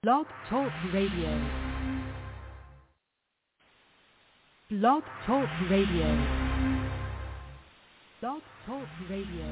Blog Talk Radio. Blog Talk Radio. Blog Talk Radio.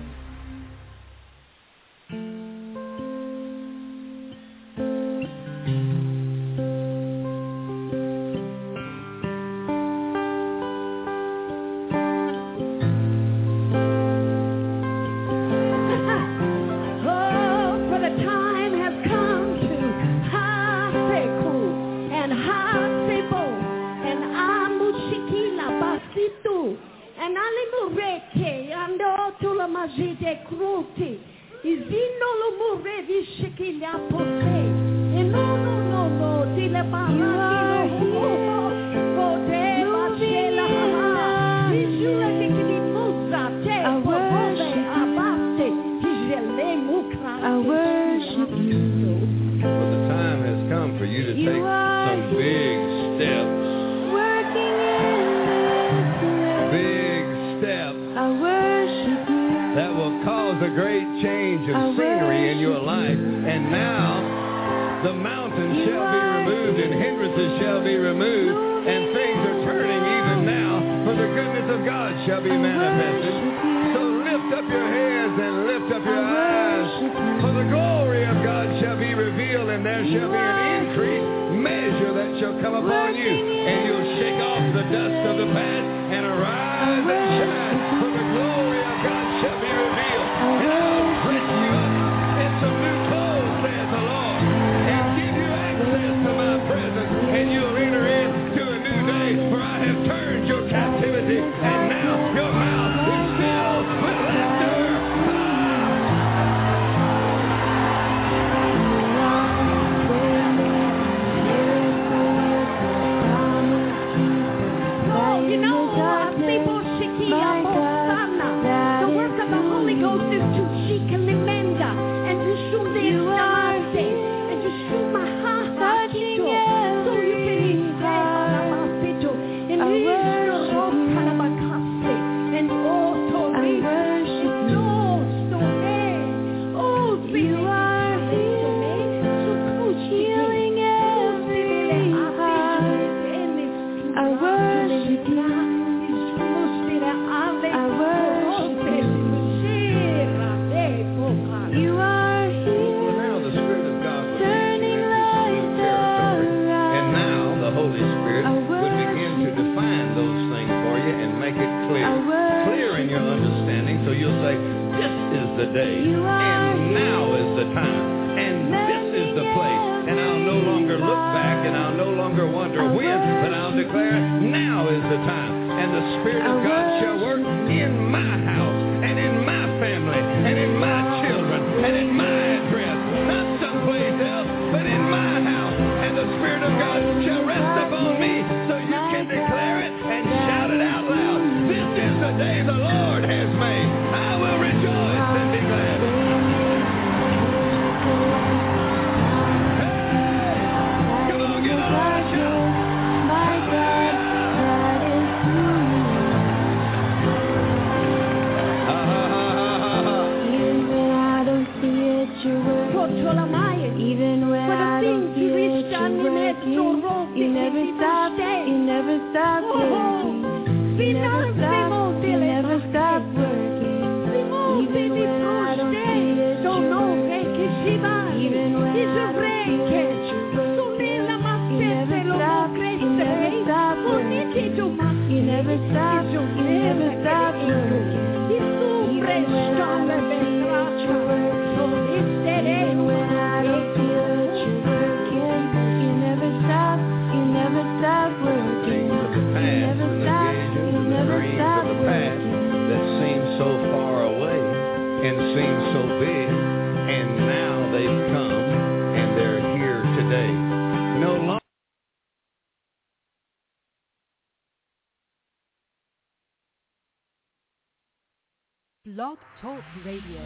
Blog Talk Radio.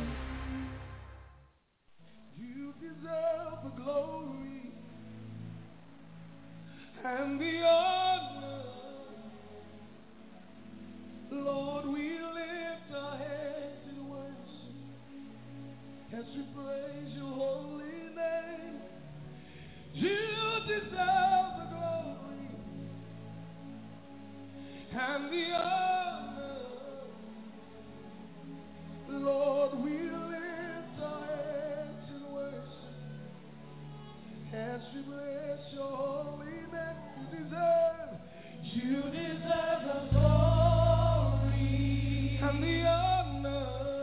You deserve the glory and the honor. Lord, we lift our hands in worship as we praise your holy name. You deserve the glory and the honor. Lord, we lift our hands in worship as we bless your holy name. You deserve the glory and the honor.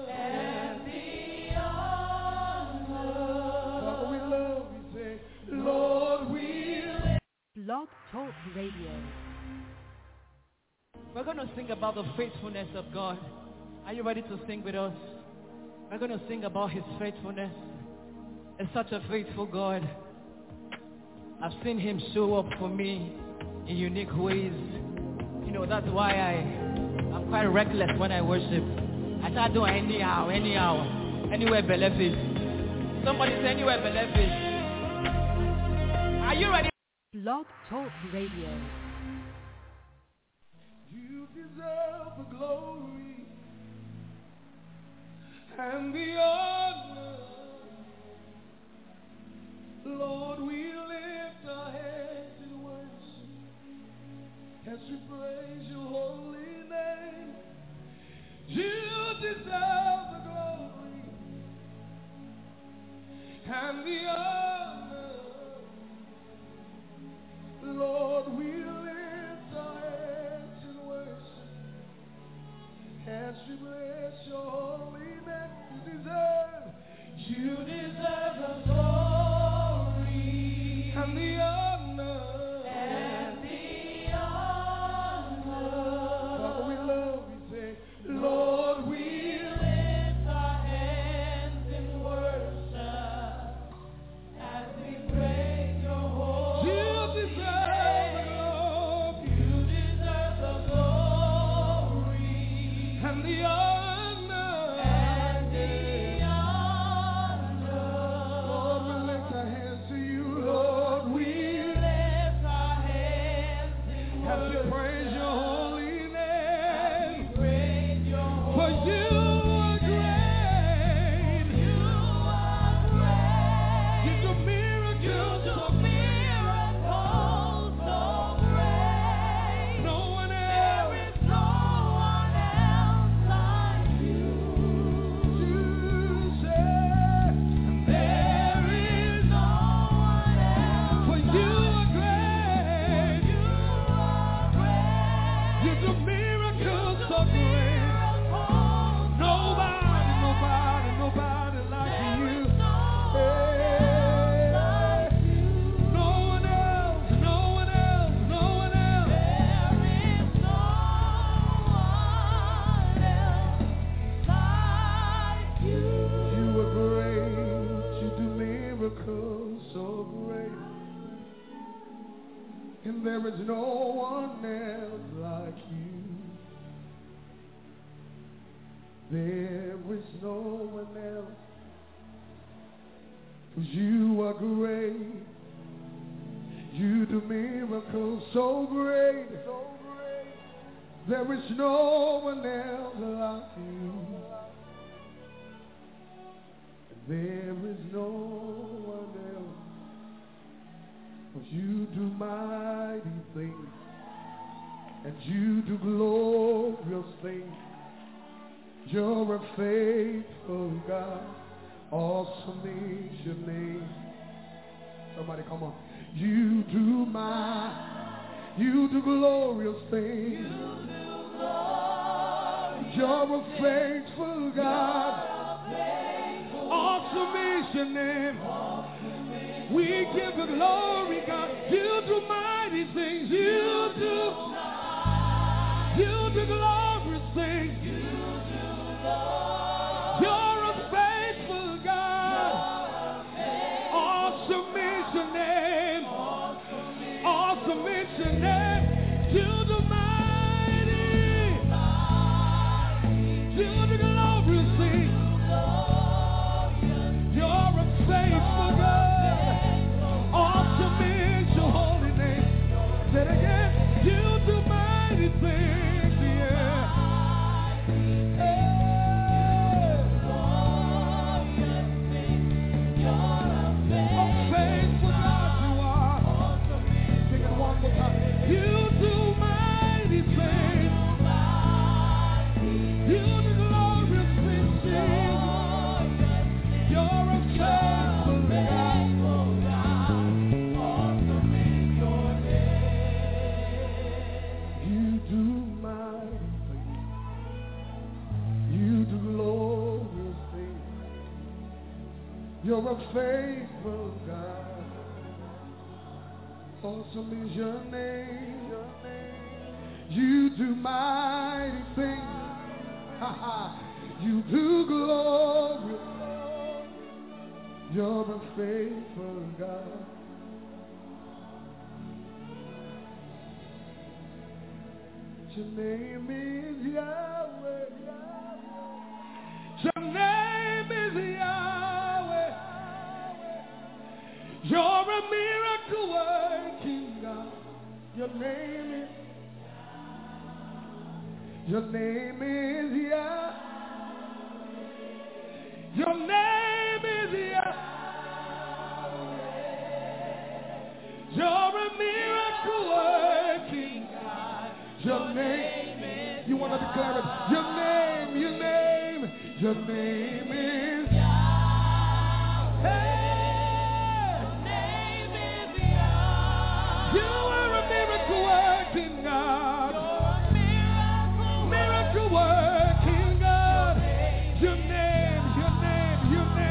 Father, we love you, say, Lord, we lift. Blog Talk Radio. We're going to sing about the faithfulness of God. Are you ready to sing with us? We're going to sing about his faithfulness. It's such a faithful God. I've seen him show up for me in unique ways. You know, that's why I'm quite reckless when I worship. I start doing anyhow, anywhere belief is. Somebody say anywhere belief is. Are you ready? Blog Talk Radio. You deserve the glory and the honor. Lord, we lift our hands in worship as we praise your holy name. You deserve the glory and the honor. Lord, we lift our hands in worship as we bless your holy name. You deserve the glory and the honor. Father, we love you, say, Lord, we lift our hands in worship as we praise your holy name. You deserve the glory and the honor. There is no one else like you. There is no one else. 'Cause you are great. You do miracles so great. There is no one else like you. There is no one else. 'Cause you do mighty things, and you do glorious things. You're a faithful God. Awesome is your name. Somebody come on. You do glorious things. You're a faithful God. Awesome is your name. We give you glory, God. You do mighty things. You do glorious things. You're a faithful God. Awesome is your name. Awesome is your name. You do mighty. You do glorious things. You're a faithful God. Awesome is your holy name. Say it again. You do mighty things, yeah. A faithful God you are. You're a faithful God. Awesome is your name. You do mighty things. You do glory. You're a faithful God. Your name is Yahweh. Your name is Yahweh. You're a miracle working God. Your name is Yahweh. Your name is Yahweh. You're a miracle working God. Your name is You want to declare it? Your name is Yahweh. You are a miracle working God. Miracle working God. Your name is Yahweh.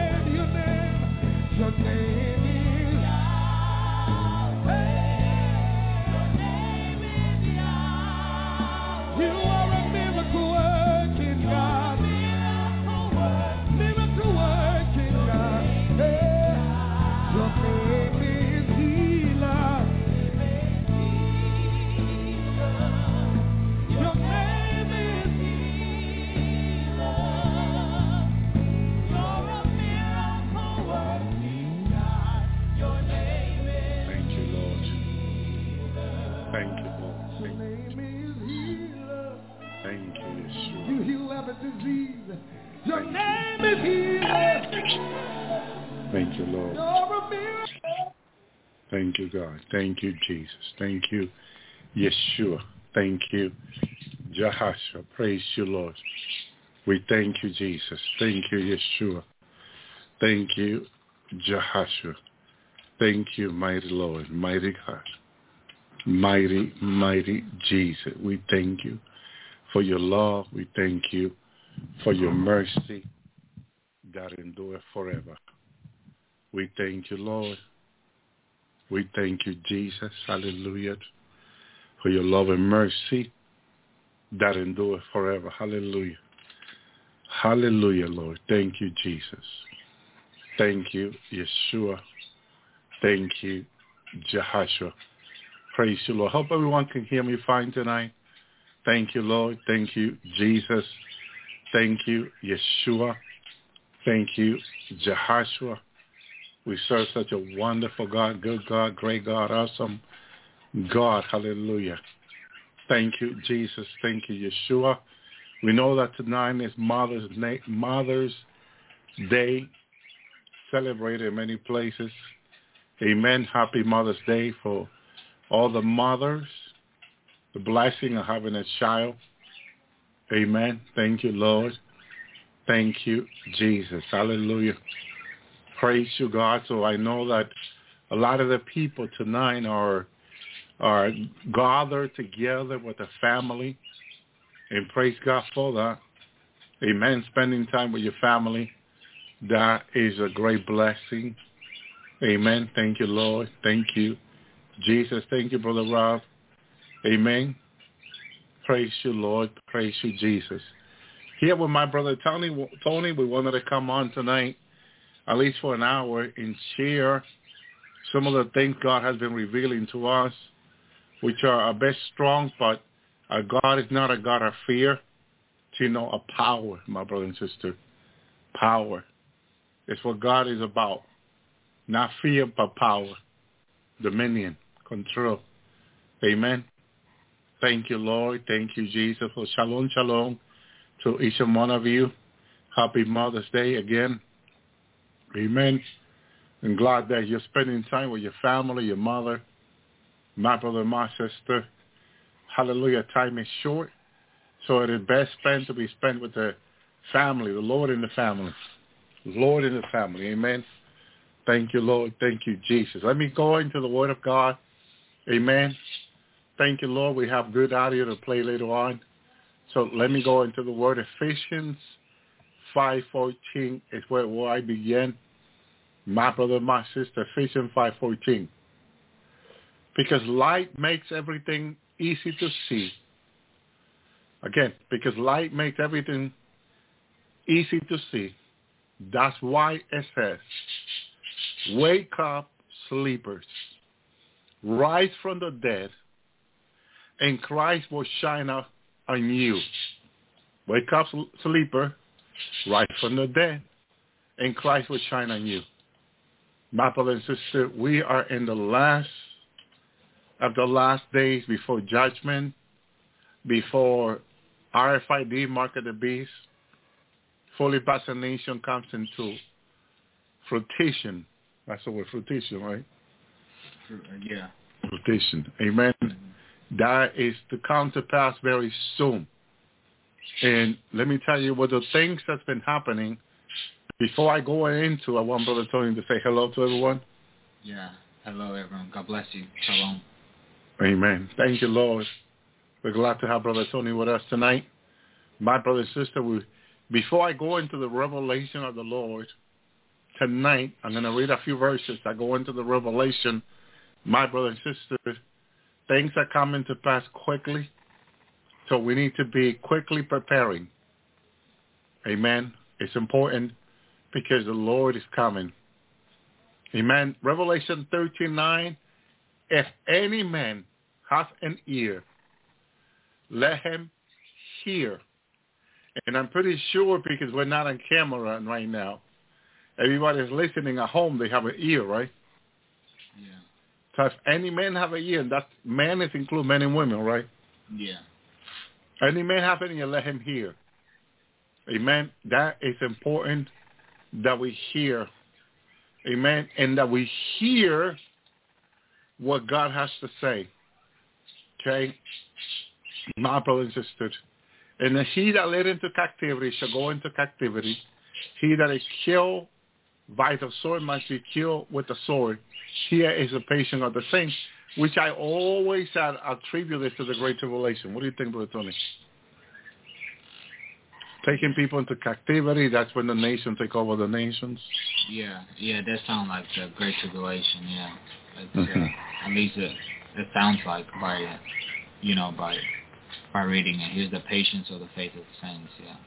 You are a miracle working God. Miracle working God. Your name is healer. Your name is healer. You're a miracle working God. Your name is Thank you, Lord. Thank you, Lord. Your name is healer. Thank you, Yeshua. You heal every disease. Your Thank name is healer. Thank you, Lord. You're a miracle. Thank you, God. Thank you, Jesus. Thank you, Yeshua. Thank you, Jehoshua. Praise you, Lord. We thank you, Jesus. Thank you, Yeshua. Thank you, Jehoshua. Thank you, mighty Lord, mighty God, mighty, mighty Jesus. We thank you for your love. We thank you for your mercy that endure forever. We thank you, Lord. We thank you, Jesus. Hallelujah. For your love and mercy that endure forever. Hallelujah. Hallelujah, Lord. Thank you, Jesus. Thank you, Yeshua. Thank you, Jehoshua. Praise you, Lord. Hope everyone can hear me fine tonight. Thank you, Lord. Thank you, Jesus. Thank you, Yeshua. Thank you, Jehoshua. We serve such a wonderful God, good God, great God, awesome God. Hallelujah. Thank you, Jesus. Thank you, Yeshua. We know that tonight is Mother's Day, celebrated in many places. Amen. Happy Mother's Day for all the mothers, the blessing of having a child. Amen. Thank you, Lord. Thank you, Jesus. Hallelujah. Praise you, God. So I know that a lot of the people tonight are gathered together with the family, and praise God for that. Amen. Spending time with your family, that is a great blessing. Amen. Thank you, Lord. Thank you, Jesus. Thank you, Brother Rob. Amen. Praise you, Lord. Praise you, Jesus. Here with my brother Tony, we wanted to come on tonight, at least for an hour, and share some of the things God has been revealing to us, which are a bit strong, but our God is not a God of fear, to know a power, my brother and sister. Power. It's what God is about. Not fear, but power. Dominion. Control. Amen. Thank you, Lord. Thank you, Jesus. For shalom, shalom to each and one of you. Happy Mother's Day again. Amen. I'm glad that you're spending time with your family, your mother, my brother, my sister. Hallelujah. Time is short, so it is best spent to be spent with the family, the Lord in the family. Lord in the family. Amen. Thank you, Lord. Thank you, Jesus. Let me go into the Word of God. Amen. Thank you, Lord. We have good audio to play later on. So let me go into the Word. Ephesians 5:14 is where I begin. My brother, my sister, Ephesians 5:14. Because light makes everything easy to see. Again, because light makes everything easy to see. That's why it says, wake up, sleepers. Rise from the dead, and Christ will shine out on you. Wake up, sleeper. Rise from the dead, and Christ will shine on you. My brother and sister, we are in the last of the last days before judgment, before RFID, mark of the beast, fully vaccination comes into fruition. That's the word, fruition, right? Yeah. Fruition. Amen. That is to come to pass very soon. And let me tell you what the things that's been happening. Before I go into, I want Brother Tony to say hello to everyone. Yeah. Hello, everyone. God bless you. Shalom. Amen. Thank you, Lord. We're glad to have Brother Tony with us tonight. My brother and sister, before I go into the revelation of the Lord, tonight, I'm going to read a few verses. I go into the revelation. My brother and sister, things are coming to pass quickly, so we need to be quickly preparing. Amen. It's important because the Lord is coming. Amen. Revelation 13:9, if any man has an ear, let him hear. And I'm pretty sure, because we're not on camera right now, everybody's listening at home, they have an ear, right? Yeah. So if any man have an ear, and that man is include men and women, right? Yeah. Any man have an ear, let him hear. Amen. That is important that we hear. Amen. And that we hear what God has to say. Okay? My brothers and sisters. And he that led into captivity shall go into captivity. He that is killed by the sword must be killed with the sword. Here is the patient of the saints, which I always attribute this to the Great Tribulation. What do you think, Brother Tony? Taking people into captivity, that's when the nations take over the nations. Yeah, that sounds like the Great Tribulation, yeah. It's, at least it sounds like by reading it. Here's the patience of the faith of the saints, yeah.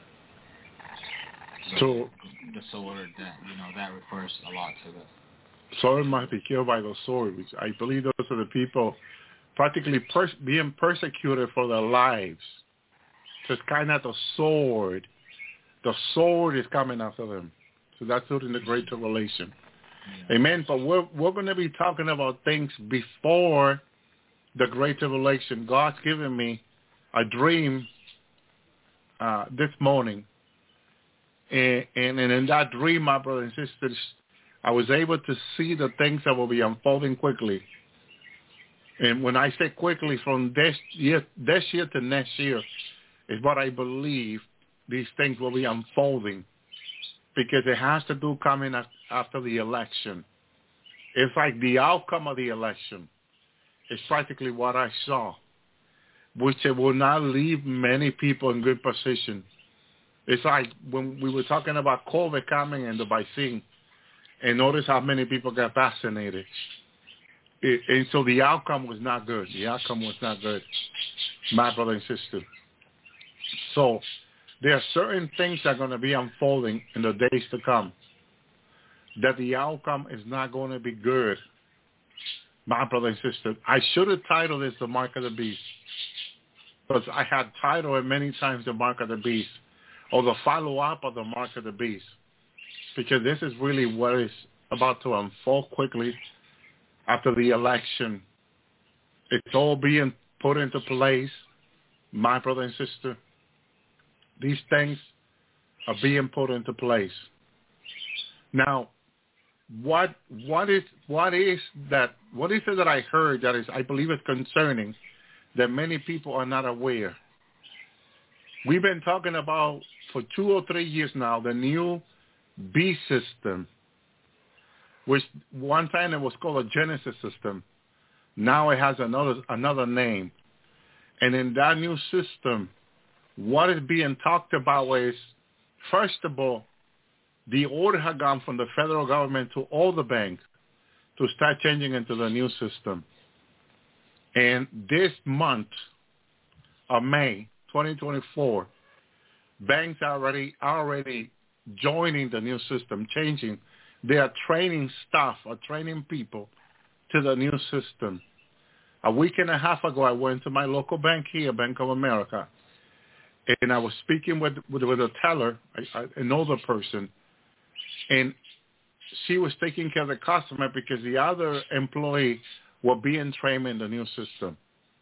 So the sword, that refers a lot to the sword must be killed by the sword, which I believe those are the people practically being persecuted for their lives. So it's kind of the sword. The sword is coming after them. So that's during the Great Tribulation. Yeah. Amen. But we're going to be talking about things before the Great Tribulation. God's given me a dream this morning. And in that dream, my brothers and sisters, I was able to see the things that will be unfolding quickly. And when I say quickly, from this year to next year, is what I believe these things will be unfolding, because it has to do coming after the election. It's like the outcome of the election is practically what I saw, which it will not leave many people in good position. It's like when we were talking about COVID coming and the vaccine, and notice how many people got vaccinated. And so the outcome was not good. The outcome was not good, my brother and sister. So there are certain things that are going to be unfolding in the days to come that the outcome is not going to be good, my brother and sister. I should have titled this The Mark of the Beast, because I had titled it many times The Mark of the Beast, or the follow-up of The Mark of the Beast, because this is really what is about to unfold quickly after the election. It's all being put into place, my brother and sister. These things are being put into place. Now, what is it that I heard that is, I believe, is concerning, that many people are not aware? We've been talking about for 2 or 3 years now the new beast system, which one time it was called a Genesis system. Now it has another name. And in that new system, what is being talked about is, first of all, the order had gone from the federal government to all the banks to start changing into the new system. And this month of May 2024, banks are already joining the new system, changing. They are training staff or training people to the new system. A week and a half ago, I went to my local bank here, Bank of America, and I was speaking with a teller, an older person, and she was taking care of the customer because the other employee were being trained in the new system.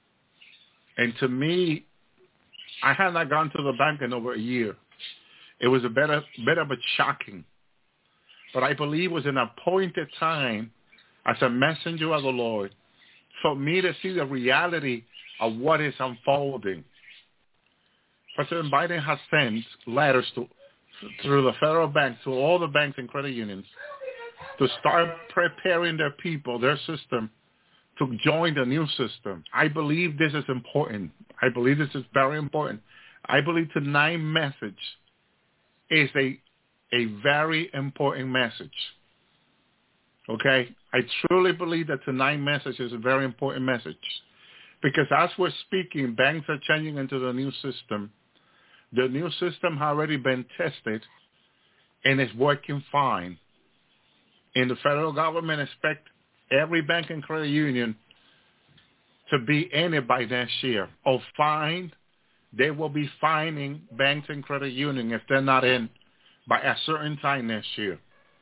And to me, I had not gone to the bank in over a year. It was a bit of a shocking. But I believe it was an appointed time as a messenger of the Lord for me to see the reality of what is unfolding. President Biden has sent letters through the federal bank to all the banks and credit unions to start preparing their people, their system, to join the new system. I believe this is important. I believe this is very important. I believe tonight's message is a very important message. Okay? I truly believe that tonight's message is a very important message. Because as we're speaking, banks are changing into the new system. The new system has already been tested and is working fine. And the federal government expects every bank and credit union to be in it by next year. Or fined, they will be fining banks and credit unions if they're not in by a certain time next year.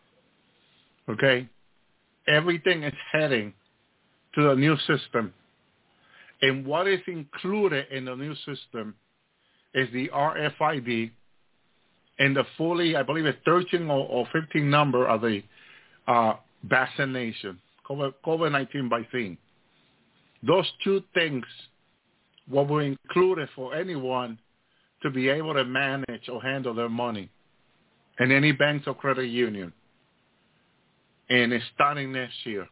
Okay? Everything is heading to the new system. And what is included in the new system is the RFID and the fully, I believe it's 13 or 15 number of the vaccination, COVID-19 vaccine. Those two things were included for anyone to be able to manage or handle their money in any banks or credit union. And it's starting next year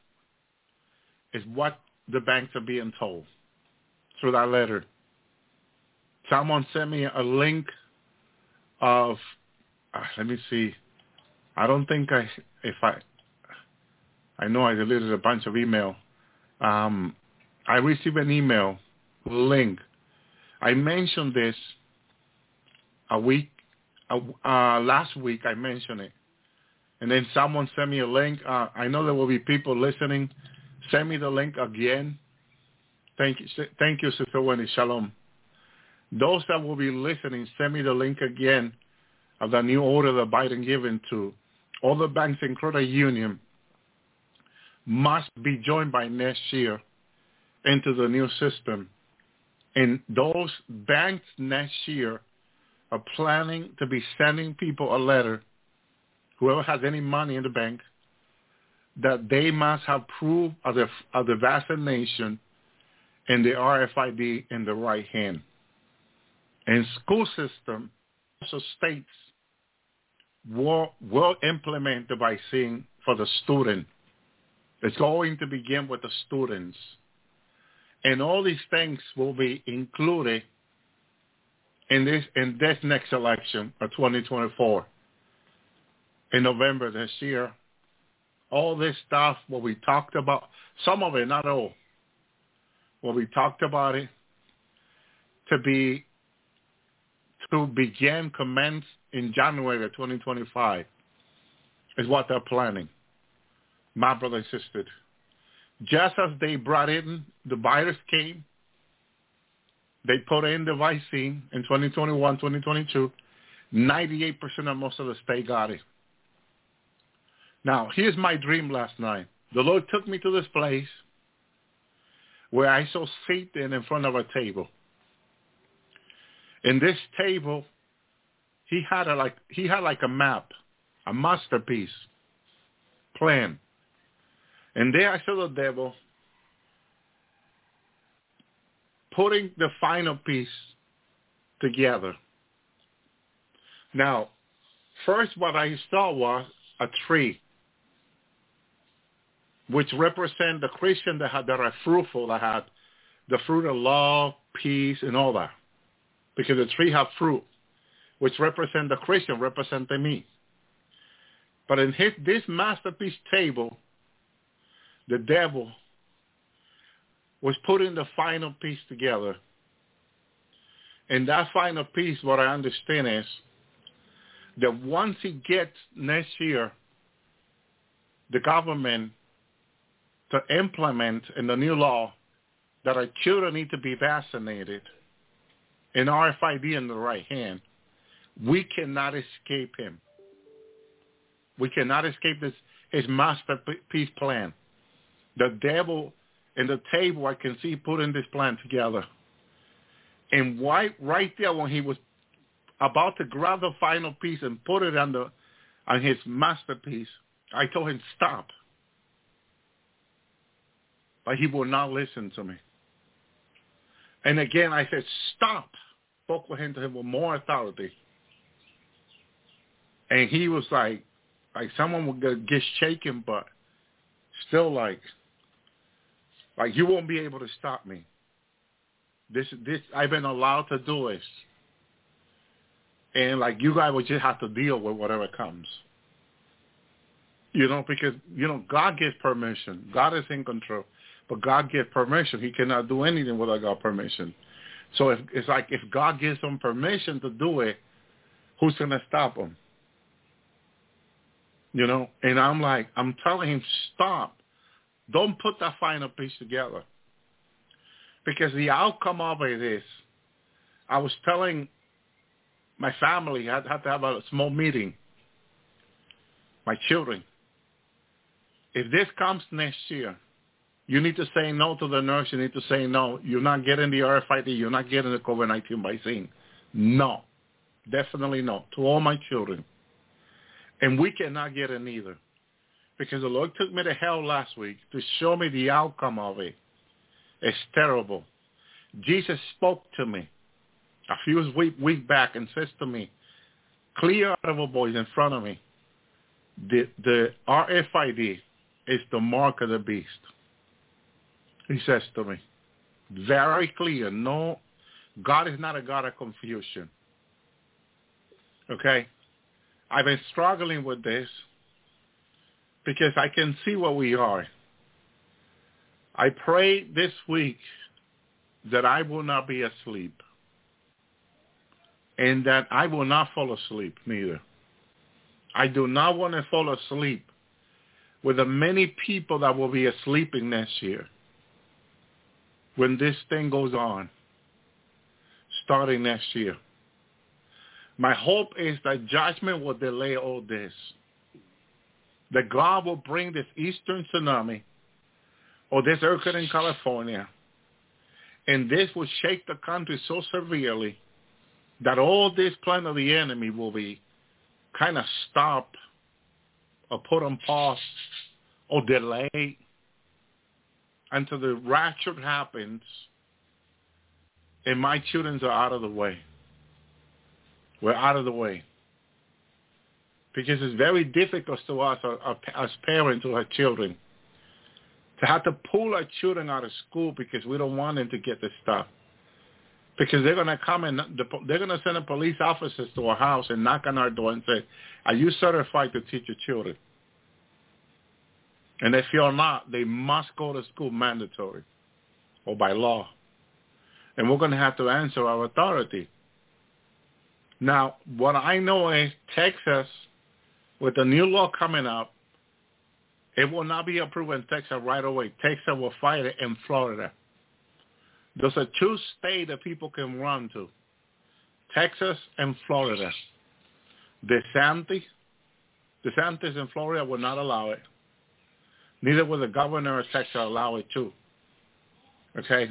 is what the banks are being told through that letter. Someone sent me a link of, let me see. I don't think I know I deleted a bunch of email. I received an email link. I mentioned this last week I mentioned it. And then someone sent me a link. I know there will be people listening. Send me the link again. Thank you, Sister Wendy. Shalom. Those that will be listening, send me the link again of the new order that Biden given to all the banks and credit union must be joined by next year into the new system. And those banks next year are planning to be sending people a letter, whoever has any money in the bank, that they must have proof of the vaccination and the RFID in the right hand. And school system also states will implement the vaccine for the student. It's going to begin with the students. And all these things will be included in this next election of 2024. In November this year, all this stuff, what we talked about, some of it, not all, what we talked about it, to commence in January of 2025 is what they're planning, my brother and sister. Just as they brought in, the virus came, they put in the vaccine in 2021, 2022, 98% of most of the state got it. Now, here's my dream last night. The Lord took me to this place where I saw Satan in front of a table. In this table, he had like a map, a masterpiece plan. And there I saw the devil putting the final piece together. Now, first what I saw was a tree, which represent the Christian that are fruitful, that had the fruit of love, peace, and all that. Because the tree have fruit, which represent the Christian, representing me. But in this masterpiece table, the devil was putting the final piece together. And that final piece, what I understand is that once he gets next year, the government to implement in the new law that our children need to be vaccinated and RFID in the right hand, we cannot escape him. We cannot escape his masterpiece plan. The devil in the table, I can see putting this plan together. And right there when he was about to grab the final piece and put it on his masterpiece, I told him, stop. But he would not listen to me. And again, I said, stop. Spoke with him with more authority. And he was like someone would get shaken, but still like you won't be able to stop me. This I've been allowed to do this. And like you guys would just have to deal with whatever comes. Because, God gives permission. God is in control. But God gives permission. He cannot do anything without God's permission. So if God gives him permission to do it, who's going to stop him? And I'm telling him, stop. Don't put that final piece together. Because the outcome of it is, I was telling my family, I had to have a small meeting, my children. If this comes next year, you need to say no to the nurse. You need to say no. You're not getting the RFID. You're not getting the COVID-19 vaccine. No. Definitely no. To all my children. And we cannot get it either. Because the Lord took me to hell last week to show me the outcome of it. It's terrible. Jesus spoke to me a few weeks back and says to me, clear out of a voice in front of me, the RFID is the mark of the beast. He says to me, very clear, no, God is not a God of confusion. Okay? I've been struggling with this because I can see where we are. I pray this week that I will not be asleep and that I will not fall asleep neither. I do not want to fall asleep with the many people that will be sleeping next year when this thing goes on, starting next year. My hope is that judgment will delay all this, that God will bring this eastern tsunami or this earthquake in California, and this will shake the country so severely that all this plan of the enemy will be kind of stopped or put on pause or delayed until the rapture happens and my children are out of the way. We're out of the way. Because it's very difficult to us as parents who have children to have to pull our children out of school because we don't want them to get this stuff. Because they're going to come and they're going to send a police officers to our house and knock on our door and say, are you certified to teach your children? And if you're not, they must go to school mandatory or by law. And we're going to have to answer our authority. Now, what I know is Texas, with the new law coming up, it will not be approved in Texas right away. Texas will fight it in Florida. Those are two states that people can run to, Texas and Florida. DeSantis in Florida will not allow it. Neither will the governor of Texas allow it too. Okay?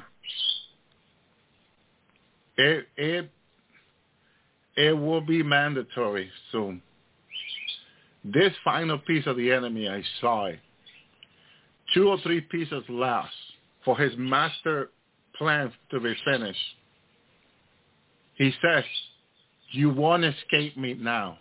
It will be mandatory soon. This final piece of the enemy, I saw it. 2 or 3 pieces left for his master plan to be finished. He says, you won't escape me now.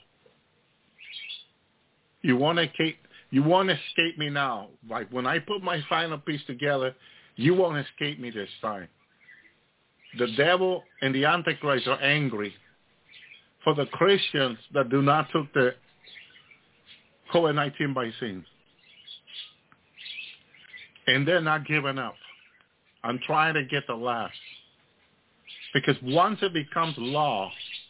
You won't escape me now. Like when I put my final piece together, you won't escape me this time. The devil and the Antichrist are angry for the Christians that do not took the COVID-19 vaccine. And they're not giving up. I'm trying to get the last. Because once it becomes law,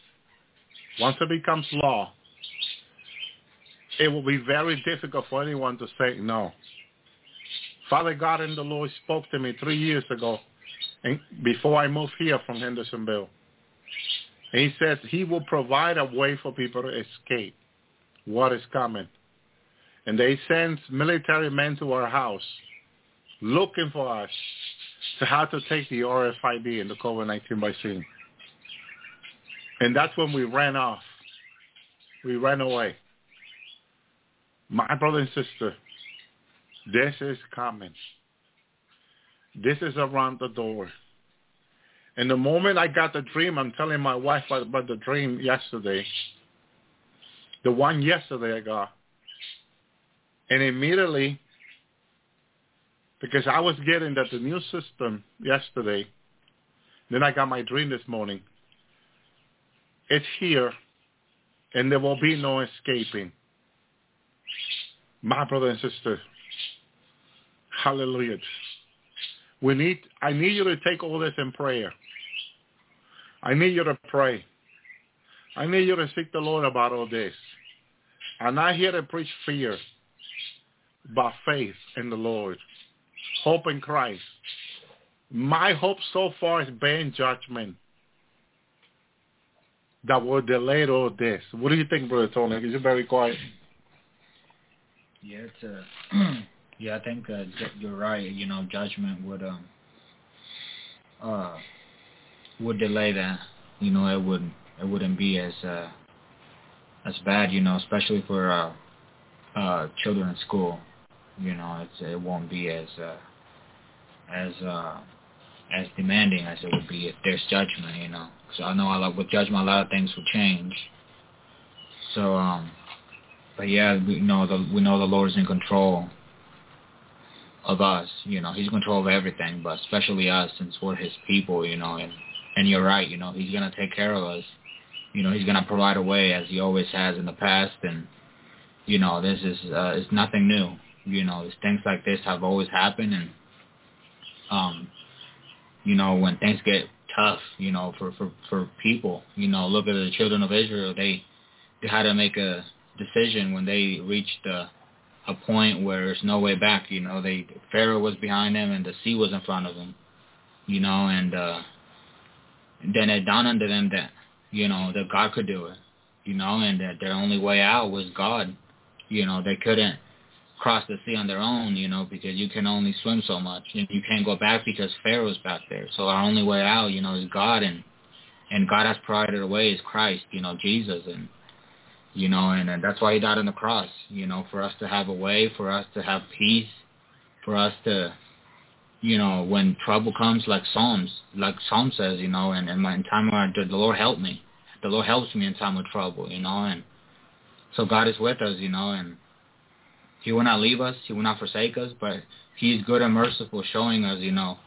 it will be very difficult for anyone to say no. Father God and the Lord spoke to me 3 years ago, and before I moved here from Hendersonville. And he says he will provide a way for people to escape what is coming. And they send military men to our house looking for us to how to take the RFID and the COVID-19 vaccine. And that's when we ran off. We ran away. My brother and sister, this is coming. This is around the door. And the moment I got the dream, I'm telling my wife about the dream yesterday. The one yesterday I got. And immediately, because I was getting the new system yesterday, then I got my dream this morning. It's here, and there will be no escaping. My brother and sister, hallelujah. I need you to take all this in prayer. I need you to pray. I need you to seek the Lord about all this. I'm not here to preach fear, but faith in the Lord. Hope in Christ. My hope so far is bearing judgment that will delay all this. What do you think, Brother Tony? Is it very quiet? Yeah, it's yeah, I think you're right. You know, judgment would delay that. You know, it wouldn't be as bad. You know, especially for children in school. You know, it won't be as demanding as it would be if there's judgment. You know, so I know with judgment a lot of things will change. So, but yeah, we know the Lord's in control of us. You know, He's in control of everything, but especially us, since we're His people. You know, and you're right. You know, He's gonna take care of us. You know, He's gonna provide a way as He always has in the past, and you know, this is it's nothing new. You know, things like this have always happened, and you know, when things get tough, you know, for people, you know, look at the children of Israel. They had to make a decision when they reached a point where there's no way back. You know, Pharaoh was behind them and the sea was in front of them. You know, and then it dawned on them that, you know, that God could do it. You know, and that their only way out was God. You know, they couldn't cross the sea on their own, you know, because you can only swim so much. You can't go back because Pharaoh's back there. So our only way out, you know, is God, and God has provided a way is Christ, you know, Jesus, and you know, and that's why He died on the cross, you know, for us to have a way, for us to have peace, for us to, you know, when trouble comes, like Psalm says, you know, and in time when the Lord helped me, the Lord helps me in time of trouble, you know, and so God is with us, you know, and He will not leave us. He will not forsake us, but He's good and merciful, showing us, you know,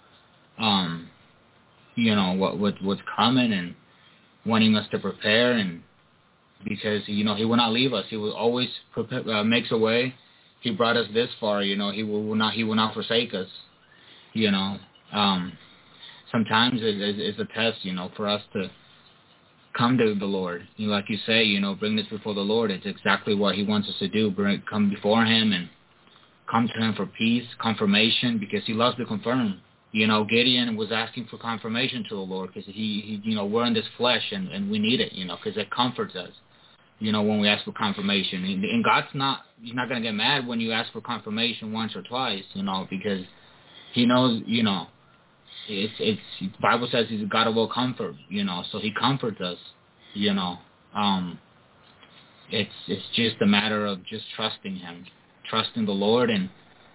what's coming and wanting us to prepare, and because, you know, He will not leave us. He will always makes a way. He brought us this far, you know. He will not forsake us, you know. Sometimes it's a test, you know, for us to come to the Lord. You know, like you say, you know, bring this before the Lord. It's exactly what He wants us to do. Come before Him and come to Him for peace, confirmation, because He loves to confirm. You know, Gideon was asking for confirmation to the Lord because he you know, we're in this flesh and we need it, you know, because it comforts us, you know, when we ask for confirmation. And God's He's not going to get mad when you ask for confirmation once or twice, you know, because He knows, you know, the Bible says He's a God of all comfort, you know, so He comforts us, you know. It's just a matter of just trusting Him, trusting the Lord, and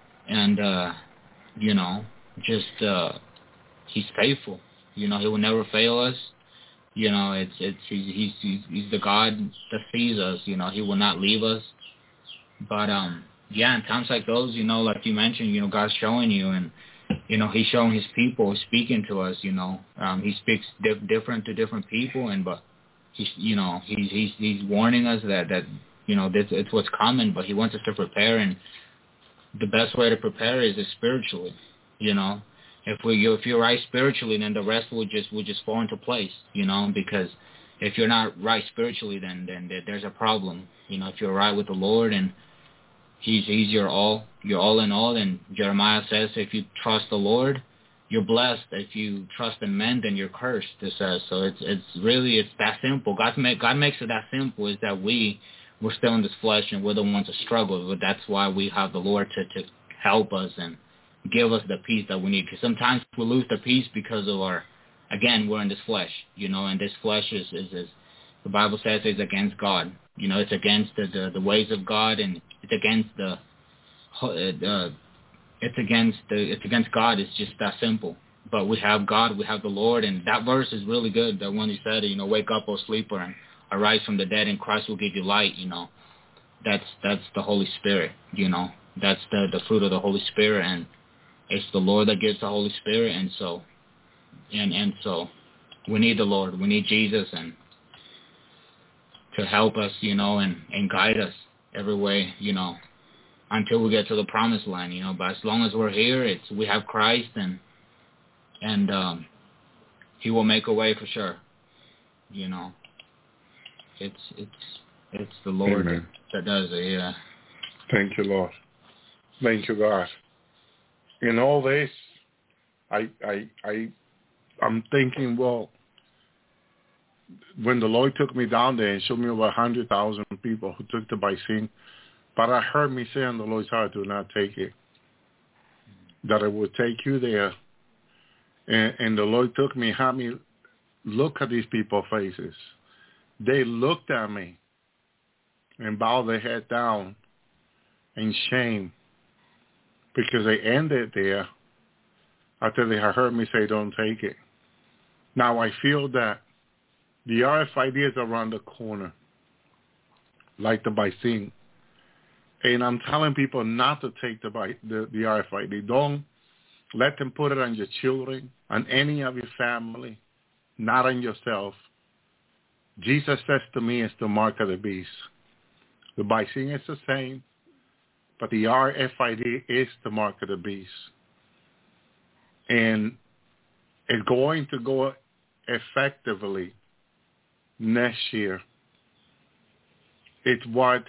you know, just He's faithful, you know. He will never fail us, you know. He's the God that sees us, you know. He will not leave us. But yeah, in times like those, you know, like you mentioned, you know, God's showing you, and you know, He's showing His people, speaking to us, you know. He speaks different to different people, but He's, you know, He's warning us that it's what's coming, but he wants us to prepare, and the best way to prepare is spiritually. If you're right spiritually, then the rest will just fall into place. Because if you're not right spiritually, then there's a problem. If you're right with the Lord and He's your all in all, and Jeremiah says if you trust the Lord, you're blessed. If you trust in men, then you're cursed. It says so. It's that simple. God makes it that simple. Is that we're still in this flesh and we're the ones that struggle. But that's why we have the Lord to help us and give us the peace that we need. Because sometimes we lose the peace because of we're in this flesh, and this flesh is the Bible says is against God. It's against the ways of God, and it's against it's against God. It's just that simple. But we have God, we have the Lord, and that verse is really good. That when He said, wake up, O sleeper, and arise from the dead, and Christ will give you light. That's the Holy Spirit. That's the fruit of the Holy Spirit, and it's the Lord that gives the Holy Spirit, and so we need the Lord, we need Jesus, and to help us, and guide us every way, until we get to the promised land, But as long as we're here, we have Christ, and He will make a way for sure. It's the Lord that does it. Yeah. Thank you, Lord. Thank you, God. In all this, I'm thinking, well, when the Lord took me down there and showed me over 100,000 people who took the Baisin, but I heard me say on the Lord's heart, do not take it. That I would take you there. And the Lord took me, had me look at these people's faces. They looked at me and bowed their head down in shame because they ended there after they had heard me say, don't take it. Now I feel that the RFID is around the corner, like the Baisin. And I'm telling people not to take the RFID. Don't let them put it on your children, on any of your family, not on yourself. Jesus says to me, it's the mark of the beast. The Baisin is the same, but the RFID is the mark of the beast. And it's going to go effectively next year. It's what's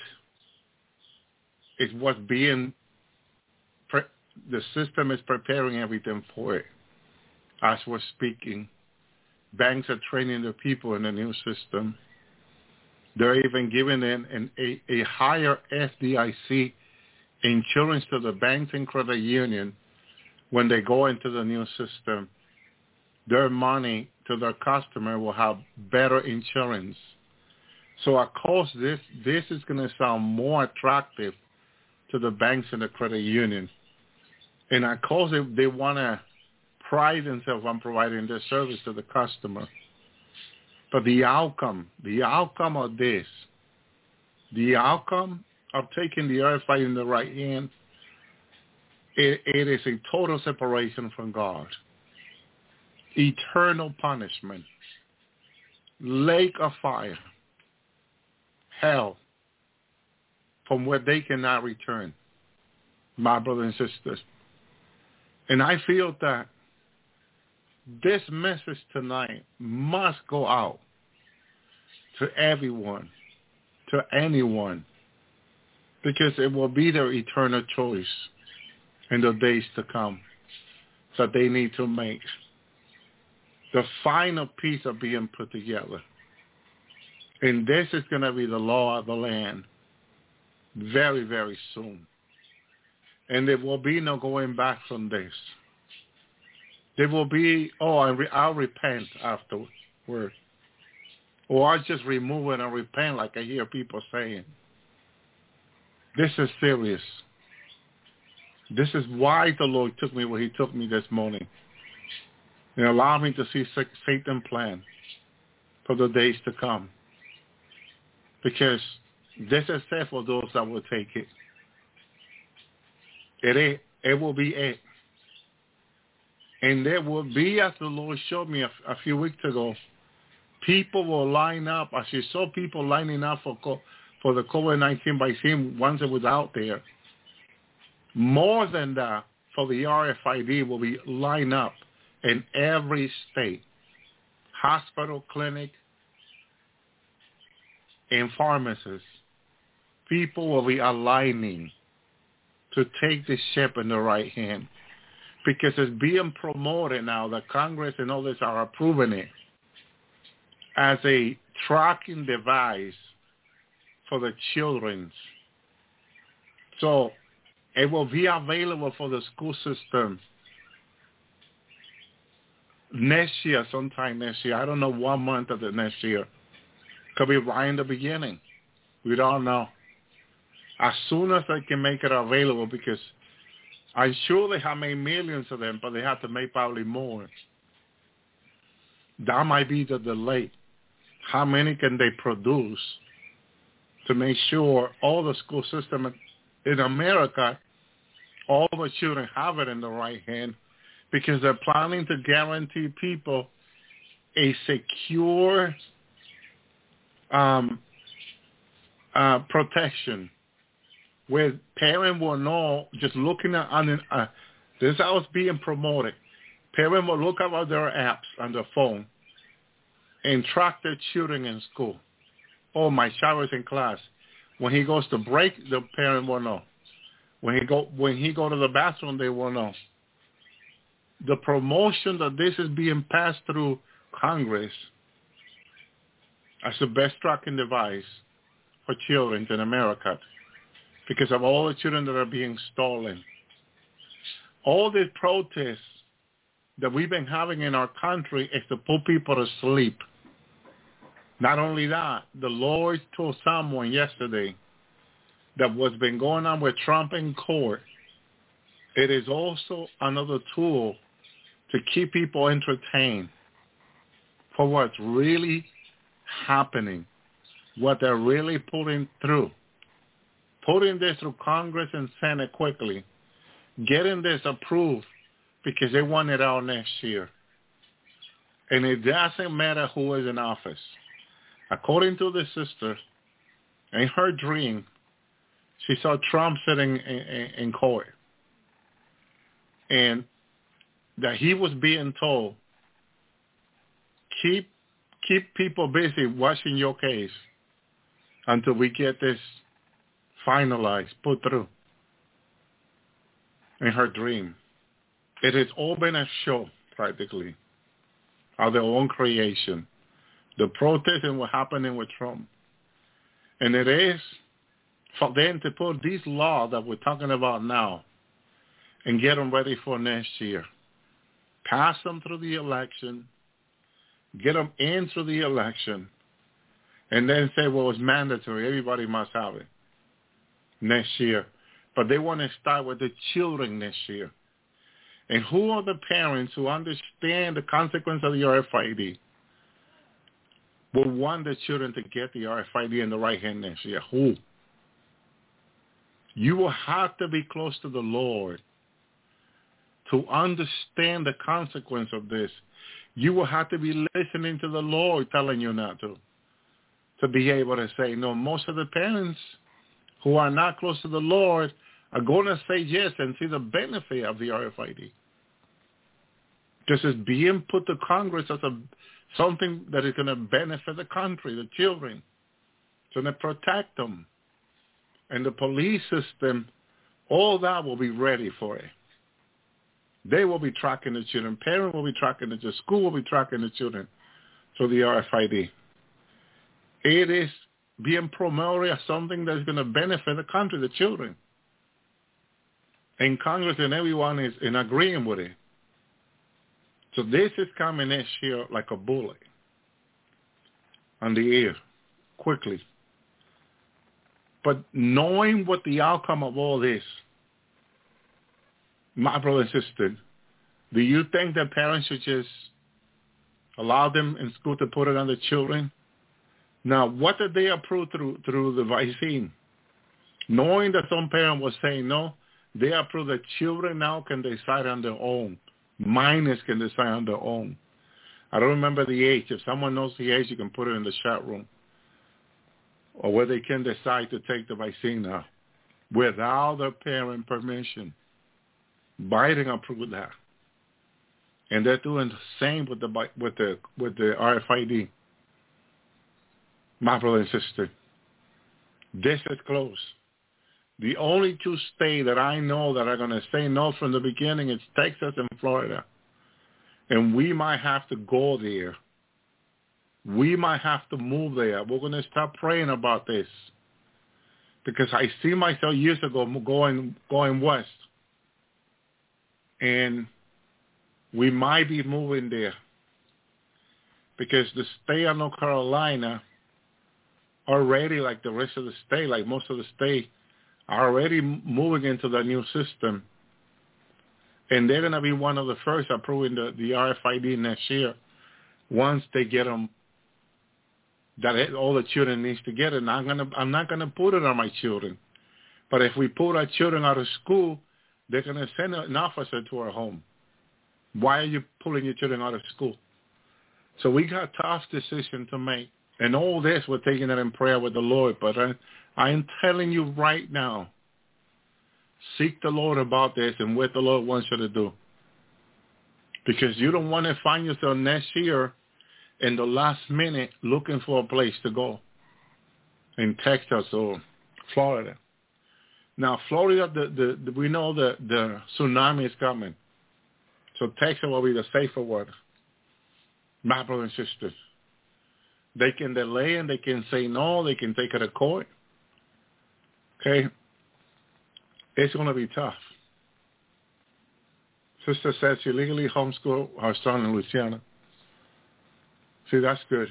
being, the system is preparing everything for it. As we're speaking, banks are training their people in the new system. They're even giving them a higher FDIC insurance to the banks and credit union when they go into the new system. Their money to their customer will have better insurance. So of course this is going to sound more attractive to the banks and the credit union. And of course they want to pride themselves on providing this service to the customer. But the outcome of this, the outcome of taking the RFID in the right hand, it is a total separation from God. Eternal punishment, lake of fire, hell, from where they cannot return, my brothers and sisters. And I feel that this message tonight must go out to everyone, to anyone, because it will be their eternal choice in the days to come that they need to make. The final piece of being put together. And this is going to be the law of the land very, very soon. And there will be no going back from this. There will be, I'll repent afterward. Or I'll just remove it and repent like I hear people saying. This is serious. This is why the Lord took me where He took me this morning. And allow me to see Satan's plan for the days to come. Because this is said for those that will take it. It will be it. And there will be, as the Lord showed me a few weeks ago, people will line up, as you saw people lining up for the COVID-19 vaccine once it was out there. More than that, for the RFID will be lined up in every state, hospital, clinic, and pharmacists. People will be aligning to take the ship in the right hand, because it's being promoted now that Congress and others are approving it as a tracking device for the children. So it will be available for the school system next year, sometime next year. I don't know what month of the next year. Could be right in the beginning. We don't know. As soon as they can make it available, because I'm sure they have made millions of them, but they have to make probably more. That might be the delay. How many can they produce to make sure all the school system in America, all the children have it in the right hand, because they're planning to guarantee people a secure protection, where parents will know, just looking at this house being promoted, parents will look up at their apps on their phone and track their children in school. Oh, my child is in class. When he goes to break, the parent will know. When he go to the bathroom, they will know. The promotion that this is being passed through Congress as the best tracking device for children in America, because of all the children that are being stolen. All the protests that we've been having in our country is to put people to sleep. Not only that, the Lord told someone yesterday that what's been going on with Trump in court, it is also another tool to keep people entertained for what's really happening, what they're really putting this through Congress and Senate quickly, getting this approved because they want it out next year. And it doesn't matter who is in office. According to the sister, in her dream, she saw Trump sitting in court, and that he was being told, keep people busy watching your case until we get this finalized, put through. In her dream. It has all been a show, practically, of their own creation. The protest and what's happening with Trump. And it is for them to put these laws that we're talking about now and get them ready for next year. Pass them through the election, get them in through the election, and then say, well, it's mandatory. Everybody must have it next year. But they want to start with the children next year. And who are the parents who understand the consequence of the RFID will want the children to get the RFID in the right hand next year? Who? You will have to be close to the Lord to understand the consequence of this. You will have to be listening to the Lord telling you not to be able to say no. Most of the parents who are not close to the Lord are going to say yes and see the benefit of the RFID. This is being put to Congress as something that is going to benefit the country, the children. It's going to protect them. And the police system, all that will be ready for it. They will be tracking the children. Parents will be tracking the school will be tracking the children through the RFID. It is being promoted as something that's going to benefit the country, the children. And Congress and everyone is in agreeing with it. So this is coming next year like a bullet on the air, quickly. But knowing what the outcome of all this, my brother and sister, do you think that parents should just allow them in school to put it on the children? Now, what did they approve through the vaccine? Knowing that some parent was saying no, they approve that children now can decide on their own. Minors can decide on their own. I don't remember the age. If someone knows the age, you can put it in the chat room. or where they can decide to take the vaccine now without their parent permission. Biden approved that. And they're doing the same with the RFID. My brother and sister, this is close. The only two states that I know that are going to say no from the beginning is Texas and Florida. And we might have to go there. We might have to move there. We're going to start praying about this. Because I see myself years ago going west. And we might be moving there. Because the state of North Carolina already, like the rest of the state, like most of the state, are already moving into the new system. And they're going to be one of the first approving the RFID next year once they get them, that all the children needs to get it. And I'm not going to put it on my children. But if we put our children out of school, they're going to send an officer to our home. Why are you pulling your children out of school? So we got a tough decision to make. And all this, we're taking it in prayer with the Lord. But I'm telling you right now, seek the Lord about this and what the Lord wants you to do. Because you don't want to find yourself next year in the last minute looking for a place to go in Texas or Florida. Now, Florida, we know the tsunami is coming. So Texas will be the safer one. My brothers and sisters. They can delay and they can say no. They can take it to court. Okay? It's going to be tough. Sister says she legally homeschooled her son in Louisiana. See, that's good.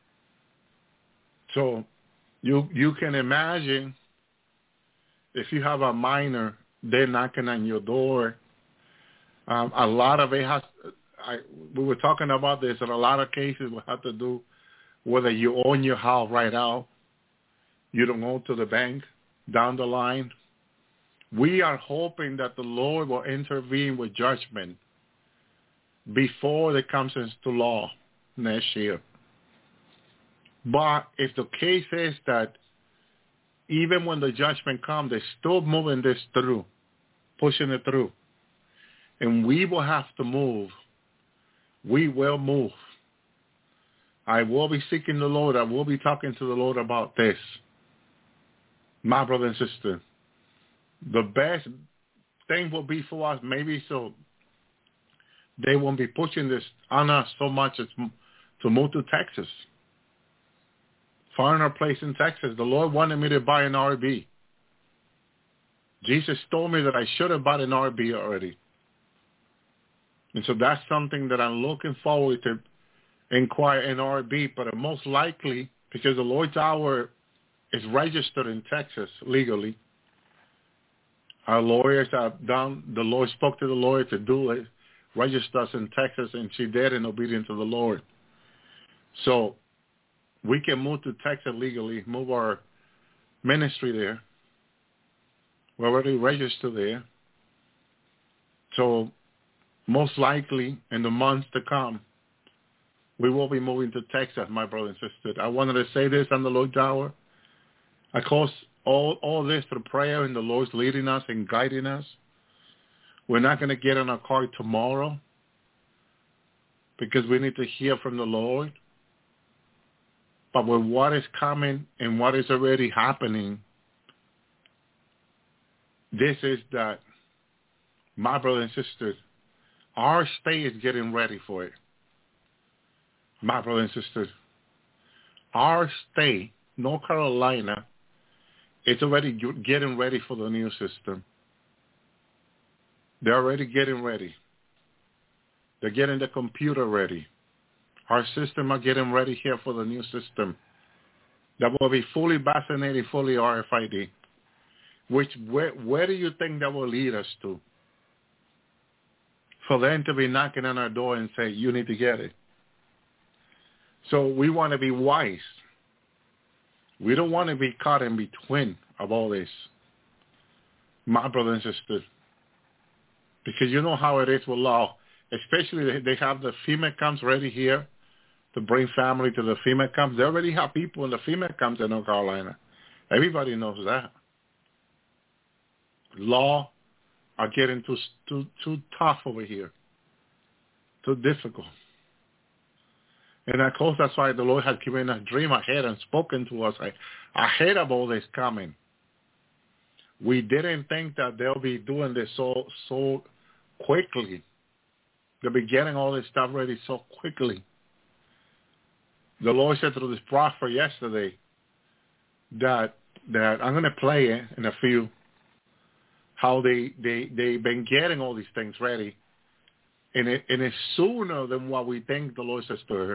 So you can imagine if you have a minor, they're knocking on your door. A lot of it has, we were talking about this, and a lot of cases will have to do whether you own your house right now, you don't go to the bank down the line. We are hoping that the Lord will intervene with judgment before it comes into law next year. But if the case is that even when the judgment comes, they're still moving this through, pushing it through, and we will have to move, we will move. I will be seeking the Lord. I will be talking to the Lord about this. My brother and sister, the best thing will be for us, maybe so they won't be pushing this on us so much as to move to Texas. Find a place in Texas. The Lord wanted me to buy an RV. Jesus told me that I should have bought an RV already. And so that's something that I'm looking forward to inquire in RV, but most likely, because the Lord's Hour is registered in Texas legally, our lawyers have done, the Lord spoke to the lawyer to do it, register us in Texas, and she did in obedience to the Lord. So we can move to Texas legally, move our ministry there. We're already registered there. So most likely in the months to come, we will be moving to Texas, my brother and sister. I wanted to say this on the Lord's Hour. I cause all this through prayer, and the Lord's leading us and guiding us. We're not going to get in our car tomorrow because we need to hear from the Lord. But with what is coming and what is already happening, this is that, my brothers and sisters, our state is getting ready for it. My brothers and sisters, our state, North Carolina, is already getting ready for the new system. They're already getting ready. They're getting the computer ready. Our system are getting ready here for the new system that will be fully vaccinated, fully RFID. Where do you think that will lead us to? For them to be knocking on our door and say, you need to get it. So we want to be wise. We don't want to be caught in between of all this, my brothers and sisters. Because you know how it is with law. Especially they have the FEMA camps ready here to bring family to the FEMA camps. They already have people in the FEMA camps in North Carolina. Everybody knows that. Law are getting too tough over here, too difficult. And of course, that's why the Lord had given us a dream ahead and spoken to us ahead of all this coming. We didn't think that they'll be doing this so quickly. They'll be getting all this stuff ready so quickly. The Lord said through this prophet yesterday that I'm going to play it in a few, how they've been getting all these things ready. And it's sooner than what we think, the Lord says to her.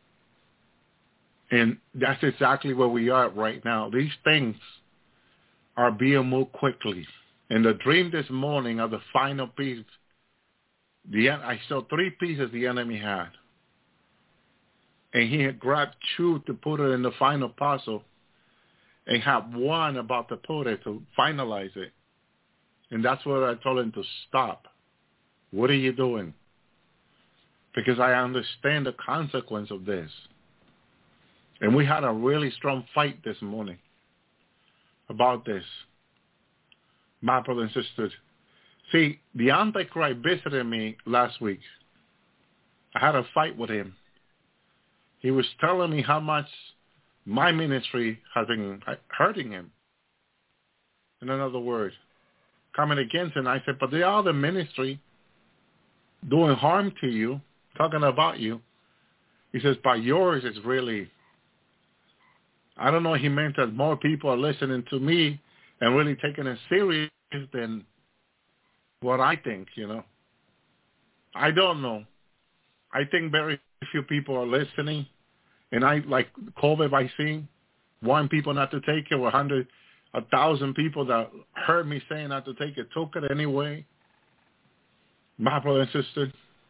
And that's exactly where we are right now. These things are being moved quickly. And the dream this morning of the final piece, I saw 3 pieces the enemy had. And he had grabbed 2 to put it in the final puzzle and had 1 about to put it, to finalize it. And that's where I told him to stop. What are you doing? Because I understand the consequence of this. And we had a really strong fight this morning about this, my brothers and sisters. See, the Antichrist visited me last week. I had a fight with him. He was telling me how much my ministry has been hurting him. In another word, coming against him. I said, but the other ministry doing harm to you, talking about you. He says, but yours is really, I don't know, he meant that more people are listening to me and really taking it serious than what I think, I don't know. I think very few people are listening. And I, like COVID vaccine, warned people not to take it. 1,000 people that heard me saying not to take it took it anyway. My brother and sister,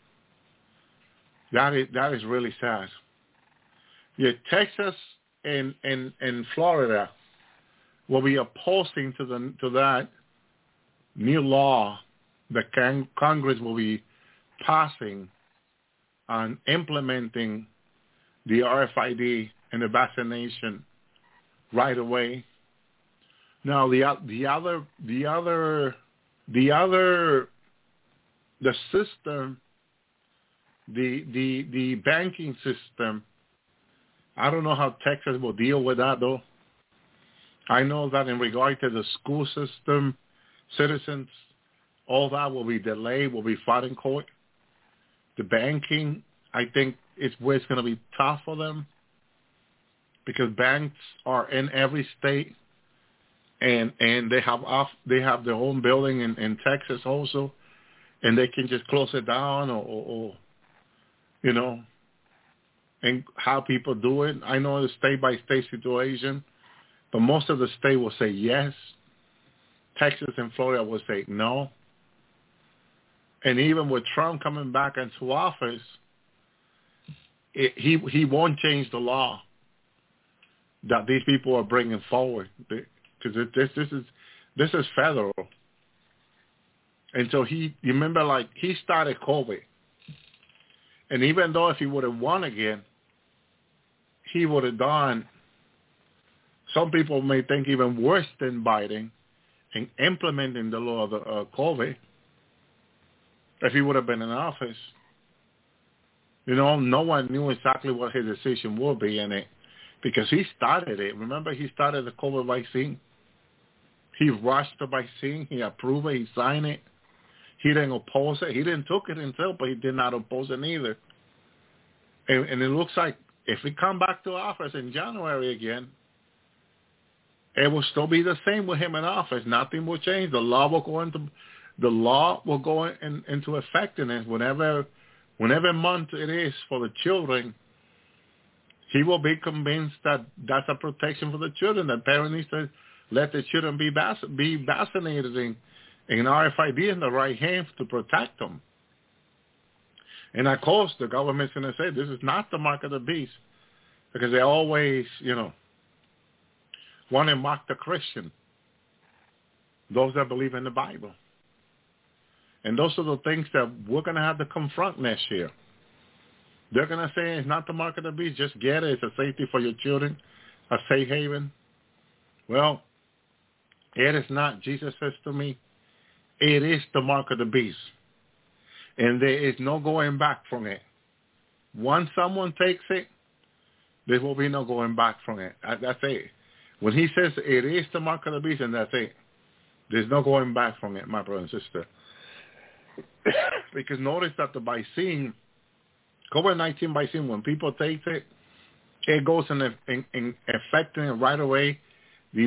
that is really sad. Yeah, Texas and Florida will be opposing to that new law that Congress will be passing on implementing the RFID and the vaccination right away. Now the system, the banking system, I don't know how Texas will deal with that though. I know that in regard to the school system, citizens, all that will be delayed, will be fought in court. The banking, I think it's where it's going to be tough for them because banks are in every state, and they have their own building in Texas also, and they can just close it down or and how people do it. I know it's state-by-state situation, but most of the state will say yes. Texas and Florida will say no. And even with Trump coming back into office, he won't change the law that these people are bringing forward, because this is federal. And so you remember, like, he started COVID. And even though if he would have won again, he would have done, some people may think, even worse than Biden in implementing the law of COVID if he would have been in office. No one knew exactly what his decision would be in it because he started it. Remember, he started the COVID vaccine. He rushed the vaccine. He approved it. He signed it. He didn't oppose it. He didn't took it himself, but he did not oppose it either. And it looks like if we come back to office in January again, it will still be the same with him in office. Nothing will change. The law will go into effect in it whenever month it is for the children. He will be convinced that that's a protection for the children. That parents need to let the children be vaccinated in RFID in the right hands to protect them. And of course, the government's going to say this is not the mark of the beast, because they always, want to mock the Christian, those that believe in the Bible. And those are the things that we're going to have to confront next year. They're going to say it's not the mark of the beast. Just get it. It's a safety for your children, a safe haven. Well, it is not. Jesus says to me, it is the mark of the beast. And there is no going back from it. Once someone takes it, there will be no going back from it. That's it. When he says it is the mark of the beast, and that's it. There's no going back from it, my brother and sister. Because notice that the vaccine, COVID-19 vaccine, when people take it, it goes in affecting it right away. The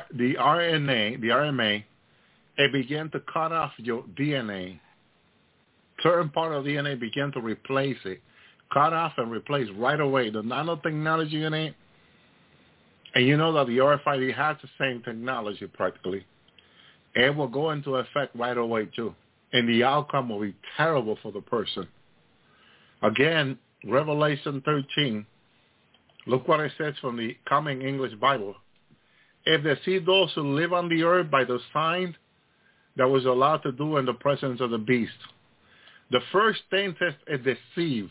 RNA, it began to cut off your DNA. Certain part of DNA began to replace it. Cut off and replace right away. The nanotechnology in it, and you know that the RFID has the same technology practically. It will go into effect right away too. And the outcome will be terrible for the person. Again, Revelation 13, look what it says from the Common English Bible. If they see those who live on the earth by the sign that was allowed to do in the presence of the beast. The first thing says is deceive.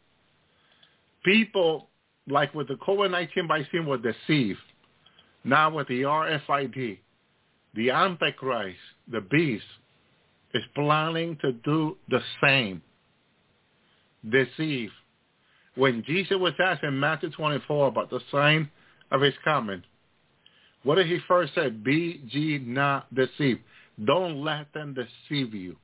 People, like with the COVID-19 vaccine, were deceived. Now with the RFID, the Antichrist, the beast, is planning to do the same. Deceive. When Jesus was asked in Matthew 24 about the sign of his coming, what did he first say? Be ye not deceived. Don't let them deceive you.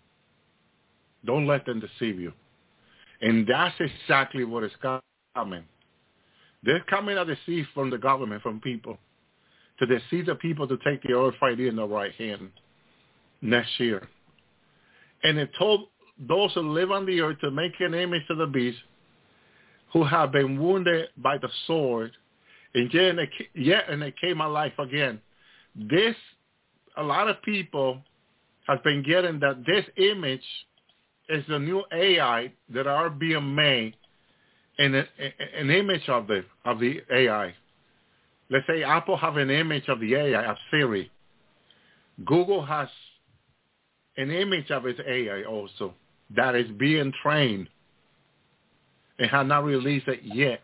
Don't let them deceive you. And that's exactly what is coming. They're coming to deceive from the government, from people, to deceive the people to take the RFID in the right hand next year. And it told those who live on the earth to make an image of the beast who have been wounded by the sword, and they came alive again. This, a lot of people have been getting that this image is the new AI that are being made in an image of the AI. Let's say Apple have an image of the AI, of Siri. Google has an image of its AI also that is being trained and have not released it yet.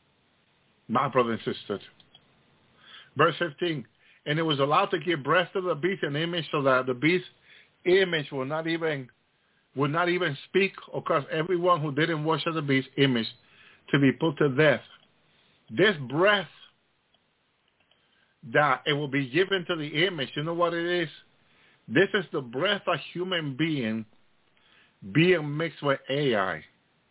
My brothers and sisters. Verse 15, and it was allowed to give breath to the beast an image so that the beast image would not even speak, or cause everyone who didn't worship the beast image to be put to death. This breath that it will be given to the image, you know what it is? This is the breath of human being mixed with AI.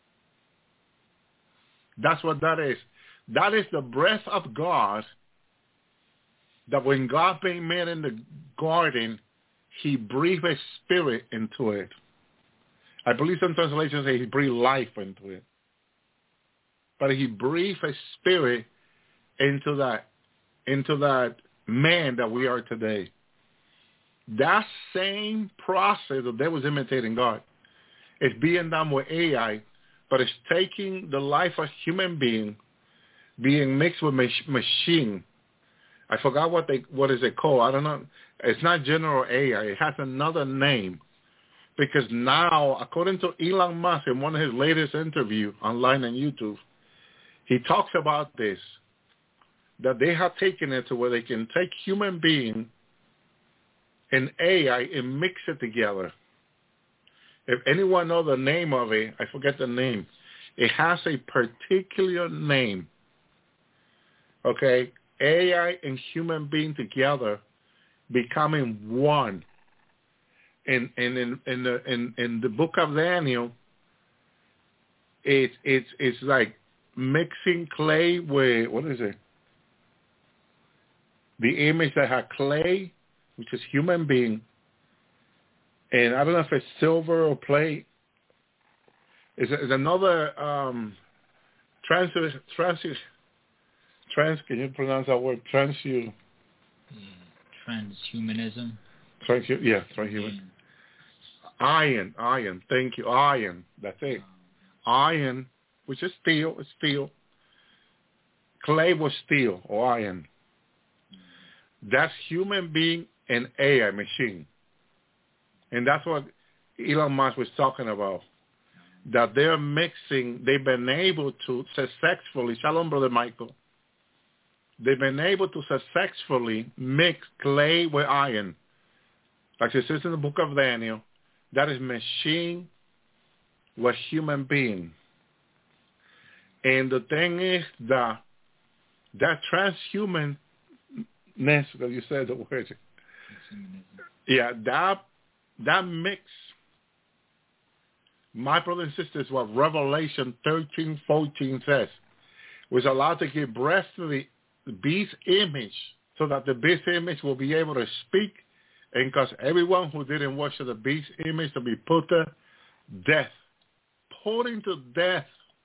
That's what that is. That is the breath of God, that when God being made in the garden, he breathed his spirit into it. I believe some translations say he breathed life into it. But he breathed his spirit into that man that we are today. That same process that they was imitating God is being done with AI, but it's taking the life of human being being mixed with machine. I forgot what is it called. I don't know. It's not general AI. It has another name. Because now, according to Elon Musk in one of his latest interviews online on YouTube, he talks about this, that they have taken it to where they can take human being and AI and mix it together. If anyone knows the name of it, I forget the name. It has a particular name. Okay? AI and human being together becoming one. In the book of Daniel, it's like mixing clay with, what is it? The image that had clay, which is human being, and I don't know if it's silver or plate. It's another can you pronounce that word? Transhumanism. Transhuman. Iron. Thank you. Iron. That's it. Iron, which is steel. It's steel. Clay was steel or iron. That's human being and AI machine. And that's what Elon Musk was talking about. that they're mixing, they've been able to successfully, shalom, Brother Michael, they've been able to successfully mix clay with iron. Like it says in the book of Daniel, that is machine with human being. And the thing is that transhumanness, that you said the word, yeah, that mix, my brothers and sisters, what Revelation 13:14 says, was allowed to give breath to the beast image so that the beast image will be able to speak, and cause everyone who didn't worship the beast image to be put to death. Putting to death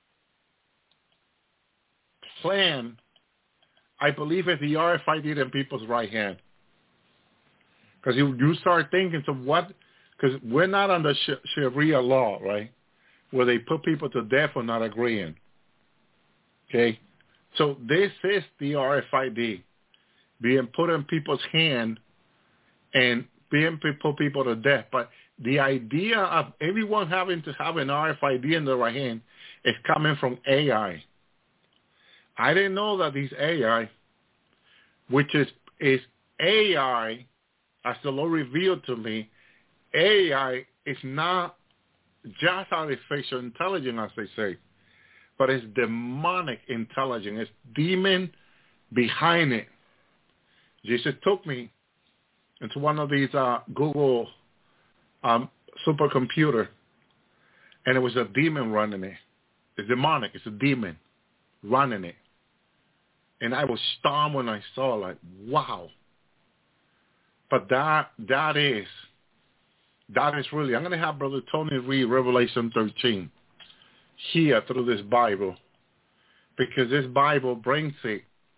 plan, I believe, is the RFID in people's right hand. Because you start thinking, so what, because we're not under Sharia law, right, where they put people to death for not agreeing. Okay? So this is the RFID being put in people's hand and being put people to death. But the idea of everyone having to have an RFID in their right hand is coming from AI. I didn't know that these AI, which is AI, as the Lord revealed to me, AI is not just artificial intelligence, as they say, but it's demonic intelligence. It's demon behind it. Jesus took me into one of these Google supercomputer, and it was a demon running it. It's demonic. It's a demon running it. And I was stunned when I saw, like, wow. But that is really, I'm going to have Brother Tony read Revelation 13 here through this Bible, because this Bible brings it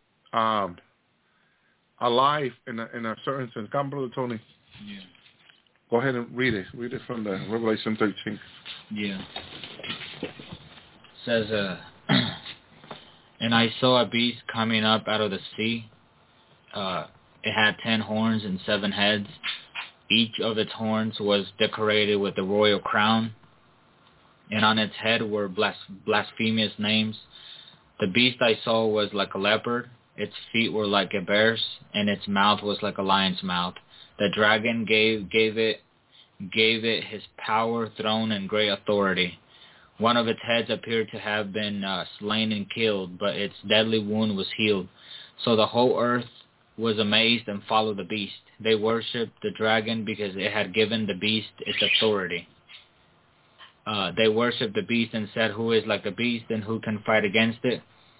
alive in a certain sense. Come, Brother Tony. Yeah. Go ahead and read it. Read it from the Revelation 13. Yeah. It says, and I saw a beast coming up out of the sea. It had 10 horns and 7 heads. Each of its horns was decorated with a royal crown, and on its head were blasphemous names. The beast I saw was like a leopard. Its feet were like a bear's, and its mouth was like a lion's mouth. The dragon gave it his power, throne, and great authority. One of its heads appeared to have been slain and killed, but its deadly wound was healed. So the whole earth was amazed and followed the beast. They worshipped the dragon because it had given the beast its authority. They worshipped the beast and said, "Who is like the beast, and who can fight against it?"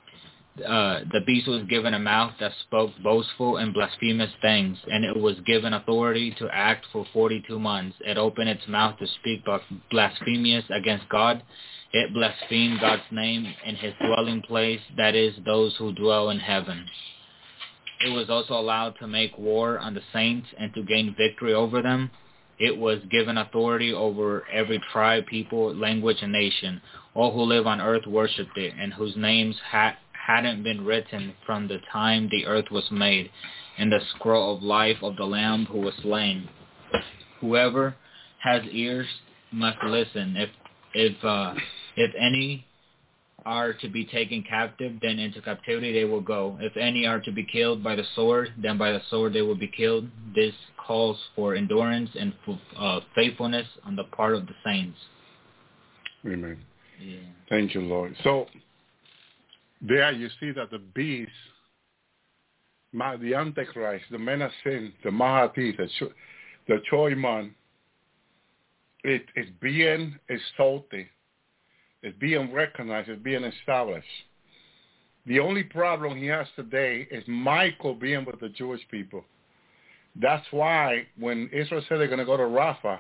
The beast was given a mouth that spoke boastful and blasphemous things, and it was given authority to act for 42 months. It opened its mouth to speak blasphemous against God. It blasphemed God's name and his dwelling place, that is, those who dwell in heaven. It was also allowed to make war on the saints and to gain victory over them. It was given authority over every tribe, people, language, and nation. All who live on earth worshipped it, and whose names hadn't been written from the time the earth was made in the scroll of life of the Lamb who was slain. Whoever has ears must listen. If any are to be taken captive, then into captivity they will go. If any are to be killed by the sword, then by the sword they will be killed. This calls for endurance and faithfulness on the part of the saints. Amen. Yeah. Thank you, Lord. So there you see that the beast, the Antichrist, the man of sin, the Mahati, the Choiman, it is being exalted. It's being recognized. It's being established. The only problem he has today is Michael being with the Jewish people. That's why when Israel said they're going to go to Rafah,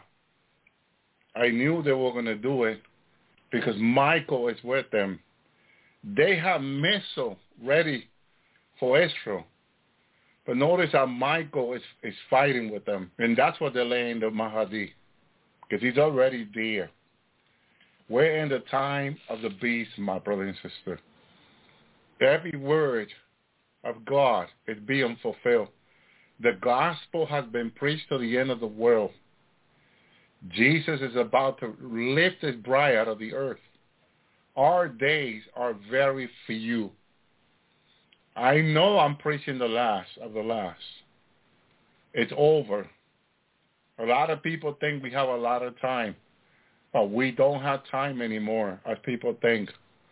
I knew they were going to do it because Michael is with them. They have missile ready for Israel. But notice how Michael is fighting with them. And that's what they're laying the Mahdi, because he's already there. We're in the time of the beast, my brother and sister. Every word of God is being fulfilled. The gospel has been preached to the end of the world. Jesus is about to lift his bride out of the earth. Our days are very few. I know I'm preaching the last of the last. It's over. A lot of people think we have a lot of time, but we don't have time anymore, as people think.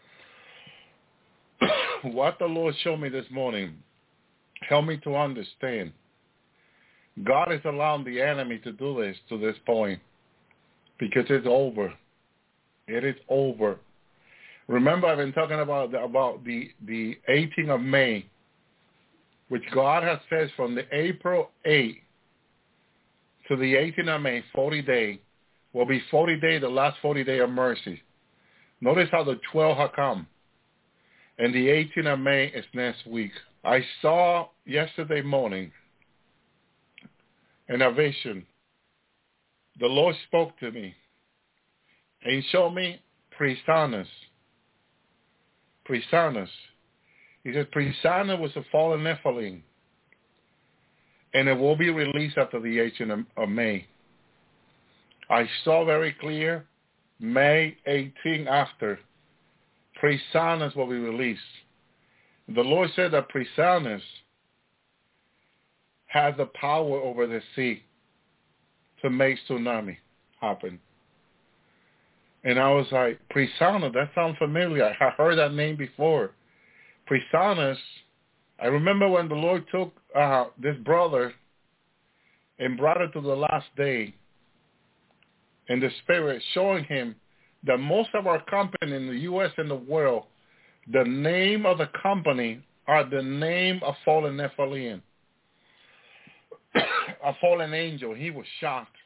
What the Lord showed me this morning, help me to understand. God is allowing the enemy to do this to this point because it's over. It is over. Remember, I've been talking about the 18th of May, which God has said from the April 8th to the 18th of May, 40 days, will be 40 days, the last 40 days of mercy. Notice how the 12 have come. And the 18th of May is next week. I saw yesterday morning in a vision, the Lord spoke to me and he showed me Prisanus. Prisanus. He said Prisanus was a fallen Nephilim, and it will be released after the 18th of May. I saw very clear May 18 after. Prisanus will be released. The Lord said that Prisanus has the power over the sea to make tsunami happen. And I was like, Prisanus, that sounds familiar. I heard that name before. Prisanus, I remember when the Lord took this brother and brought it to the last day in the spirit, showing him that most of our company in the U.S. and the world, the name of the company are the name of fallen Nephilim, a fallen angel. He was shocked.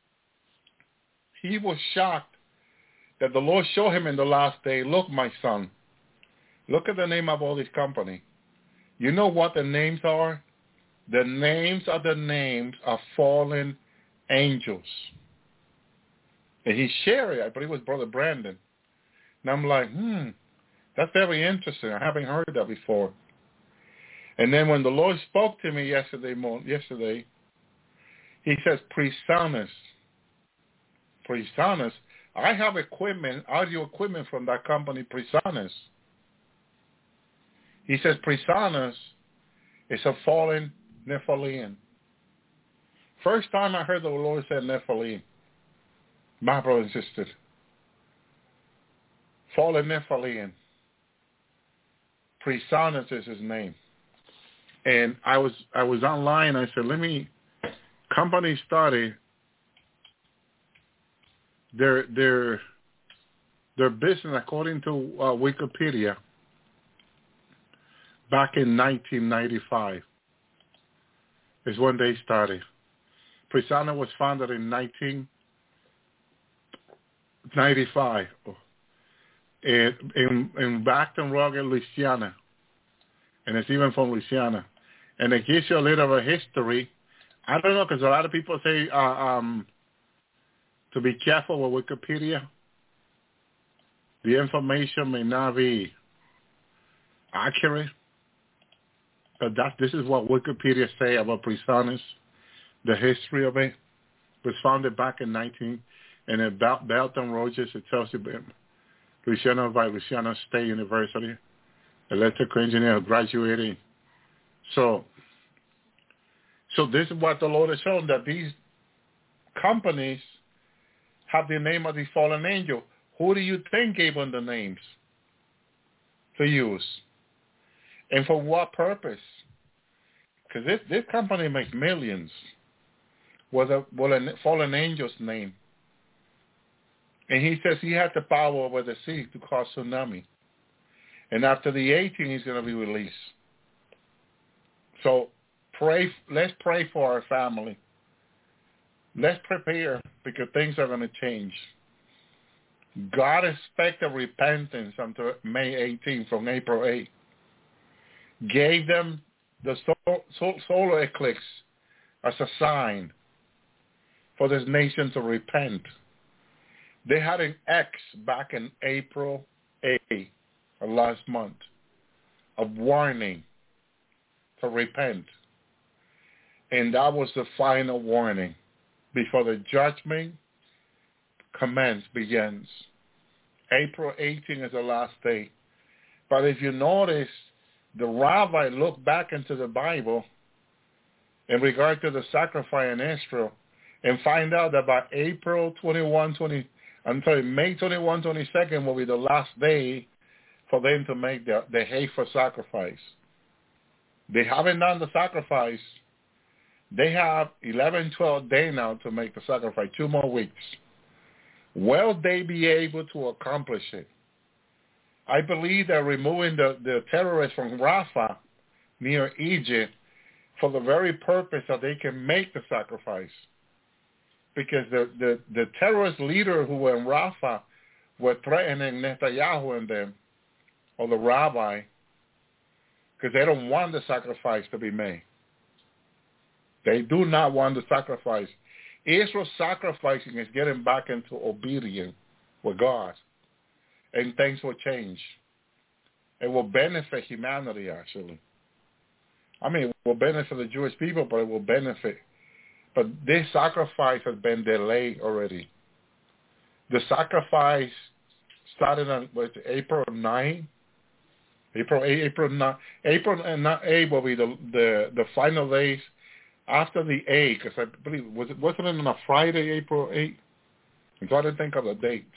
He was shocked that the Lord showed him in the last day, look, my son, look at the name of all this company. You know what the names are? The names are the names of fallen angels. And he shared it. I believe it was Brother Brandon. And I'm like, that's very interesting. I haven't heard that before. And then when the Lord spoke to me yesterday, he says, Prisanus. Prisanus. I have audio equipment from that company, Prisanus. He says, Prisanus is a fallen Nephilim. First time I heard the Lord say Nephilim, my brother and sister, fallen Nephilim. Prisanus is his name. And I was online. I said, company started their business according to Wikipedia back in 1995 is when they started. Prisanus was founded in 1995 in Baton Rouge, Louisiana. And it's even from Louisiana. And it gives you a little of a history. I don't know, because a lot of people say to be careful with Wikipedia. The information may not be accurate. But this is what Wikipedia say about Prisanus. The history of it was founded back in in Baton Rouge. It tells you Louisiana by Louisiana State University. Electrical engineer graduating. So this is what the Lord has shown, that these companies have the name of the fallen angel. Who do you think gave them the names to use? And for what purpose? Because this company makes millions with a fallen angel's name. And he says he has the power over the sea to cause tsunami. And after the 18th, he's going to be released. So let's pray for our family. Let's prepare because things are going to change. God expects a repentance until May 18th from April 8th. Gave them the solar eclipse as a sign for this nation to repent. They had an X back in April 8th of last month of warning to repent. And that was the final warning before the judgment begins. April 18 is the last day. But if you notice, the rabbi looked back into the Bible in regard to the sacrifice in Israel and find out that by May 21, 22nd will be the last day for them to make the heifer sacrifice. They haven't done the sacrifice. They have 11, 12 days now to make the sacrifice, 2 more weeks. Will they be able to accomplish it? I believe they're removing the terrorists from Rafah near Egypt for the very purpose that they can make the sacrifice. Because the terrorist leader who were in Rafah were threatening Netanyahu and them, or the rabbi, because they don't want the sacrifice to be made. They do not want the sacrifice. Israel's sacrificing is getting back into obedience with God, and things will change. It will benefit humanity, actually. I mean, it will benefit the Jewish people, but it will benefit. But this sacrifice has been delayed already. The sacrifice started on April 9. April 8 will be the final days after the 8, because I believe, wasn't it on a Friday, April 8? I'm trying to think of the dates.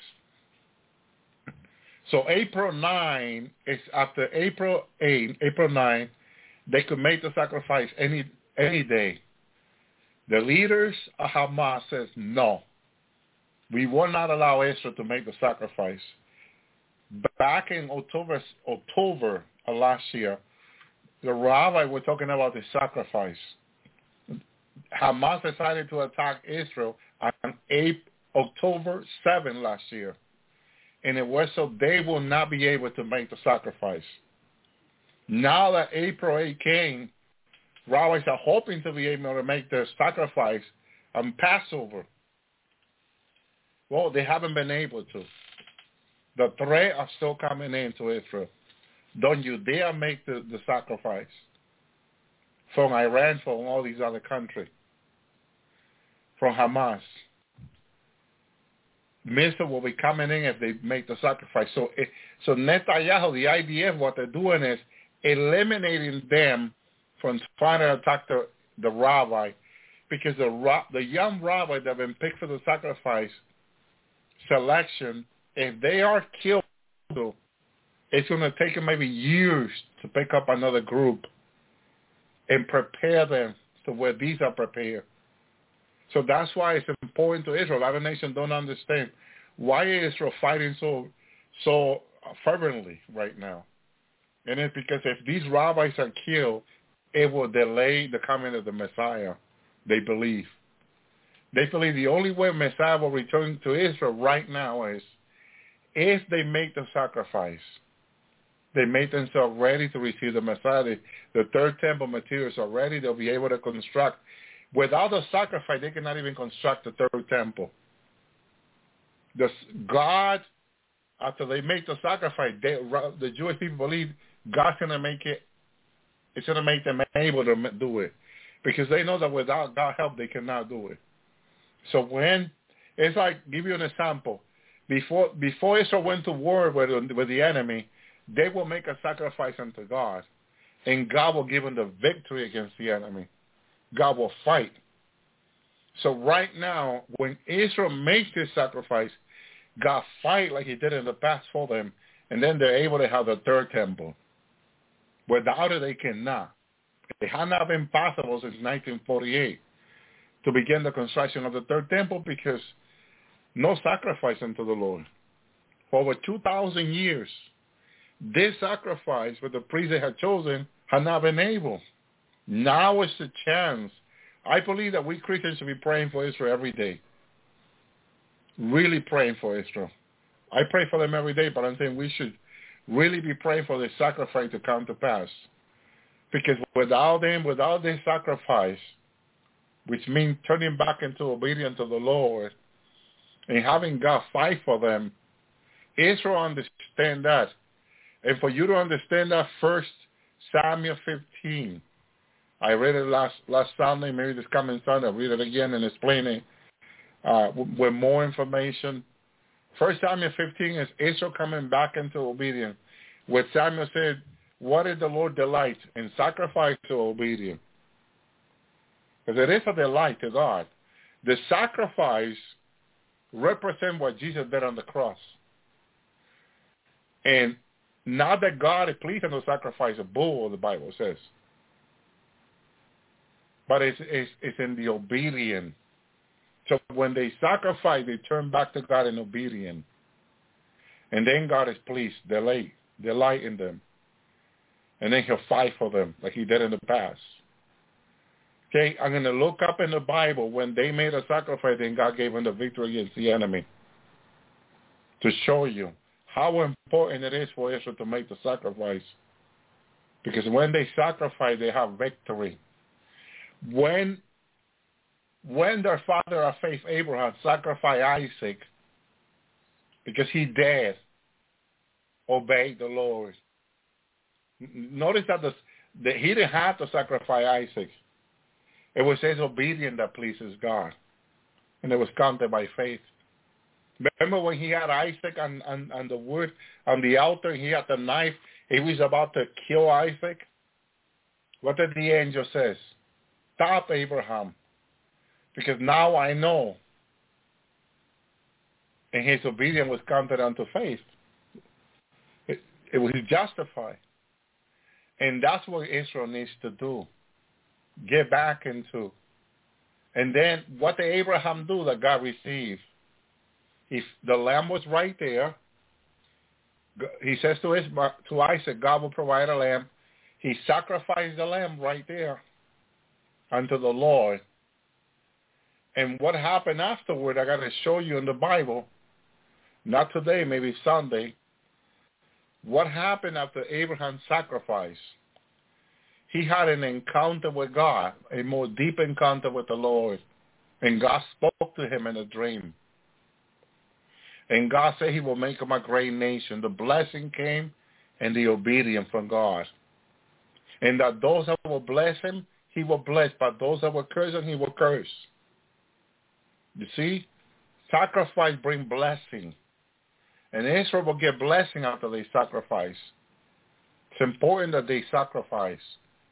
So April 9 is after April 8, April 9, they could make the sacrifice any day. The leaders of Hamas says, no, we will not allow Israel to make the sacrifice. Back in October of last year, the rabbi was talking about the sacrifice. Hamas decided to attack Israel on October 7 last year. And it was so they will not be able to make the sacrifice. Now that April 8 came, rabbis are hoping to be able to make their sacrifice on Passover. Well, they haven't been able to. The threat are still coming into Israel. Don't you dare make the sacrifice from Iran, from all these other countries, from Hamas. Missiles will be coming in if they make the sacrifice. So Netanyahu, the IDF, what they're doing is eliminating them from trying to attack the rabbi, because the young rabbi that have been picked for the sacrifice selection, if they are killed, it's going to take them maybe years to pick up another group and prepare them to where these are prepared. So that's why it's important to Israel. Other nations don't understand why is Israel fighting so fervently right now. And it's because if these rabbis are killed, it will delay the coming of the Messiah, they believe. They believe the only way Messiah will return to Israel right now is if they make the sacrifice. They make themselves ready to receive the Messiah. The third temple materials are ready. They'll be able to construct. Without a sacrifice, they cannot even construct the third temple. God, after they make the sacrifice, the Jewish people believe God's going to make it. It's going to make them able to do it, because they know that without God's help, they cannot do it. So it's like, give you an example. Before Israel went to war with the enemy, they will make a sacrifice unto God, and God will give them the victory against the enemy. God will fight. So right now, when Israel makes this sacrifice, God fight like he did in the past for them, and then they're able to have the third temple. Without it, they cannot. It has not been possible since 1948 to begin the construction of the third temple, because no sacrifice unto the Lord. For over 2,000 years, this sacrifice with the priests they had chosen had not been able. Now is the chance. I believe that we Christians should be praying for Israel every day. Really praying for Israel. I pray for them every day, but I'm saying we should really be praying for this sacrifice to come to pass. Because without them, without this sacrifice, which means turning back into obedience to the Lord and having God fight for them, Israel understand that. And for you to understand that, 1 Samuel 15. I read it last Sunday, maybe this coming Sunday. I'll read it again and explain it with more information. 1 Samuel 15 is Israel coming back into obedience. What Samuel said, what did the Lord delight? In sacrifice or obedience? Because it is a delight to God. The sacrifice represents what Jesus did on the cross. And not that God is pleased to sacrifice a bull, the Bible says. But it's in the obedience. So when they sacrifice, they turn back to God in obedience. And then God is pleased, delight in them. And then he'll fight for them like he did in the past. Okay, I'm going to look up in the Bible when they made a sacrifice and God gave them the victory against the enemy to show you how important it is for Israel to make the sacrifice. Because when they sacrifice, they have victory. When their father of faith, Abraham, sacrificed Isaac, because he dared obey the Lord. Notice that he didn't have to sacrifice Isaac. It was his obedience that pleases God. And it was counted by faith. Remember when he had Isaac on the wood, on the altar, he had the knife, he was about to kill Isaac? What did the angel say? Stop, Abraham, because now I know. And his obedience was counted unto faith. It was justified. And that's what Israel needs to do. Get back into. And then what did Abraham do that God received? If the lamb was right there, he says to Isaac, God will provide a lamb. He sacrificed the lamb right there unto the Lord. And what happened afterward, I got to show you in the Bible. Not today, maybe Sunday. What happened after Abraham's sacrifice? He had an encounter with God, a more deep encounter with the Lord. And God spoke to him in a dream. And God said he will make him a great nation. The blessing came and the obedience from God. And that those that will bless him, he will bless. But those that will curse him, he will curse. You see? Sacrifice brings blessing. And Israel will get blessing after they sacrifice. It's important that they sacrifice.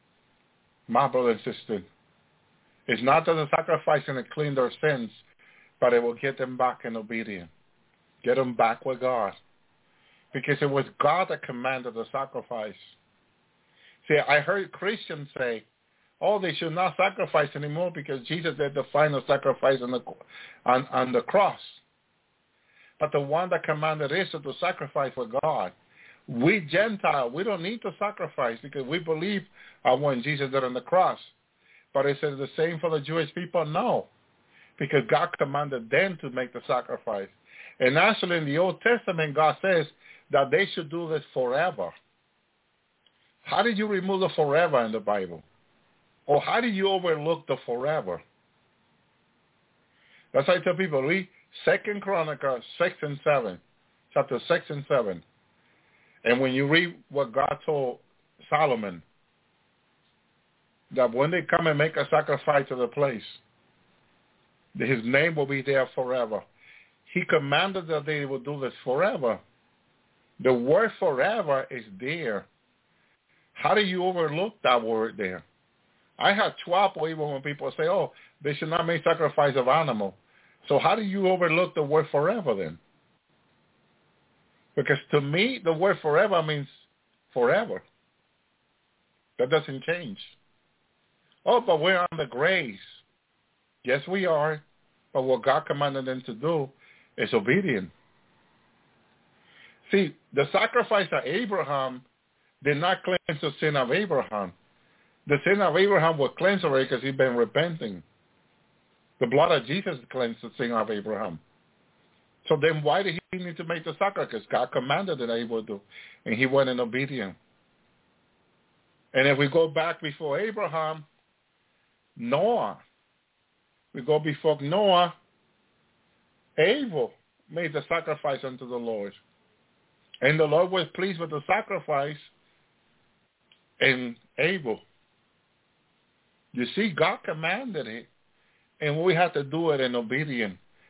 My brother and sister. It's not that the sacrifice is going to clean their sins, but it will get them back in obedience. Get them back with God. Because it was God that commanded the sacrifice. See, I heard Christians say, oh, they should not sacrifice anymore because Jesus did the final sacrifice on the cross. But the one that commanded Israel to sacrifice for God, we Gentiles, we don't need to sacrifice because we believe when Jesus did on the cross. But it says the same for the Jewish people? No, because God commanded them to make the sacrifice. And actually in the Old Testament, God says that they should do this forever. How did you remove the forever in the Bible? Or how do you overlook the forever? That's why I tell people, read 2 Chronicles 6 and 7, chapter 6 and 7. And when you read what God told Solomon, that when they come and make a sacrifice to the place, his name will be there forever. He commanded that they will do this forever. The word forever is there. How do you overlook that word there? I have trouble even when people say, oh, they should not make sacrifice of animal. So how do you overlook the word forever then? Because to me, the word forever means forever. That doesn't change. Oh, but we're under grace. Yes, we are. But what God commanded them to do is obedient. See, the sacrifice of Abraham did not cleanse the sin of Abraham. The sin of Abraham was cleansed already because he'd been repenting. The blood of Jesus cleansed the sin of Abraham. So then why did he need to make the sacrifice? Because God commanded that he would do. And he went in obedience. And if we go back before Abraham, Noah. We go before Noah, Abel made the sacrifice unto the Lord. And the Lord was pleased with the sacrifice in Abel. You see, God commanded it. And we have to do it in obedience.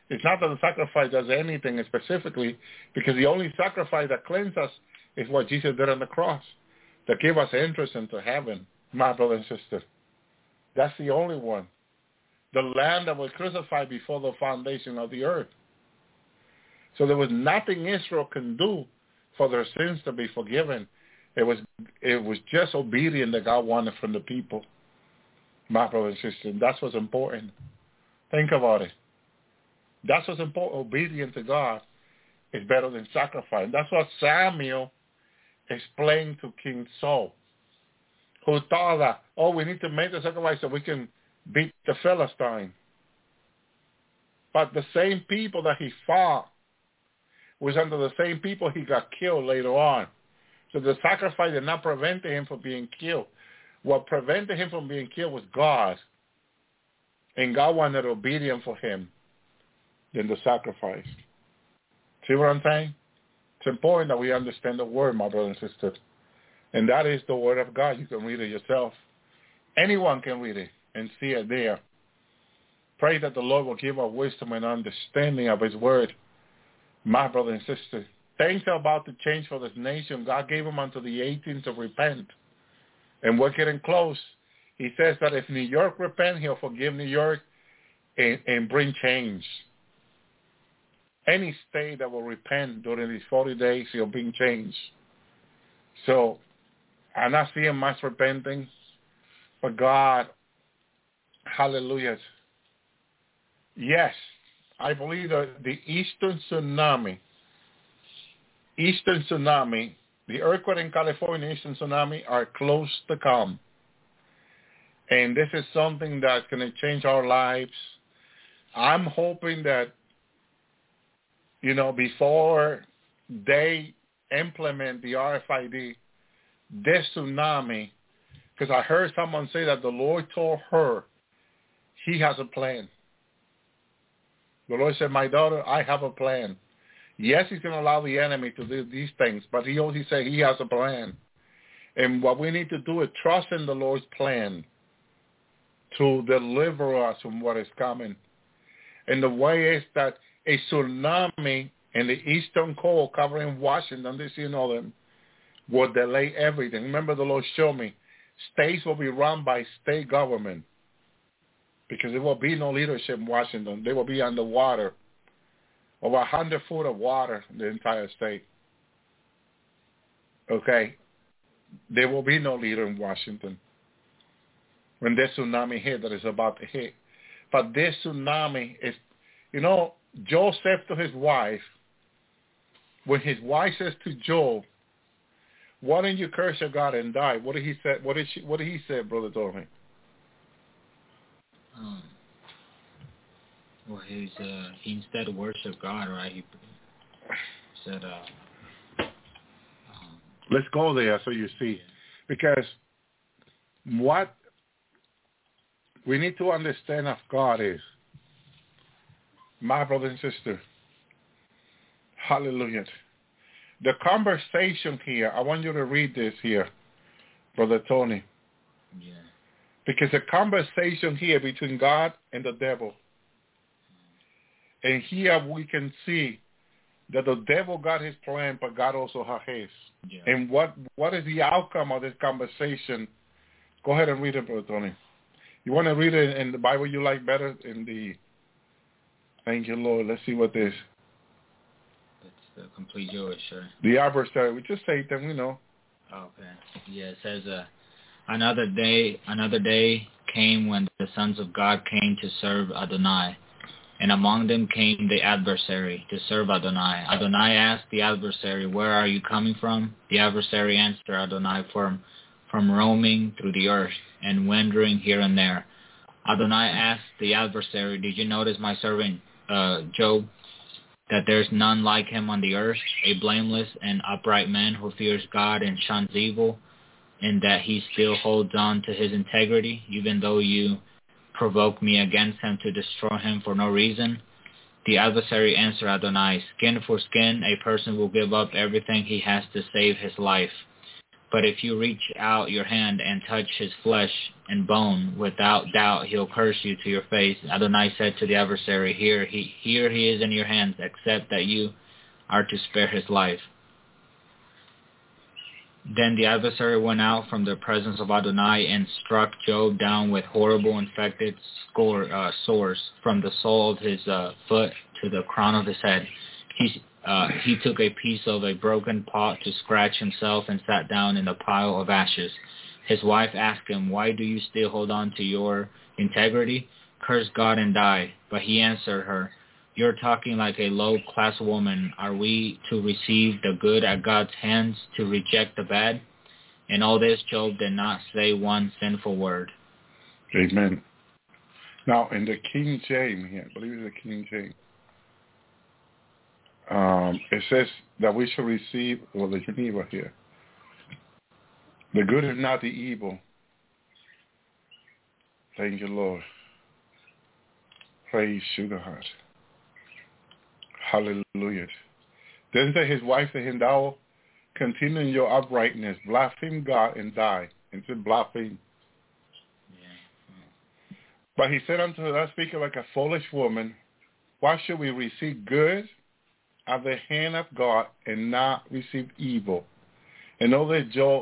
It's not that the sacrifice does anything specifically, because the only sacrifice that cleanses us is what Jesus did on the cross, that gave us entrance into heaven, my brother and sister. That's the only one. The Lamb that was crucified before the foundation of the earth. So there was nothing Israel can do for their sins to be forgiven. It was just obedience that God wanted from the people, my brother and sister. That's what's important. Think about it. That's what's important. Obedience to God is better than sacrifice. That's what Samuel explained to King Saul, who thought that, we need to make the sacrifice so we can beat the Philistine. But the same people that he fought was under the same people he got killed later on. So the sacrifice did not prevent him from being killed. What prevented him from being killed was God. And God wanted obedience for him than the sacrifice. See what I'm saying? It's important that we understand the word, my brothers and sisters. And that is the word of God. You can read it yourself. Anyone can read it and see it there. Pray that the Lord will give us wisdom and understanding of his word, my brother and sister. Things are about to change for this nation. God gave them until the 18th to repent. And we're getting close. He says that if New York repent, he'll forgive New York and bring change. Any state that will repent during these 40 days, he'll bring change. So I'm not seeing much repenting, but God, hallelujah. Yes, I believe that the Eastern tsunami, the earthquake in California, Eastern tsunami are close to come. And this is something that's going to change our lives. I'm hoping that, before they implement the RFID, this tsunami, because I heard someone say that the Lord told her he has a plan. The Lord said, my daughter, I have a plan. Yes, he's going to allow the enemy to do these things, but he also said he has a plan. And what we need to do is trust in the Lord's plan to deliver us from what is coming. And the way is that a tsunami in the eastern coast covering Washington, D.C. and all them, will delay everything. Remember, the Lord showed me, states will be run by state government because there will be no leadership in Washington. They will be underwater, over 100 foot of water in the entire state. Okay? There will be no leader in Washington when this tsunami hit that is about to hit. But this tsunami is, Job said to his wife, when his wife says to Job, why don't you curse your God and die? What did he say? What did he say, Brother Tony? Well, he instead worship God, right? He said, let's go there so you see. Because what we need to understand of God is, my brother and sister, hallelujah. The conversation here, I want you to read this here, Brother Tony. Yeah. Because the conversation here between God and the devil. And here we can see that the devil got his plan, but God also has his. Yeah. And what is the outcome of this conversation? Go ahead and read it, Brother Tony. You want to read it in the Bible you like better? Thank you, Lord. Let's see what this. It's the complete Jewish, sure. The adversary, we just say them, Okay. Yeah, it says, another day came when the sons of God came to serve Adonai. And among them came the adversary to serve Adonai. Adonai asked the adversary, where are you coming from? The adversary answered Adonai, from roaming through the earth and wandering here and there. Adonai asked the adversary, did you notice my servant Job, that there's none like him on the earth, a blameless and upright man who fears God and shuns evil, and that he still holds on to his integrity, even though you provoke me against him to destroy him for no reason? The adversary answered Adonai, skin for skin, a person will give up everything he has to save his life. But if you reach out your hand and touch his flesh and bone, without doubt he'll curse you to your face. Adonai said to the adversary, Here he is in your hands, except that you are to spare his life. Then the adversary went out from the presence of Adonai and struck Job down with horrible infected sores from the sole of his foot to the crown of his head. He took a piece of a broken pot to scratch himself and sat down in a pile of ashes. His wife asked him, Why do you still hold on to your integrity? Curse God and die. But he answered her, You're talking like a low-class woman. Are we to receive the good at God's hands, to reject the bad? In all this, Job did not say one sinful word. Amen. Now, in the King James here, I believe it's the King James, it says that we should receive, well, the Geneva here, the good and not the evil. Thank you, Lord. Praise you, God. Hallelujah. Then said his wife to him, Thou continue in your uprightness, blaspheme God and die. And said blaspheme. Yeah. But he said unto her, Thou speakest like a foolish woman. Why should we receive good of the hand of God and not receive evil? And know that Job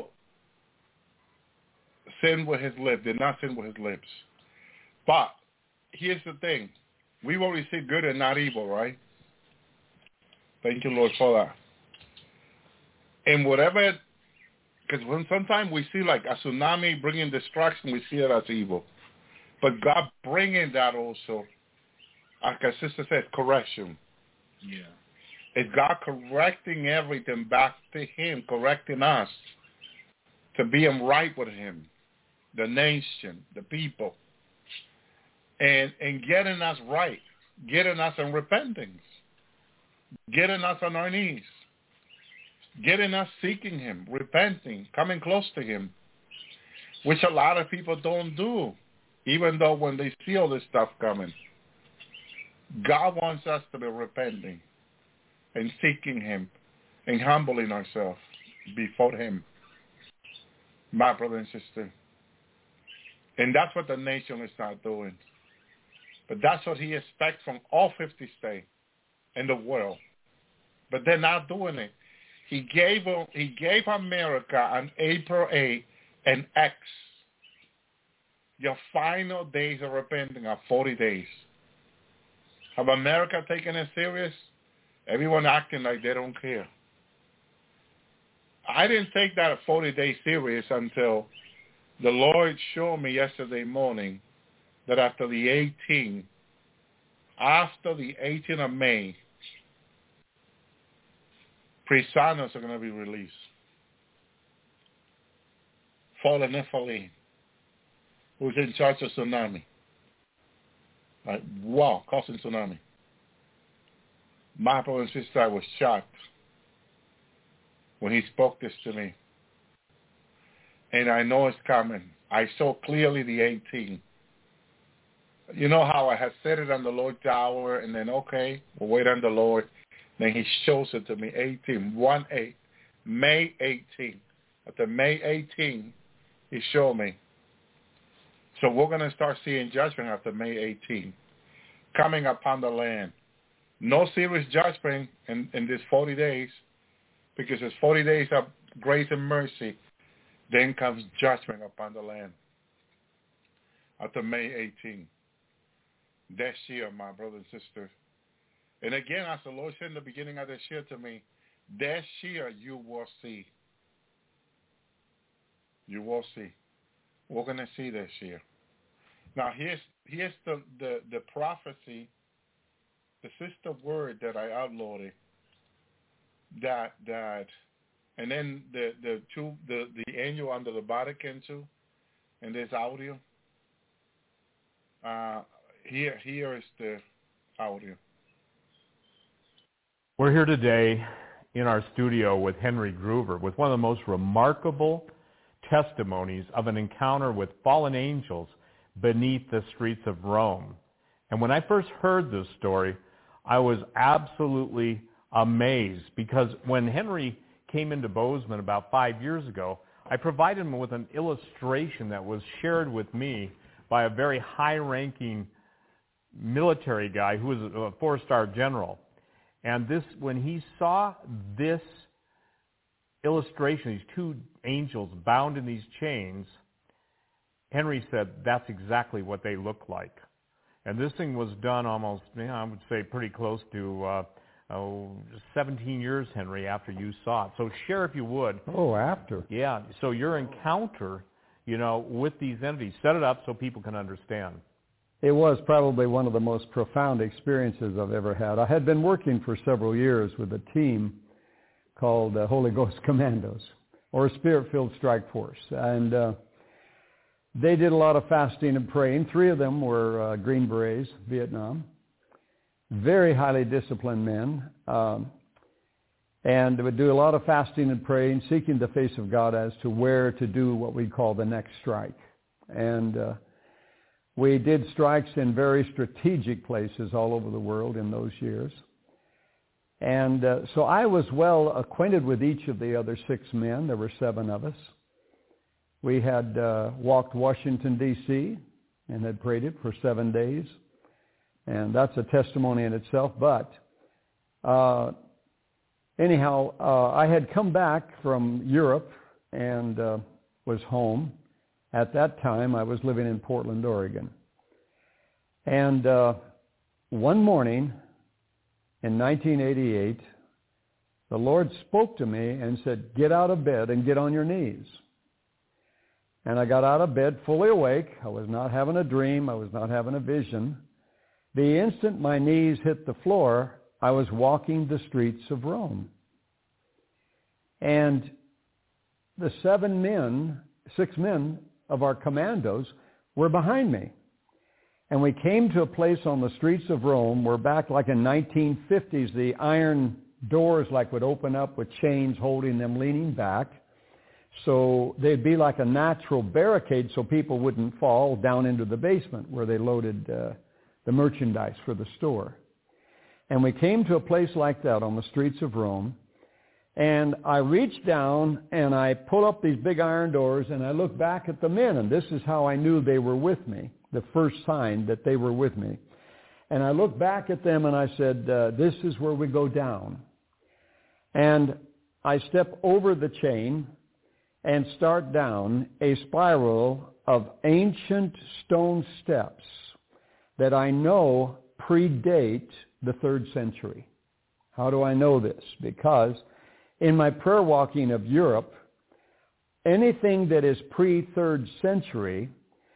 sinned with his lips, did not sin with his lips. But here's the thing. We will receive good and not evil, right? Thank you, Lord, for that. And whatever, because when sometimes we see like a tsunami bringing destruction, we see it as evil. But God bringing that also, like our sister said, correction. Yeah. It's God correcting everything back to him, correcting us to be right with him, the nation, the people, and getting us right, getting us in repentance, getting us on our knees, getting us seeking him, repenting, coming close to him, which a lot of people don't do, even though when they see all this stuff coming. God wants us to be repenting and seeking him and humbling ourselves before him, my brother and sister. And that's what the nation is not doing. But that's what he expects from all 50 states in the world. But they're not doing it. He gave America on April 8 an X. Your final days of repenting are 40 days. Have America taken it serious? Everyone acting like they don't care. I didn't take that 40 days serious until the Lord showed me yesterday morning that after the 18th of May, prisoners are going to be released. Fallen Nephilim, who's in charge of tsunami. Like, wow, causing tsunami. My brother and sister, I was shocked when he spoke this to me. And I know it's coming. I saw clearly the 18th. You know how I had said it on the Lord's hour, and then, okay, we'll wait on the Lord. Then he shows it to me, 1-8, May 18th. After May 18th, he showed me. So we're going to start seeing judgment after May 18th coming upon the land. No serious judgment in these 40 days, because it's 40 days of grace and mercy. Then comes judgment upon the land after May 18th. This year, my brothers and sisters. And again, as the Lord said in the beginning of this year to me, this year you will see. You will see. We're going to see this year. Now, here's the prophecy. This is the word that I uploaded. That and then the angel under the Vatican too, and this audio. Here is the audio. We're here today in our studio with Henry Gruver with one of the most remarkable testimonies of an encounter with fallen angels beneath the streets of Rome. And when I first heard this story, I was absolutely amazed, because when Henry came into Bozeman about 5 years ago, I provided him with an illustration that was shared with me by a very high-ranking military guy who was a 4-star general. And this, when he saw this illustration, these two angels bound in these chains, Henry said, that's exactly what they look like. And this thing was done almost, I would say, pretty close to 17 years, Henry, after you saw it. So share, if you would. Oh, after. Yeah. So your encounter, with these entities, set it up so people can understand. It was probably one of the most profound experiences I've ever had. I had been working for several years with a team called Holy Ghost Commandos, or Spirit-Filled Strike Force. And they did a lot of fasting and praying. 3 of them were Green Berets, Vietnam. Very highly disciplined men. And they would do a lot of fasting and praying, seeking the face of God as to where to do what we call the next strike. And we did strikes in very strategic places all over the world in those years. And so I was well acquainted with each of the other 6 men. There were 7 of us. We had walked Washington, D.C., and had prayed it for 7 days. And that's a testimony in itself. But anyhow, I had come back from Europe and was home. At that time, I was living in Portland, Oregon. And one morning in 1988, the Lord spoke to me and said, get out of bed and get on your knees. And I got out of bed fully awake. I was not having a dream. I was not having a vision. The instant my knees hit the floor, I was walking the streets of Rome. And the 6 men of our commandos were behind me. And we came to a place on the streets of Rome where back like in 1950s, the iron doors would open up with chains holding them leaning back. So they'd be like a natural barricade so people wouldn't fall down into the basement where they loaded the merchandise for the store. And we came to a place like that on the streets of Rome. And I reached down and I pulled up these big iron doors and I looked back at the men. And this is how I knew they were with me, the first sign that they were with me. And I looked back at them and I said, this is where we go down. And I step over the chain and start down a spiral of ancient stone steps that I know predate the 3rd century. How do I know this? Because in my prayer walking of Europe, anything that is pre-3rd century,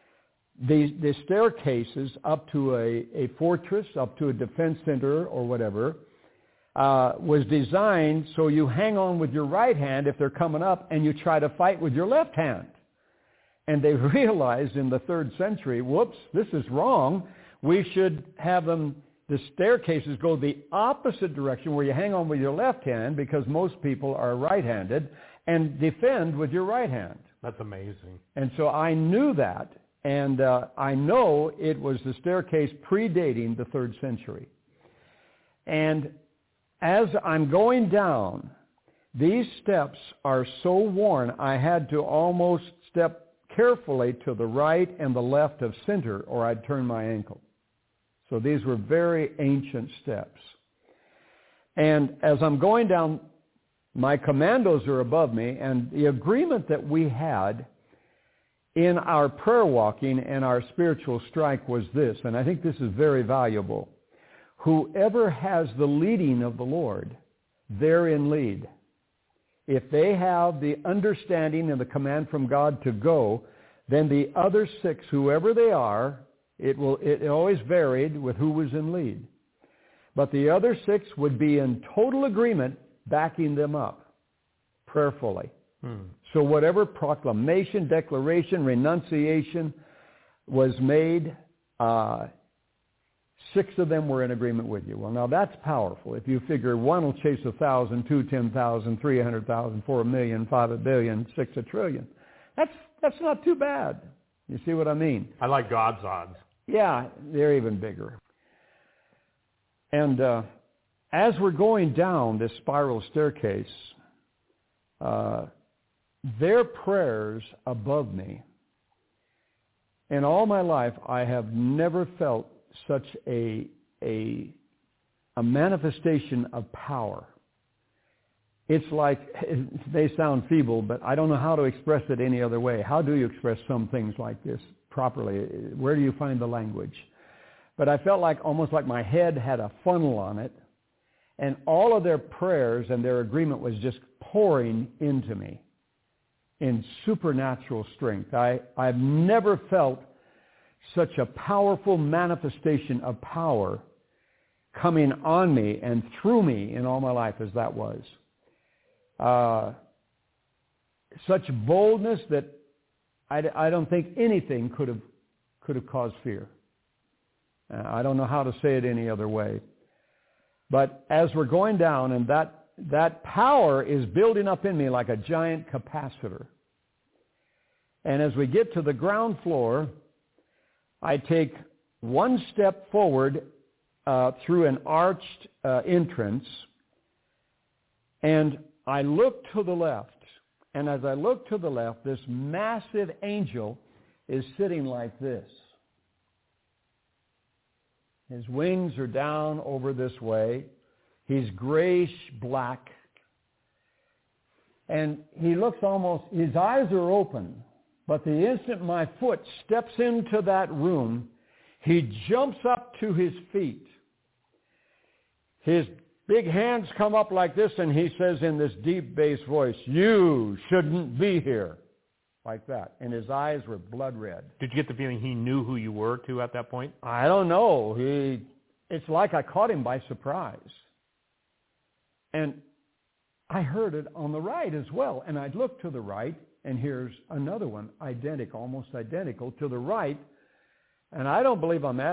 the staircases up to a fortress, up to a defense center or whatever, was designed so you hang on with your right hand if they're coming up and you try to fight with your left hand. And they realized in the 3rd century, whoops, this is wrong. We should have the staircases go the opposite direction where you hang on with your left hand because most people are right-handed and defend with your right hand. That's amazing. And so I knew that, and I know it was the staircase predating the 3rd century. And as I'm going down, these steps are so worn, I had to almost step carefully to the right and the left of center or I'd turn my ankle. So these were very ancient steps. And as I'm going down, my commandos are above me, and the agreement that we had in our prayer walking and our spiritual strike was this, and I think this is very valuable. Whoever has the leading of the Lord, therein lead. If they have the understanding and the command from God to go, then the other 6, whoever they are, it always varied with who was in lead. But the other 6 would be in total agreement, backing them up prayerfully. So whatever proclamation, declaration, renunciation was made, 6 of them were in agreement with you. Well, now that's powerful. If you figure 1 will chase 1,000, 2 10,000, 3 100,000, 4 1,000,000, 5 1 billion, 6 1 trillion. That's not too bad. You see what I mean? I like God's odds. Yeah, they're even bigger. And as we're going down this spiral staircase, their prayers above me. In all my life, I have never felt such a manifestation of power. It's like, it may sound feeble, but I don't know how to express it any other way. How do you express some things like this properly? Where do you find the language? But I felt like almost like my head had a funnel on it, and all of their prayers and their agreement was just pouring into me in supernatural strength. I've never felt such a powerful manifestation of power coming on me and through me in all my life as that was. Such boldness that I don't think anything could have caused fear. I don't know how to say it any other way. But as we're going down, and that power is building up in me like a giant capacitor. And as we get to the ground floor, I take one step forward through an arched entrance, and I look to the left. And as I look to the left, this massive angel is sitting like this. His wings are down over this way. He's grayish black. And he looks almost, his eyes are open. But the instant my foot steps into that room, he jumps up to his feet. His big hands come up like this, and he says in this deep bass voice, "You shouldn't be here." Like that. And his eyes were blood red. Did you get the feeling he knew who you were, too, at that point? I don't know. It's like I caught him by surprise. And I heard it on the right as well. And I'd look to the right, and here's another one, almost identical to the right. And I don't believe I'm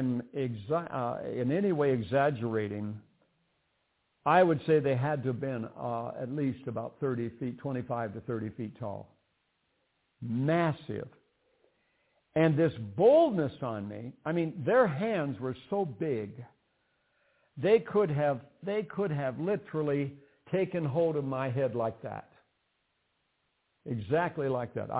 in any way exaggerating. I would say they had to have been at least about 30 feet, 25 to 30 feet tall. Massive. And this boldness on me, I mean, their hands were so big, they could have literally taken hold of my head like that. Exactly like that.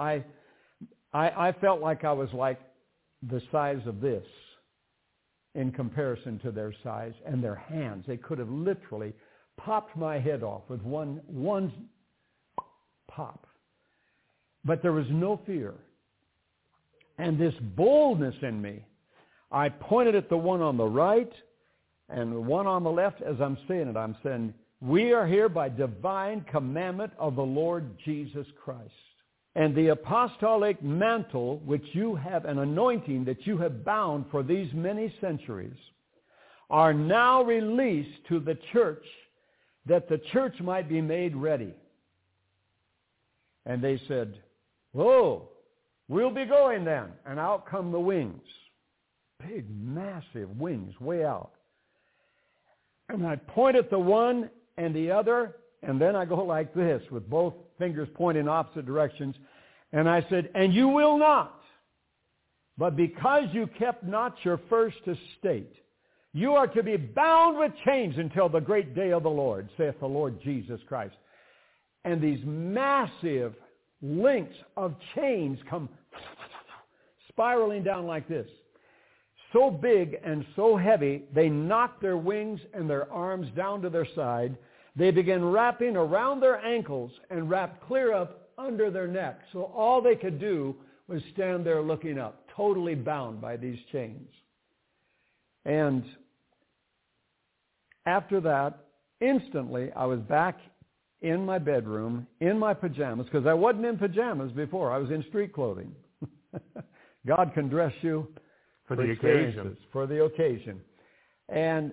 I felt like I was like the size of this in comparison to their size and their hands. They could have literally popped my head off with one pop. But there was no fear. And this boldness in me, I pointed at the one on the right and the one on the left. As I'm saying it, I'm saying, we are here by divine commandment of the Lord Jesus Christ. And the apostolic mantle, which you have, an anointing that you have bound for these many centuries, are now released to the church, that the church might be made ready. And they said, "Oh, we'll be going then." And out come the wings. Big, massive wings way out. And I point at the one and the other, and then I go like this with both fingers pointing opposite directions. And I said, "And you will not. But because you kept not your first estate, you are to be bound with chains until the great day of the Lord, saith the Lord Jesus Christ." And these massive links of chains come spiraling down like this. So big and so heavy, they knock their wings and their arms down to their side. They begin wrapping around their ankles and wrap clear up under their neck. So all they could do was stand there looking up, totally bound by these chains. And after that, instantly, I was back in my bedroom, in my pajamas, because I wasn't in pajamas before. I was in street clothing. God can dress you for the occasion. For the occasion. And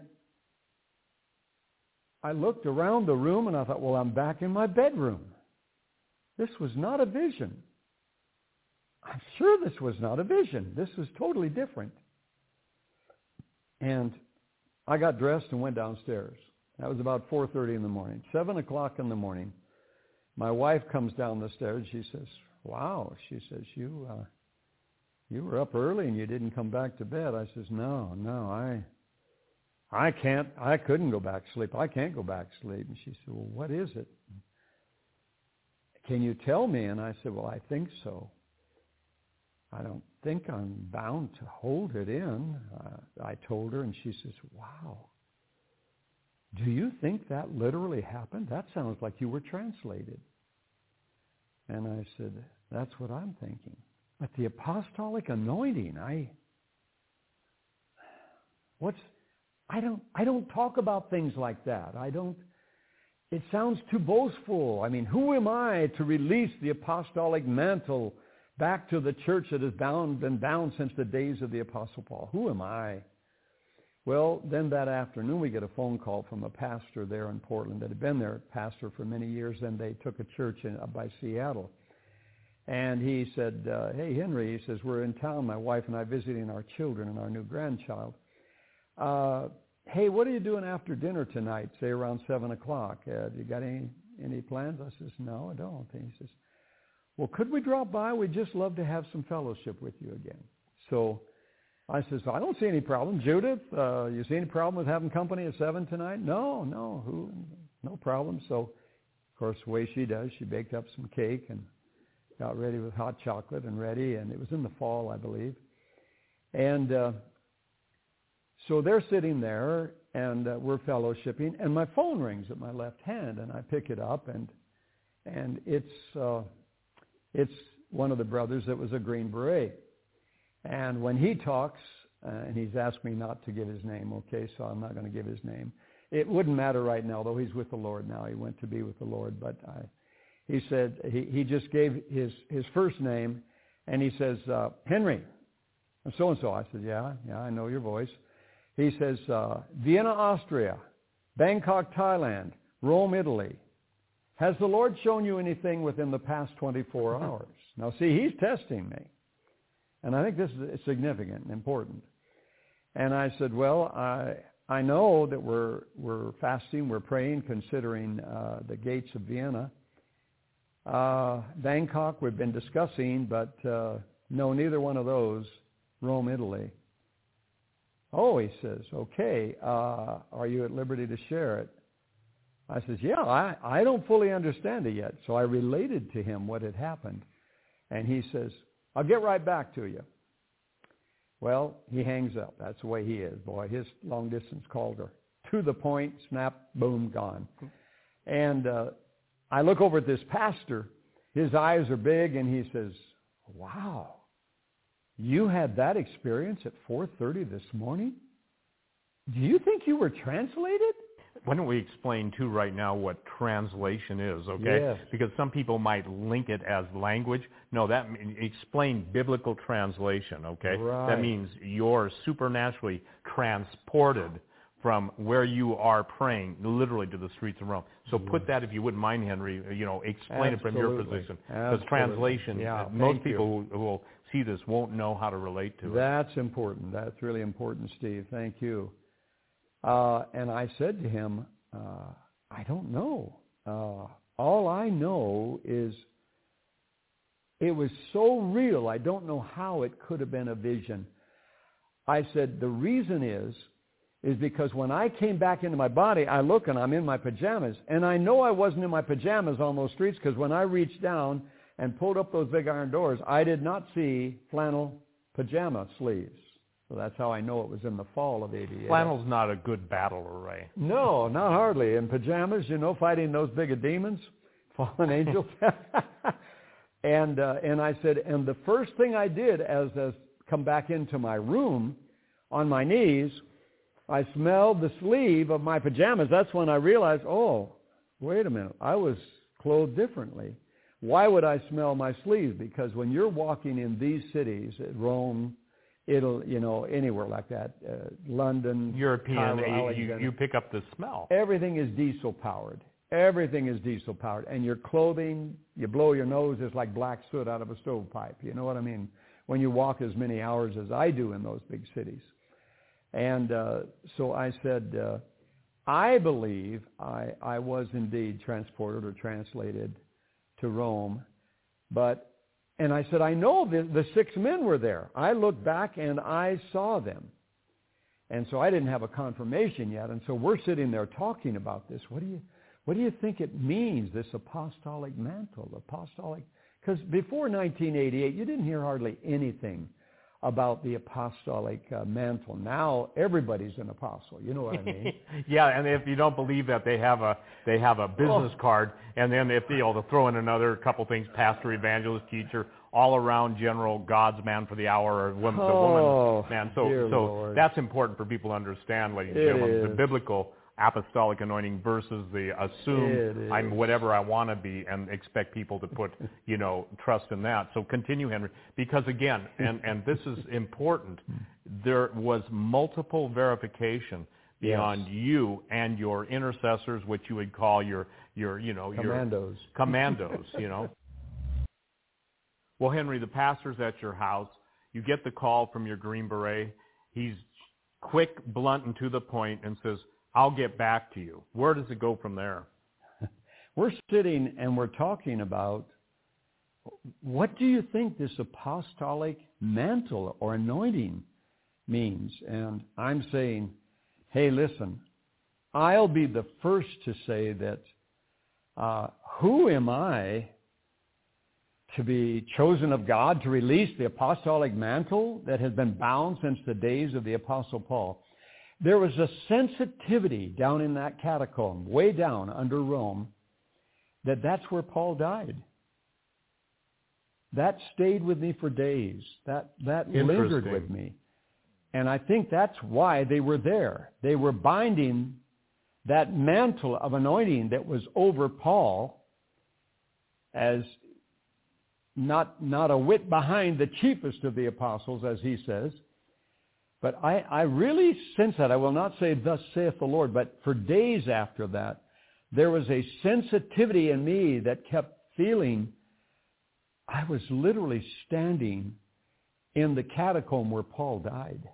I looked around the room, and I thought, well, I'm back in my bedroom. This was not a vision. I'm sure this was not a vision. This was totally different. And I got dressed and went downstairs. That was about 4:30 in the morning. 7 o'clock in the morning, my wife comes down the stairs. She says, "Wow," she says, you were up early and you didn't come back to bed." I says, No, I couldn't go back to sleep. I can't go back to sleep. And she said, "Well, what is it?" can you tell me? And I said, well, I think so. I don't think I'm bound to hold it in. I told her, and she says, wow. Do you think that literally happened? That sounds like you were translated. And I said, that's what I'm thinking. But the apostolic anointing, I don't talk about things like that. It sounds too boastful. I mean, who am I to release the apostolic mantle back to the church that has been bound since the days of the Apostle Paul? Who am I? Well, then that afternoon we get a phone call from a pastor there in Portland that had been their pastor for many years. Then they took a church up by Seattle. And he said, hey, Henry, he says, we're in town, my wife and I, visiting our children and our new grandchild. Hey, what are you doing after dinner tonight, say around 7 o'clock? You got any plans? I says, no, I don't. And he says, well, could we drop by? We'd just love to have some fellowship with you again. So I says, I don't see any problem. Judith, you see any problem with having company at 7 tonight? No problem. So, of course, the way she does, she baked up some cake and got ready with hot chocolate and ready, and it was in the fall, I believe. And so they're sitting there, and we're fellowshipping, and my phone rings at my left hand, and I pick it up, and it's one of the brothers that was a Green Beret. And when he talks, and he's asked me not to give his name, okay, so I'm not going to give his name. It wouldn't matter right now, though. He's with the Lord now. He went to be with the Lord, but he said, he just gave his first name, and he says, Henry, so-and-so. I said, yeah, I know your voice. He says, Vienna, Austria, Bangkok, Thailand, Rome, Italy. Has the Lord shown you anything within the past 24 hours? Now, see, he's testing me. And I think this is significant and important. And I said, well, I know that we're fasting, we're praying, considering the gates of Vienna. Bangkok, we've been discussing, but no, neither one of those. Rome, Italy. Oh, he says, okay, are you at liberty to share it? I says, yeah, I don't fully understand it yet. So I related to him what had happened. And he says, I'll get right back to you. Well, he hangs up. That's the way he is. Boy, his long-distance calls are to the point, snap, boom, gone. And I look over at this pastor. His eyes are big, and he says, wow, you had that experience at 4:30 this morning? Do you think you were translated? Why don't we explain, too, right now what translation is, okay? Yes. Because some people might link it as language. No, explain biblical translation, okay? Right. That means you're supernaturally transported from where you are praying literally to the streets of Rome. So put that, if you wouldn't mind, Henry, explain it from your position. Because translation, most people who will see this won't know how to relate to it. That's important. That's really important, Steve. Thank you. And I said to him, I don't know. All I know is it was so real, I don't know how it could have been a vision. I said, the reason is because when I came back into my body, I look and I'm in my pajamas. And I know I wasn't in my pajamas on those streets because when I reached down and pulled up those big iron doors, I did not see flannel pajama sleeves. So that's how I know it was in the fall of '88. Flannel's not a good battle array. No, not hardly. In pajamas, fighting those big demons, fallen angels. And I said, and the first thing I did as come back into my room on my knees, I smelled the sleeve of my pajamas. That's when I realized, oh, wait a minute, I was clothed differently. Why would I smell my sleeves? Because when you're walking in these cities, Rome, anywhere like that, London, European, Cairo, you pick up the smell. Everything is diesel powered. Everything is diesel powered. And your clothing, you blow your nose, it's like black soot out of a stovepipe. You know what I mean? When you walk as many hours as I do in those big cities. And so I said, I believe I was indeed transported or translated to Rome. And I said, I know the 6 men were there. I looked back and I saw them. And so I didn't have a confirmation yet. And so we're sitting there talking about this. what do you think it means, this apostolic mantle, apostolic? Because before 1988, you didn't hear hardly anything about the apostolic mantle. Now everybody's an apostle. You know what I mean? Yeah, and if you don't believe that, they have a business card, and then if they'll throw in another couple things: pastor, evangelist, teacher, all around general, God's man for the hour, or the woman man. So that's important for people to understand, ladies and gentlemen. The biblical apostolic anointing versus the assume I'm whatever I want to be and expect people to put, trust in that. So continue, Henry, because again, and this is important, there was multiple verification beyond you and your intercessors, which you would call your commandos. Commandos. Well, Henry, the pastor's at your house. You get the call from your Green Beret. He's quick, blunt, and to the point and says, I'll get back to you. Where does it go from there? We're sitting and we're talking about, what do you think this apostolic mantle or anointing means? And I'm saying, hey, listen, I'll be the first to say that who am I to be chosen of God to release the apostolic mantle that has been bound since the days of the Apostle Paul? There was a sensitivity down in that catacomb, way down under Rome, that's where Paul died. That stayed with me for days. That lingered with me. And I think that's why they were there. They were binding that mantle of anointing that was over Paul as not a whit behind the chiefest of the apostles, as he says. But I really sense that. I will not say, thus saith the Lord, but for days after that, there was a sensitivity in me that kept feeling I was literally standing in the catacomb where Paul died.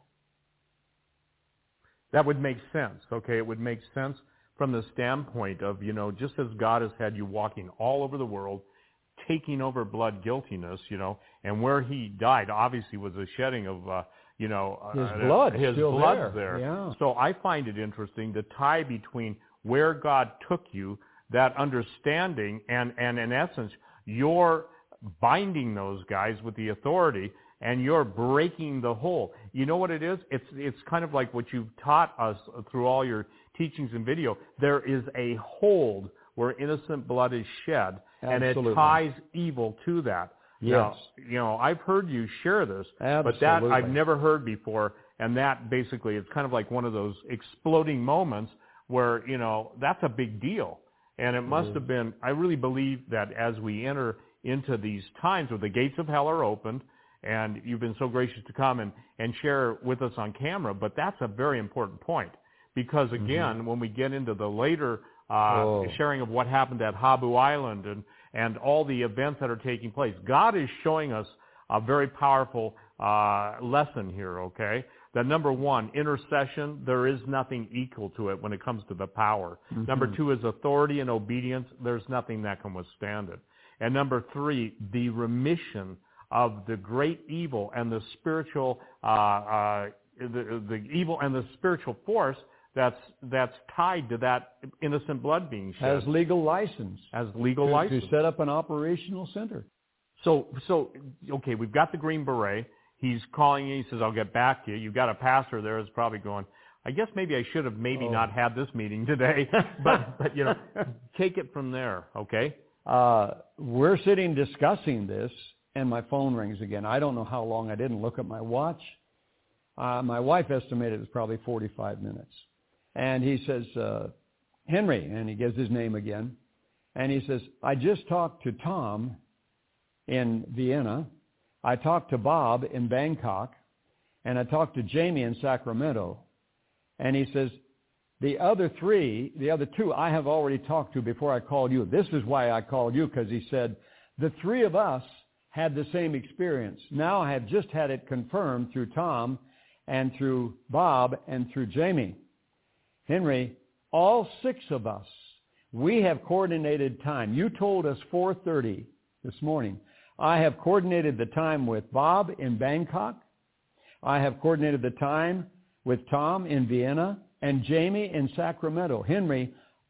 That would make sense, okay? It would make sense from the standpoint of, just as God has had you walking all over the world, taking over blood guiltiness, and where he died obviously was a shedding of, his blood. His still blood's there. Yeah. So I find it interesting to tie between where God took you, that understanding, and in essence, you're binding those guys with the authority, and you're breaking the whole. You know what it is? It's kind of like what you've taught us through all your teachings and video. There is a hold where innocent blood is shed, Absolutely. and it ties evil to that. Yes. Now, I've heard you share this, Absolutely. but that I've never heard before, and that basically it's kind of like one of those exploding moments where, that's a big deal. And it must have been, I really believe that as we enter into these times where the gates of hell are opened, and you've been so gracious to come and share with us on camera, but that's a very important point. Because again, when we get into the later sharing of what happened at Habu Island and all the events that are taking place, God is showing us a very powerful lesson here, okay? That number one, intercession, there is nothing equal to it when it comes to the power. Number two is authority and obedience. There's nothing that can withstand it. And number three, the remission of the great evil and the spiritual, the evil and the spiritual force that's tied to that innocent blood being shed. As legal license. To set up an operational center. So okay, we've got the Green Beret. He's calling you. He says, I'll get back to you. You've got a pastor there that's probably going, I guess maybe I should have not had this meeting today. but take it from there, okay? We're sitting discussing this, and my phone rings again. I don't know how long. I didn't look at my watch. My wife estimated it was probably 45 minutes. And he says, Henry, and he gives his name again. And he says, I just talked to Tom in Vienna. I talked to Bob in Bangkok. And I talked to Jamie in Sacramento. And he says, the other two, I have already talked to before I called you. This is why I called you, because he said, the three of us had the same experience. Now I have just had it confirmed through Tom and through Bob and through Jamie. Henry, all six of us, we have coordinated time. You told us 4:30 this morning. I have coordinated the time with Bob in Bangkok. I have coordinated the time with Tom in Vienna and Jamie in Sacramento. Henry,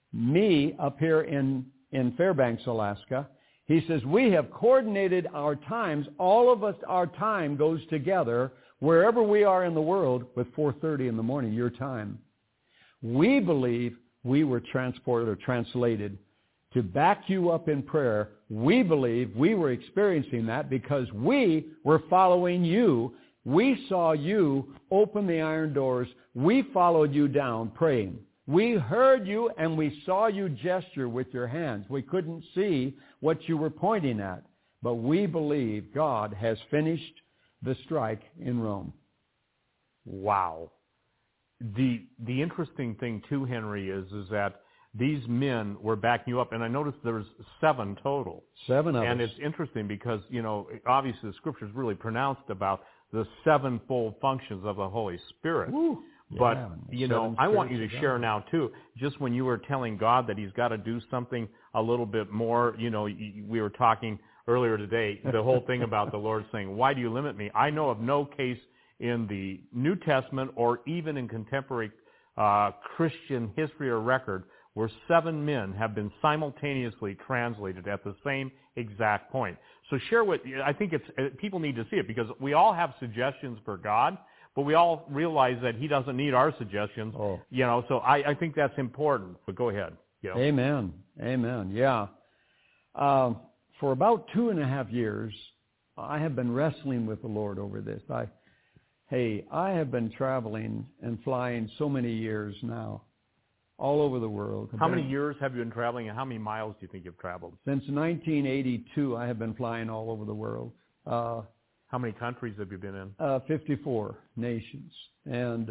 me up here in Fairbanks, Alaska. He says, we have coordinated our times. All of us, our time goes together wherever we are in the world with 4:30 in the morning, your time. We believe we were transported or translated to back you up in prayer. We believe we were experiencing that because we were following you. We saw you open the iron doors. We followed you down praying. We heard you and we saw you gesture with your hands. We couldn't see what you were pointing at, but we believe God has finished the strike in Rome. Wow. The interesting thing too, Henry, is that these men were backing you up, and I noticed there's 7 total. 7 of us. And it's interesting because, obviously the Scripture's really pronounced about the 7-fold functions of the Holy Spirit. Woo. But, Yeah, I want you to share now, too, just when you were telling God that he's got to do something a little bit more, we were talking earlier today, the whole thing about the Lord saying, why do you limit me? I know of no case in the New Testament or even in contemporary Christian history or record where 7 men have been simultaneously translated at the same exact point. So share what, I think people need to see it because we all have suggestions for God, but we all realize that he doesn't need our suggestions, so I think that's important. But go ahead. Amen. Amen. Yeah. For about 2.5 years, I have been wrestling with the Lord over this. I have been traveling and flying so many years now, all over the world. How many years have you been traveling, and how many miles do you think you've traveled? Since 1982, I have been flying all over the world. How many countries have you been in? 54 nations. And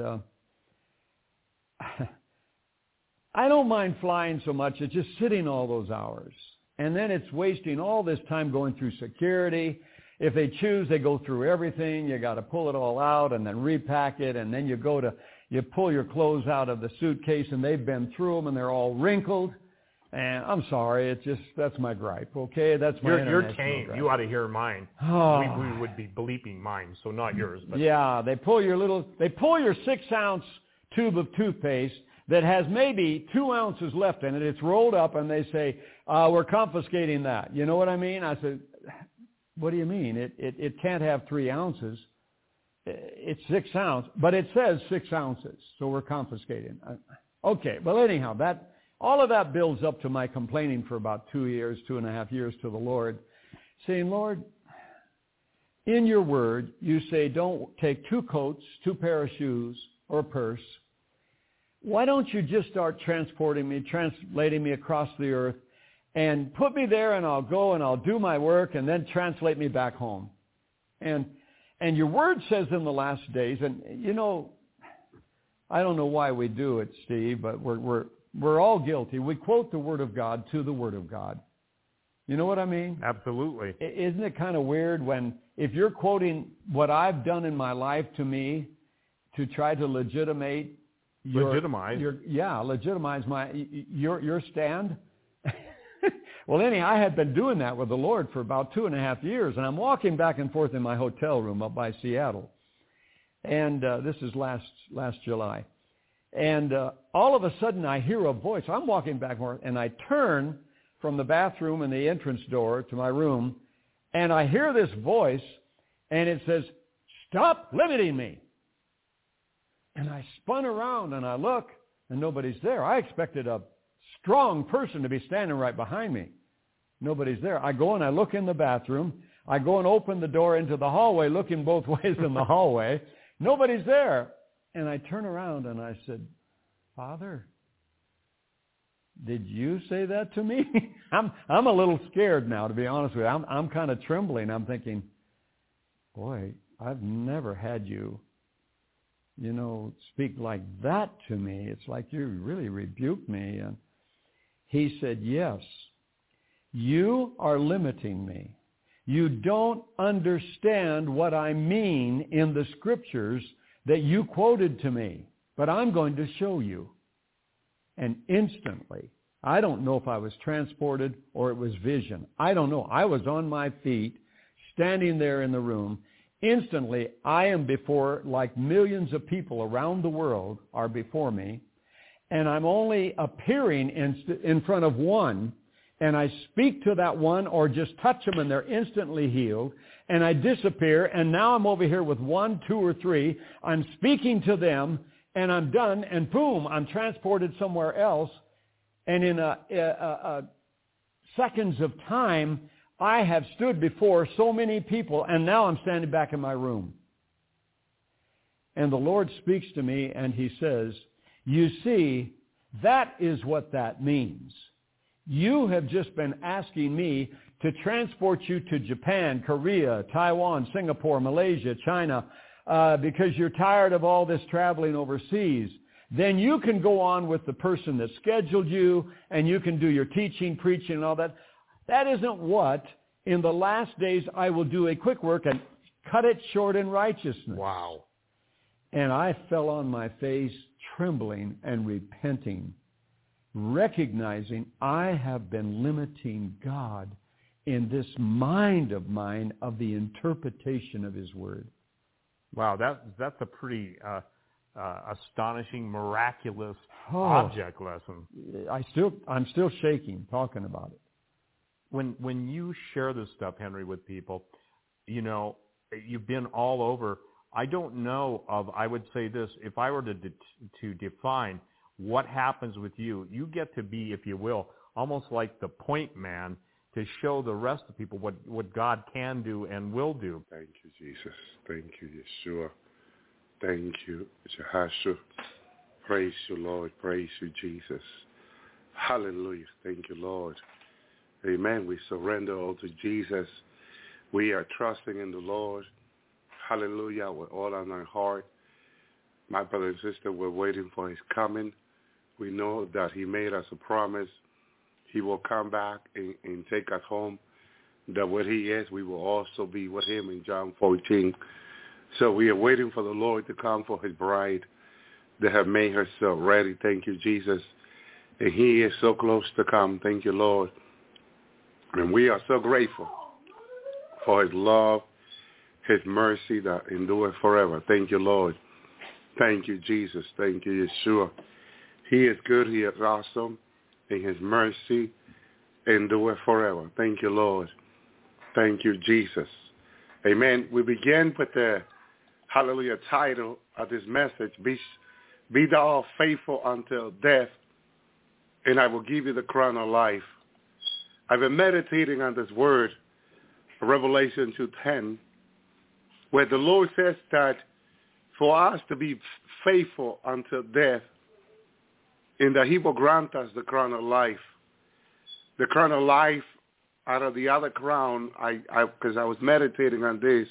I don't mind flying so much. It's just sitting all those hours. And then it's wasting all this time going through security. If they choose, they go through everything. You got to pull it all out and then repack it. And then you pull your clothes out of the suitcase and they've been through them and they're all wrinkled. And I'm sorry, that's my gripe, okay? That's my You're tame. Gripe. You ought to hear mine. Oh. We would be bleeping mine, so not yours. But. Yeah, they pull your 6-ounce tube of toothpaste that has maybe 2 ounces left in it. It's rolled up, and they say, we're confiscating that. You know what I mean? I said, what do you mean? It can't have 3 ounces. It's 6 ounces, but it says 6 ounces, so we're confiscating. Okay, well, anyhow, all of that builds up to my complaining for about 2.5 years to the Lord, saying, Lord, in your word, you say don't take 2 coats, 2 pair of shoes, or a purse. Why don't you just start translating me across the earth and put me there and I'll go and I'll do my work and then translate me back home. And your word says in the last days, and I don't know why we do it, Steve, but we're all guilty. We quote the Word of God to the Word of God. You know what I mean? Absolutely. Isn't it kind of weird if you're quoting what I've done in my life to me to try to legitimize your stand? Well, anyhow, I had been doing that with the Lord for about 2.5 years, and I'm walking back and forth in my hotel room up by Seattle. And this is last July. And all of a sudden, I hear a voice. I'm walking back and forth, and I turn from the bathroom and the entrance door to my room, and I hear this voice, and it says, "Stop limiting me." And I spun around, and I look, and nobody's there. I expected a strong person to be standing right behind me. Nobody's there. I go and I look in the bathroom. I go and open the door into the hallway, looking both ways in the hallway. Nobody's there. And I turn around and I said, "Father, did you say that to me?" I'm a little scared now, to be honest with you. I'm kind of trembling. I'm thinking, boy, I've never had you, speak like that to me. It's like you really rebuked me. And he said, "Yes, you are limiting me. You don't understand what I mean in the scriptures that you quoted to me, but I'm going to show you." And instantly, I don't know if I was transported or it was vision. I don't know. I was on my feet, standing there in the room. Instantly, I am before, like millions of people around the world are before me, and I'm only appearing in front of one, and I speak to that one or just touch them and they're instantly healed, and I disappear, and now I'm over here with 1, 2, or 3. I'm speaking to them, and I'm done, and boom, I'm transported somewhere else, and in a seconds of time, I have stood before so many people, and now I'm standing back in my room. And the Lord speaks to me, and he says, you see, that is what that means. You have just been asking me to transport you to Japan, Korea, Taiwan, Singapore, Malaysia, China, because you're tired of all this traveling overseas. Then you can go on with the person that scheduled you, and you can do your teaching, preaching, and all that. That isn't what, in the last days, I will do a quick work and cut it short in righteousness. Wow. And I fell on my face, trembling and repenting, recognizing I have been limiting God in this mind of mine of the interpretation of his word. Wow, that's a pretty astonishing, miraculous object lesson. I'm still shaking talking about it. When you share this stuff, Henry, with people, you know, you've been all over. I don't know of, I would say this, if I were to define what happens with you, you get to be, if you will, almost like the point man to show the rest of people what God can do and will do. Thank you, Jesus. Thank you, Yeshua. Thank you, Jehoshua. Praise you, Lord. Praise you, Jesus. Hallelujah. Thank you, Lord. Amen. We surrender all to Jesus. We are trusting in the Lord. Hallelujah. With all on our heart. My brother and sister, we're waiting for his coming. We know that he made us a promise. He will come back and take us home. That where he is, we will also be with him in John 14. So we are waiting for the Lord to come for his bride that have made herself ready. Thank you, Jesus. And he is so close to come. Thank you, Lord. And we are so grateful for his love, his mercy that endures forever. Thank you, Lord. Thank you, Jesus. Thank you, Yeshua. He is good. He is awesome. And his mercy endures forever. Thank you, Lord. Thank you, Jesus. Amen. We begin with the, hallelujah, title of this message, Be thou faithful until death, and I will give you the crown of life. I've been meditating on this word, Revelation 2:10, where the Lord says that for us to be faithful until death, and that he will grant us the crown of life. The crown of life out of the other crown, because I was meditating on this,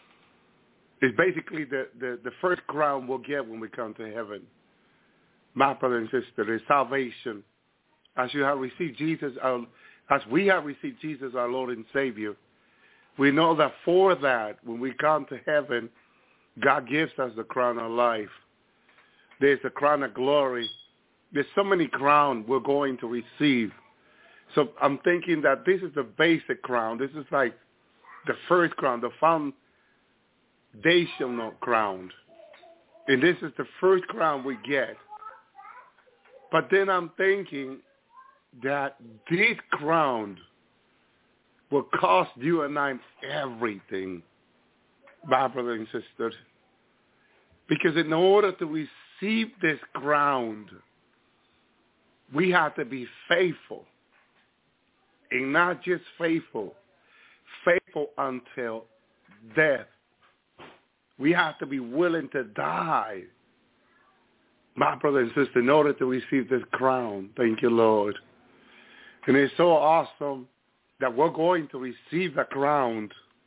is basically the first crown we'll get when we come to heaven. My brother and sister, is salvation. As you have received Jesus, as we have received Jesus, our Lord and Savior, we know that for that, when we come to heaven, God gives us the crown of life. There's the crown of glory. There's so many crowns we're going to receive. So I'm thinking that this is the basic crown. This is like the first crown, the foundational crown. And this is the first crown we get. But then I'm thinking that this crown will cost you and I everything, my brother and sister. Because in order to receive this crown, we have to be faithful. And not just faithful until death. We have to be willing to die, my brother and sister, in order to receive this crown. Thank you, Lord. And it's so awesome that we're going to receive the crown,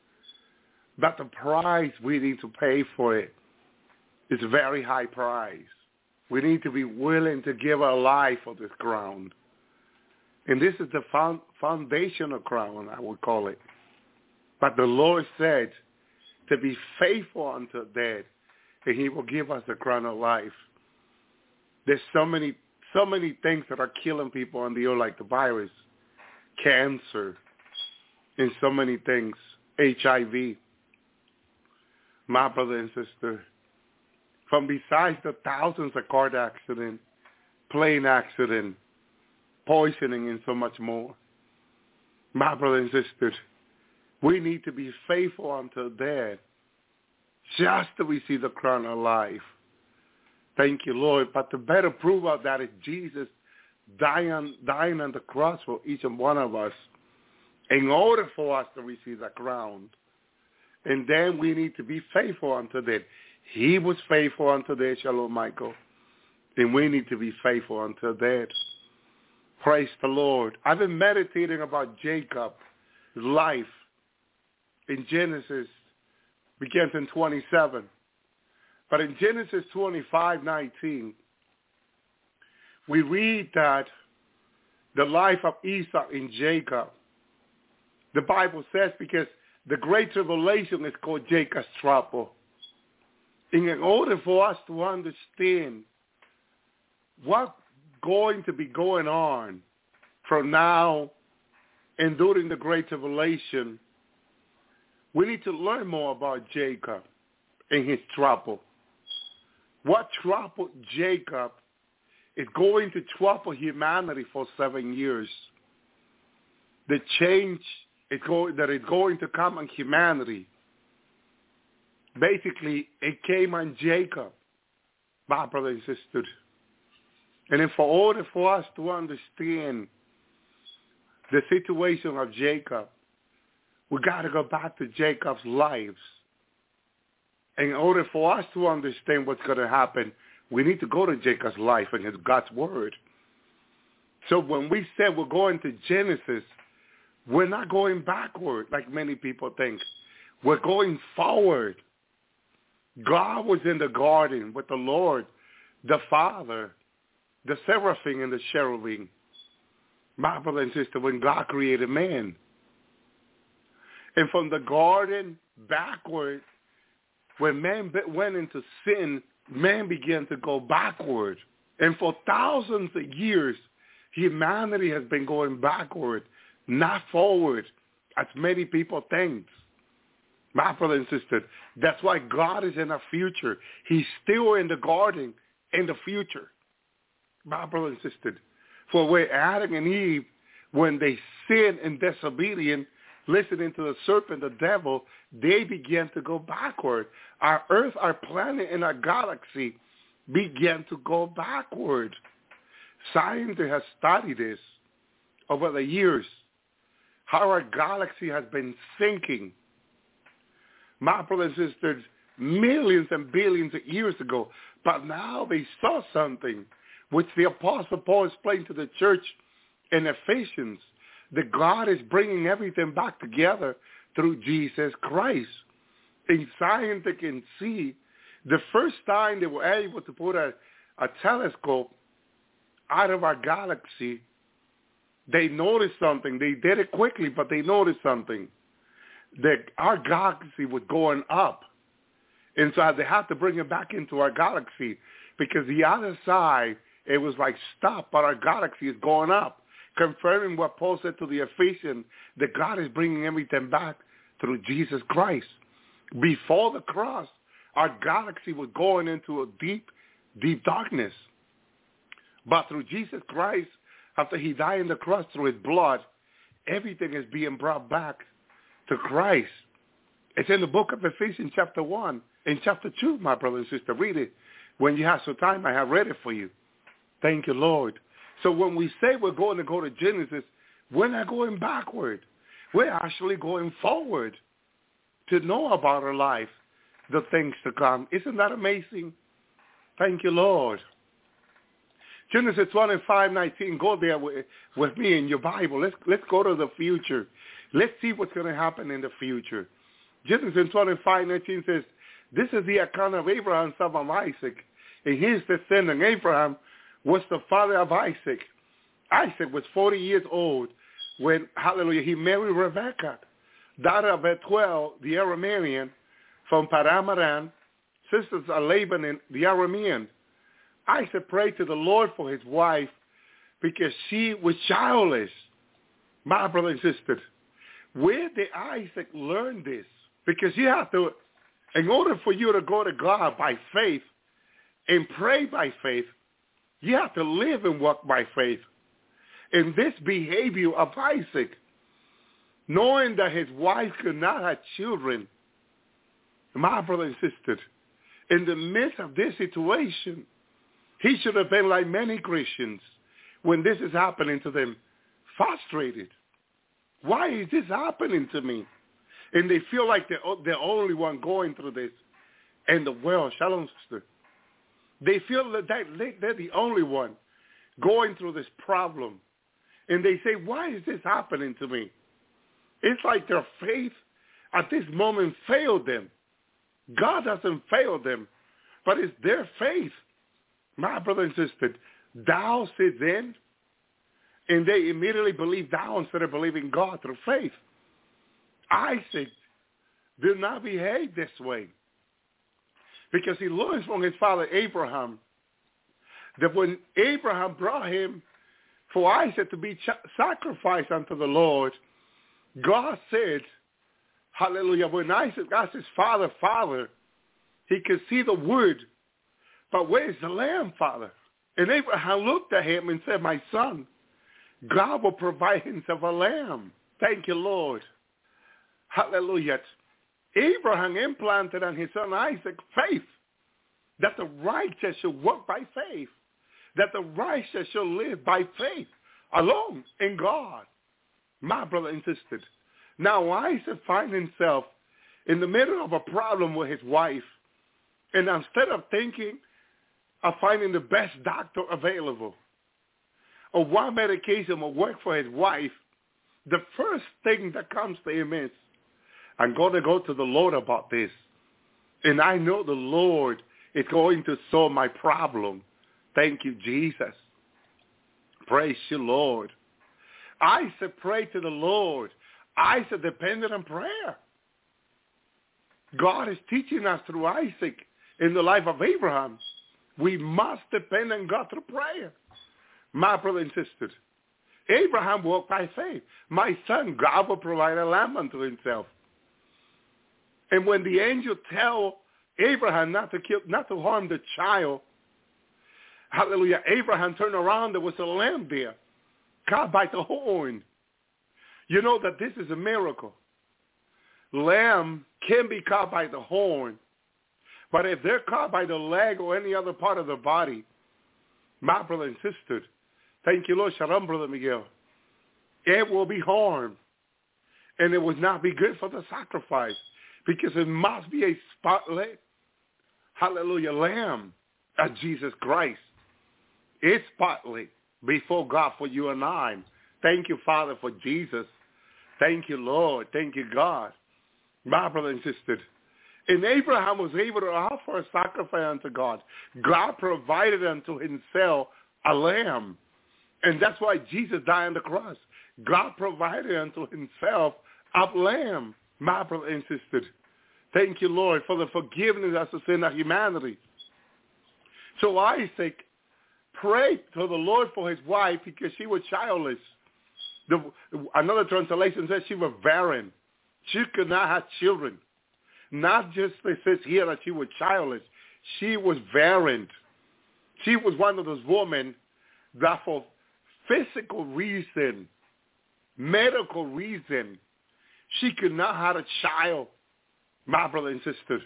but the price we need to pay for it is a very high price. We need to be willing to give our life for this crown. And this is the foundational crown, I would call it. But the Lord said to be faithful unto death, and he will give us the crown of life. There's so many things that are killing people on the earth, like the virus, cancer, and so many things, HIV. My brother and sister, from besides the thousands of car accidents, plane accident, poisoning, and so much more. My brothers and sisters, we need to be faithful until death, just to receive the crown of life. Thank you, Lord. But the better proof of that is Jesus dying on the cross for each and one of us in order for us to receive the crown. And then we need to be faithful unto death. He was faithful unto death, Shalom, Michael. And we need to be faithful until death. Praise the Lord. I've been meditating about Jacob's life in Genesis, begins in 27. But in Genesis 25:19, we read that the life of Esau and Jacob, the Bible says, because the great tribulation is called Jacob's trouble. And in order for us to understand what's going to be going on from now and during the great tribulation, we need to learn more about Jacob and his trouble. What troubled Jacob is going to trouble humanity for 7 years. The change that is going to come on humanity, basically, it came on Jacob, my brothers and sisters. And then for order for us to understand the situation of Jacob, we got to go back to Jacob's lives. In order for us to understand what's going to happen, we need to go to Jacob's life and his God's word. So when we say we're going to Genesis, we're not going backward like many people think. We're going forward. God was in the garden with the Lord, the Father, the seraphim and the cherubim. My brother and sister, when God created man. And from the garden backward, when man went into sin, man began to go backward. And for thousands of years, humanity has been going backward, not forward, as many people think. My brother and sister, that's why God is in the future. He's still in the garden in the future. My brother and sister, for where Adam and Eve, when they sinned in disobedience, listening to the serpent, the devil, they began to go backward. Our earth, our planet, and our galaxy began to go backward. Science has studied this over the years, how our galaxy has been sinking. My brothers and sisters, millions and billions of years ago, but now they saw something which the Apostle Paul explained to the church in Ephesians, that God is bringing everything back together through Jesus Christ. In science, they can see the first time they were able to put a telescope out of our galaxy, they noticed something. They did it quickly, but they noticed something, that our galaxy was going up. And so they had to bring it back into our galaxy because the other side, it was like, stop, but our galaxy is going up, confirming what Paul said to the Ephesians, that God is bringing everything back through Jesus Christ. Before the cross, our galaxy was going into a deep, deep darkness. But through Jesus Christ, after he died on the cross through his blood, everything is being brought back to Christ. It's in the book of Ephesians chapter 1 and chapter 2, my brother and sister. Read it. When you have some time, I have read it for you. Thank you, Lord. So when we say we're going to go to Genesis, we're not going backward. We're actually going forward to know about our life, the things to come. Isn't that amazing? Thank you, Lord. Genesis 25:19. Go there with me in your Bible. Let's go to the future. Let's see what's going to happen in the future. Genesis 25:19 says, this is the account of Abraham, son of Isaac, and his descendant. Abraham was the father of Isaac. Isaac was 40 years old when, hallelujah, he married Rebekah, daughter of Bethuel, the Aramean, from Padan-aram, sisters of Laban and the Aramean. Isaac prayed to the Lord for his wife because she was childless. My brother and sister, where did Isaac learn this? Because you have to, in order for you to go to God by faith and pray by faith, You have to live and walk by faith. In this behavior of Isaac, knowing that his wife could not have children, my brother and sister, in the midst of this situation, he should have been like many Christians when this is happening to them, frustrated. Why is this happening to me? And they feel like they're the only one going through this in the world. Shalom, sister. They feel that they're the only one going through this problem. And they say, why is this happening to me? It's like their faith at this moment failed them. God doesn't fail them, but it's their faith. My brother and sister, thou said then, and they immediately believe thou instead of believing God through faith. Isaac did not behave this way because he learns from his father Abraham that when Abraham brought him for Isaac to be sacrificed unto the Lord, God said, hallelujah, when Isaac asked his father, Father, he could see the wood, but where's the lamb, Father? And Abraham looked at him and said, my son, God will provide himself a lamb. Thank you, Lord. Hallelujah. Abraham implanted on his son Isaac faith that the righteous shall walk by faith, that the righteous shall live by faith alone in God. My brother and sister. Now Isaac finds himself in the middle of a problem with his wife, and instead of thinking of finding the best doctor available or what medication will work for his wife, the first thing that comes to him is, I'm going to go to the Lord about this. And I know the Lord is going to solve my problem. Thank you, Jesus. Praise you, Lord. Isaac prayed to the Lord. Isaac depended on prayer. God is teaching us through Isaac in the life of Abraham. We must depend on God through prayer. My brother and sister, Abraham walked by faith. My son, God will provide a lamb unto himself. And when the angel tell Abraham not to harm the child, hallelujah, Abraham turned around, there was a lamb there, caught by the horn. You know that this is a miracle. Lamb can be caught by the horn, but if they're caught by the leg or any other part of the body, my brother and sister, thank you, Lord, shalom, Brother Miguel, it will be harmed, and it would not be good for the sacrifice, because it must be a spotless, hallelujah, lamb of Jesus Christ. It's spotless before God for you and I. Thank you, Father, for Jesus. Thank you, Lord. Thank you, God. My brother and sister. And Abraham was able to offer a sacrifice unto God. God provided unto himself a lamb. And that's why Jesus died on the cross. God provided unto himself a lamb. My brother and sister. Thank you, Lord, for the forgiveness of the sin of humanity. So Isaac prayed to the Lord for his wife because she was childless. Another translation says she was barren. She could not have children. Not just it says here that she was childless. She was barren. She was one of those women that for physical reason, medical reason, she could not have a child. My brother and sister.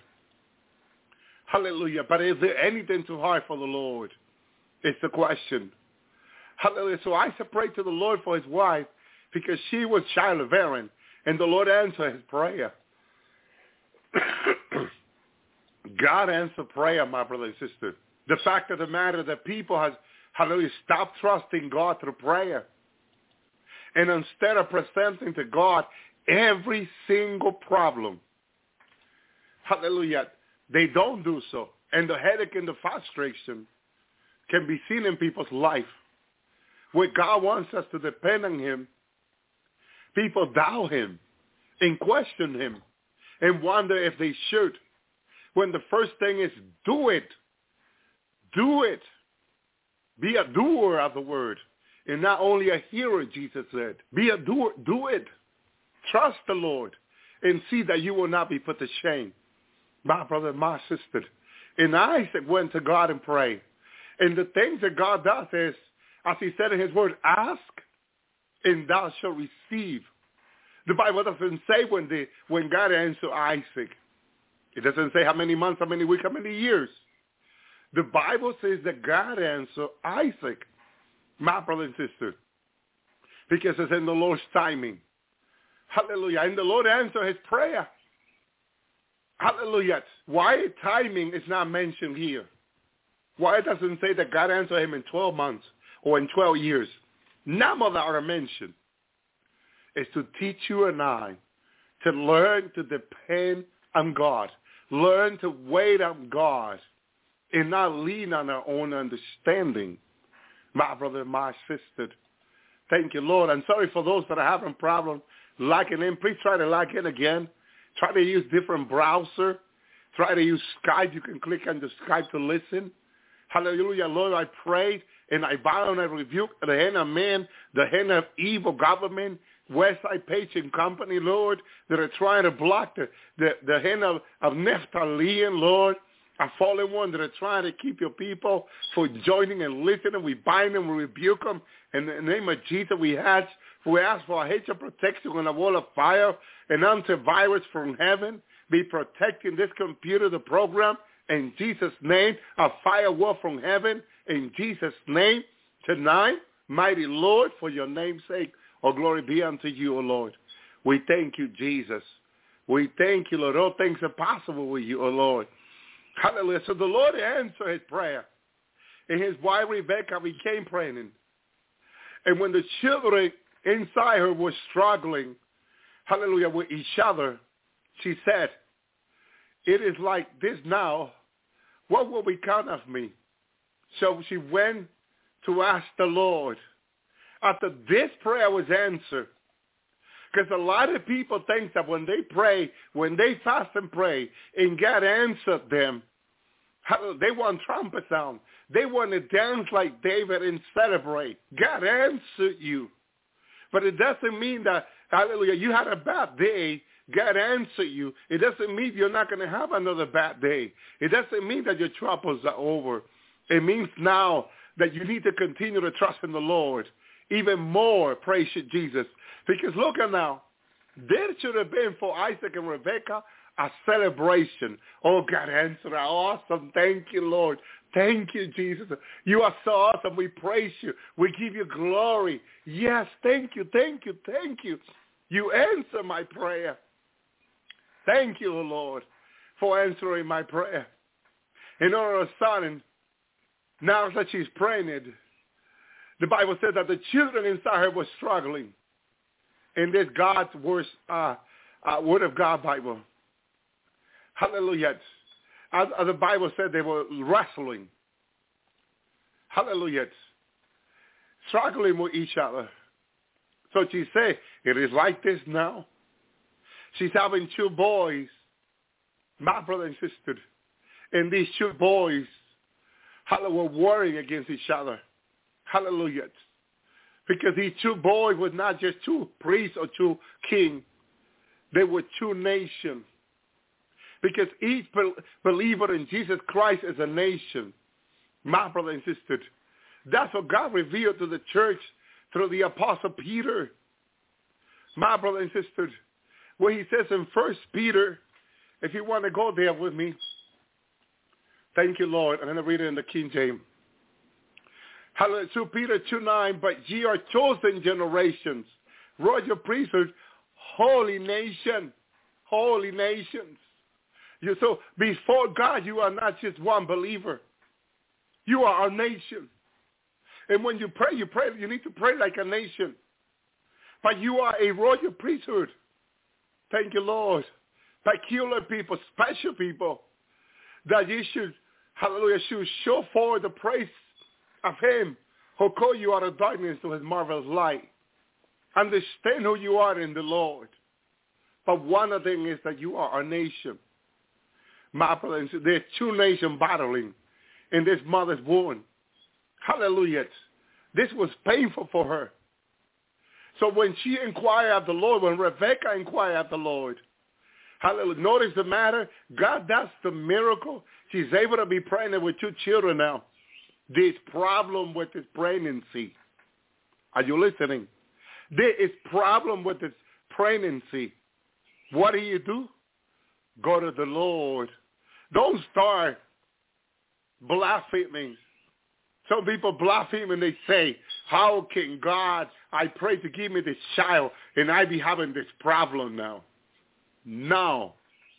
Hallelujah. But is there anything too hard for the Lord? It's the question. Hallelujah. So Isaac prayed to the Lord for his wife because she was childbearing, and the Lord answered his prayer. God answered prayer, my brother and sister. The fact of the matter that people has, hallelujah, stopped trusting God through prayer. And instead of presenting to God every single problem, hallelujah, they don't do so. And the headache and the frustration can be seen in people's life. Where God wants us to depend on him, people doubt him and question him and wonder if they should. When the first thing is do it. Do it. Be a doer of the word and not only a hearer, Jesus said. Be a doer. Do it. Trust the Lord and see that you will not be put to shame. My brother, my sister. And Isaac went to God and prayed. And the things that God does is, as he said in his word, ask and thou shalt receive. The Bible doesn't say when God answered Isaac. It doesn't say how many months, how many weeks, how many years. The Bible says that God answered Isaac, my brother and sister, because it's in the Lord's timing. Hallelujah. And the Lord answered his prayer. Hallelujah. Why timing is not mentioned here? Why it doesn't say that God answered him in 12 months or in 12 years? None of that are mentioned. It's to teach you and I to learn to depend on God. Learn to wait on God and not lean on our own understanding. My brother, my sister. Thank you, Lord. I'm sorry for those that are having problems logging in. Please try to log in again. Try to use different browser. Try to use Skype. You can click on the Skype to listen. Hallelujah, Lord, I prayed and I bow and I rebuke the hand of man, the hand of evil government, Westside Page and Company, Lord, that are trying to block the hand of Naphtali, Lord, a fallen one that are trying to keep your people from joining and listening. We bind them, we rebuke them. In the name of Jesus, we ask for a hedge of protection on a wall of fire, an antivirus from heaven, be protecting this computer, the program, in Jesus' name, a firewall from heaven, in Jesus' name, tonight, mighty Lord, for your name's sake, oh, glory be unto you, O Lord. We thank you, Jesus. We thank you, Lord. All things are possible with you, O Lord. Hallelujah. So the Lord answered his prayer, and his wife Rebekah became pregnant. And when the children inside her were struggling, hallelujah, with each other, she said, it is like this now. What will become of me? So she went to ask the Lord. After this prayer was answered, because a lot of people think that when they pray, when they fast and pray, and God answered them, they want trumpet sound. They want to dance like David and celebrate. God answered you. But it doesn't mean that, hallelujah, you had a bad day, God answered you. It doesn't mean you're not going to have another bad day. It doesn't mean that your troubles are over. It means now that you need to continue to trust in the Lord. Even more, praise you, Jesus. Because look at now, there should have been for Isaac and Rebekah a celebration. Oh, God answered. Awesome. Thank you, Lord. Thank you, Jesus. You are so awesome. We praise you. We give you glory. Yes, thank you, thank you, thank you. You answer my prayer. Thank you, Lord, for answering my prayer. And all of a sudden, now that she's pregnant, the Bible says that the children inside her were struggling. In this God's Word of God Bible. Hallelujah. As the Bible said, they were wrestling. Hallelujah. Struggling with each other. So she said, it is like this now. She's having two boys, my brother and sister. And these two boys, were warring against each other. Hallelujah. Because these two boys were not just two priests or two kings. They were two nations. Because each believer in Jesus Christ is a nation. My brother and sister. That's what God revealed to the church through the Apostle Peter. My brother and sister. Where he says in 1 Peter, if you want to go there with me. Thank you, Lord. I'm going to read it in the King James. Hallelujah. 2 Peter 2:9, but ye are chosen generations, royal priesthood, holy nation, holy nations. So before God, you are not just one believer. You are a nation. And when you pray, you need to pray like a nation. But you are a royal priesthood. Thank you, Lord. Peculiar people, special people, that you should, hallelujah, should show forward the praise of him who called you out of darkness to his marvelous light. Understand who you are in the Lord. But one of them is that you are a nation. My brother, there's two nations battling in this mother's womb. Hallelujah. This was painful for her. So when she inquired of the Lord, when Rebekah inquired of the Lord, hallelujah, notice the matter. God does the miracle. She's able to be pregnant with two children now. There's problem with his pregnancy. Are you listening? There is problem with his pregnancy. What do? Go to the Lord. Don't start blaspheming. Some people blaspheme and they say, how can God, I pray to give me this child and I be having this problem now? No.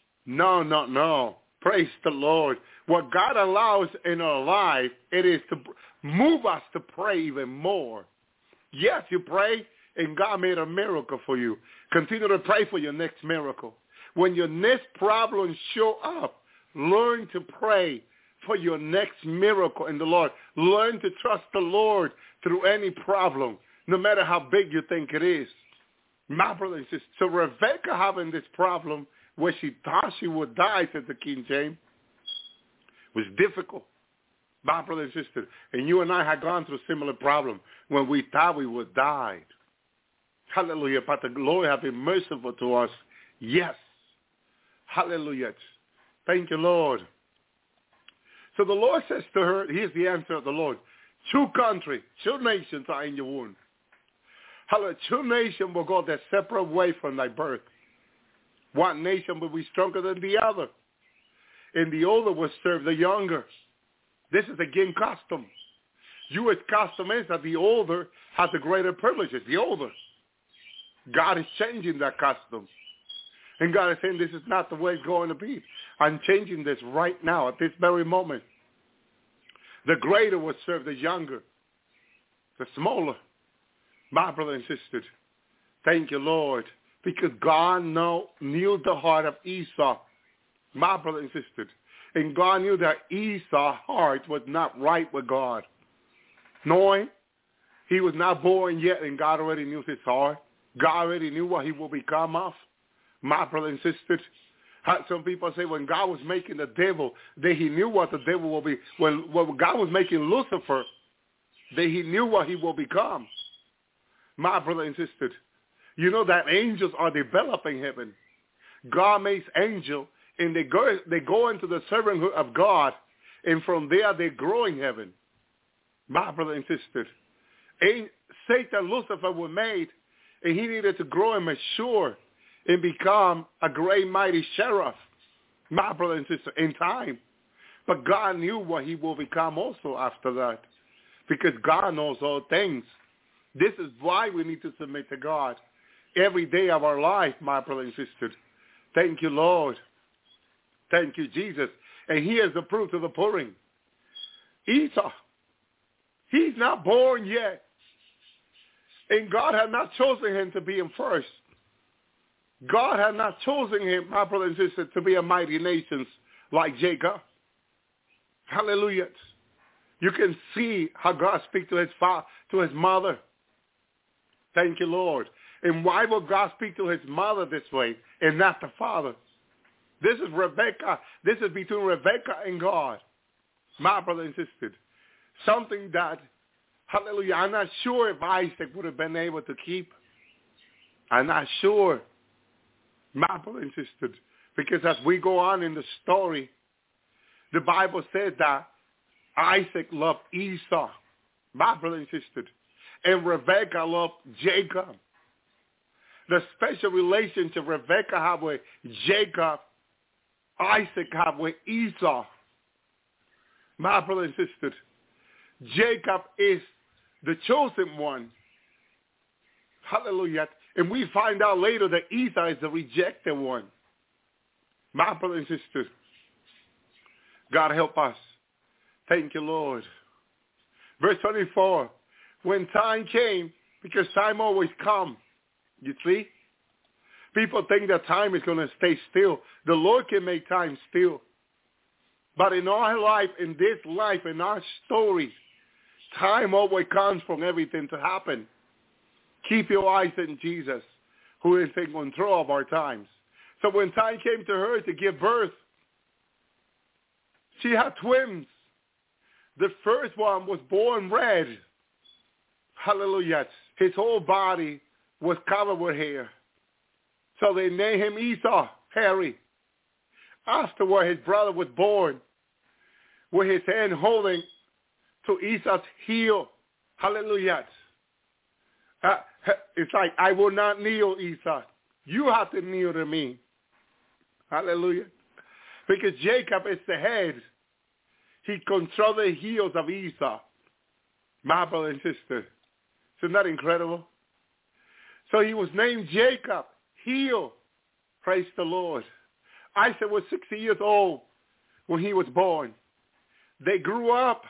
Praise the Lord. What God allows in our life, it is to move us to pray even more. Yes, you pray and God made a miracle for you. Continue to pray for your next miracle. When your next problem show up, learn to pray for your next miracle in the Lord. Learn to trust the Lord through any problem, no matter how big you think it is. My brother and sister, so Rebecca having this problem where she thought she would die, said the King James, was difficult. My brother and sister, and you and I had gone through a similar problem when we thought we would die. Hallelujah. But the Lord has been merciful to us. Yes. Hallelujah. Thank you, Lord. So the Lord says to her, here's the answer of the Lord. 2 countries, 2 nations are in your womb. Hallelujah. 2 nations will go their separate way from thy birth. One nation will be stronger than the other. And the older will serve the younger. This is again custom. Jewish custom is that the older has the greater privileges. The older. God is changing that custom. And God is saying this is not the way it's going to be. I'm changing this right now at this very moment. The greater will serve the younger. The smaller. My brother and sister, thank you, Lord. Because God knew the heart of Esau. My brother and sister. And God knew that Esau's heart was not right with God. Knowing he was not born yet and God already knew his heart. God already knew what he will become of. My brother and sisters, some people say when God was making the devil, that he knew what the devil will be. When God was making Lucifer, that he knew what he will become. My brother and sisters, you know that angels are developing heaven. God makes angels, and they go into the servanthood of God, and from there they grow in heaven. My brother and sisters, Satan, Lucifer were made, and he needed to grow and mature and become a great mighty sheriff, my brother and sister, in time. But God knew what he will become also after that, because God knows all things. This is why we need to submit to God every day of our life, my brother and sister. Thank you, Lord. Thank you, Jesus. And here's the proof of the pudding. Esau, he's not born yet. And God had not chosen him to be in first. God had not chosen him, my brother and sister, to be a mighty nation like Jacob. Hallelujah. You can see how God speaks to his father, to his mother. Thank you, Lord. And why will God speak to his mother this way and not the father? This is Rebecca. This is between Rebecca and God, my brother and sister. Something that, hallelujah, I'm not sure if Isaac would have been able to keep. I'm not sure, my brother and sister, because as we go on in the story, the Bible says that Isaac loved Esau, my brother and sister, and Rebecca loved Jacob. The special relationship Rebecca had with Jacob, Isaac had with Esau. My brother and sister, Jacob is the chosen one. Hallelujah. And we find out later that Esau is the rejected one. My brother and sister, God help us. Thank you, Lord. Verse 24, when time came, because time always comes, you see? People think that time is going to stay still. The Lord can make time still. But in our life, in this life, in our story, time always comes from everything to happen. Keep your eyes on Jesus, who is in control of our times. So when time came to her to give birth, she had twins. The first one was born red. Hallelujah. His whole body was covered with hair. So they named him Esau, hairy. Afterward, his brother was born with his hand holding to Esau's heel. Hallelujah. It's like, I will not kneel, Esau. You have to kneel to me. Hallelujah. Because Jacob is the head. He controls the heels of Esau. My brother and sister. Isn't that incredible? So he was named Jacob, heel. Praise the Lord. Isaac was 60 years old when he was born. They grew up.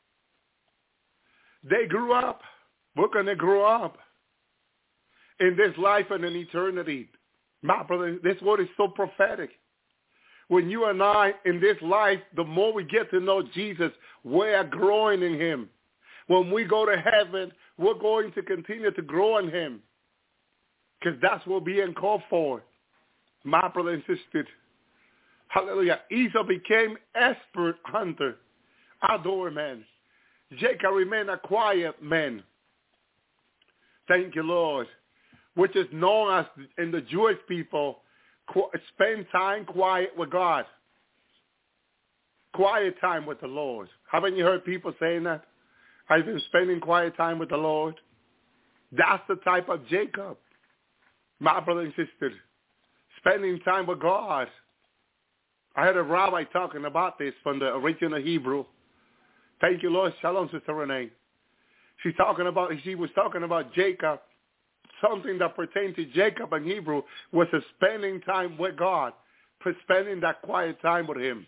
We're going to grow up in this life and in eternity. My brother, this word is so prophetic. When you and I, in this life, the more we get to know Jesus, we are growing in him. When we go to heaven, we're going to continue to grow in him. Because that's what we're being called for. My brother and sister. Hallelujah. Esau became expert hunter, outdoor man. Jacob remained a quiet man. Thank you, Lord. Which is known as, in the Jewish people, spend time quiet with God. Quiet time with the Lord. Haven't you heard people saying that? I've been spending quiet time with the Lord. That's the type of Jacob. My brother and sister. Spending time with God. I heard a rabbi talking about this from the original Hebrew. Thank you, Lord. Shalom, Sister Renee. She was talking about Jacob. Something that pertained to Jacob in Hebrew was spending time with God, spending that quiet time with him.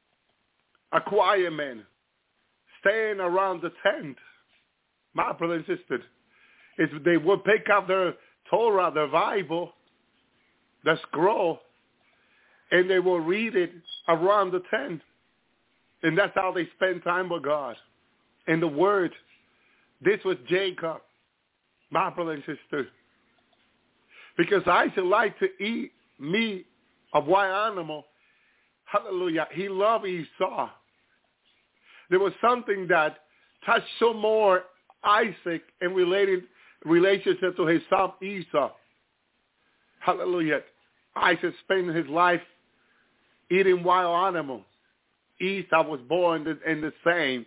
A quiet man, staying around the tent. My brother and sister, if they would pick up their Torah, their Bible, the scroll, and they will read it around the tent. And that's how they spend time with God. In the Word, this was Jacob. My brother and sister. Because Isaac liked to eat meat of wild animal. Hallelujah. He loved Esau. There was something that touched so more Isaac in relationship to his son Esau. Hallelujah. Isaac spent his life eating wild animals. Esau was born in the same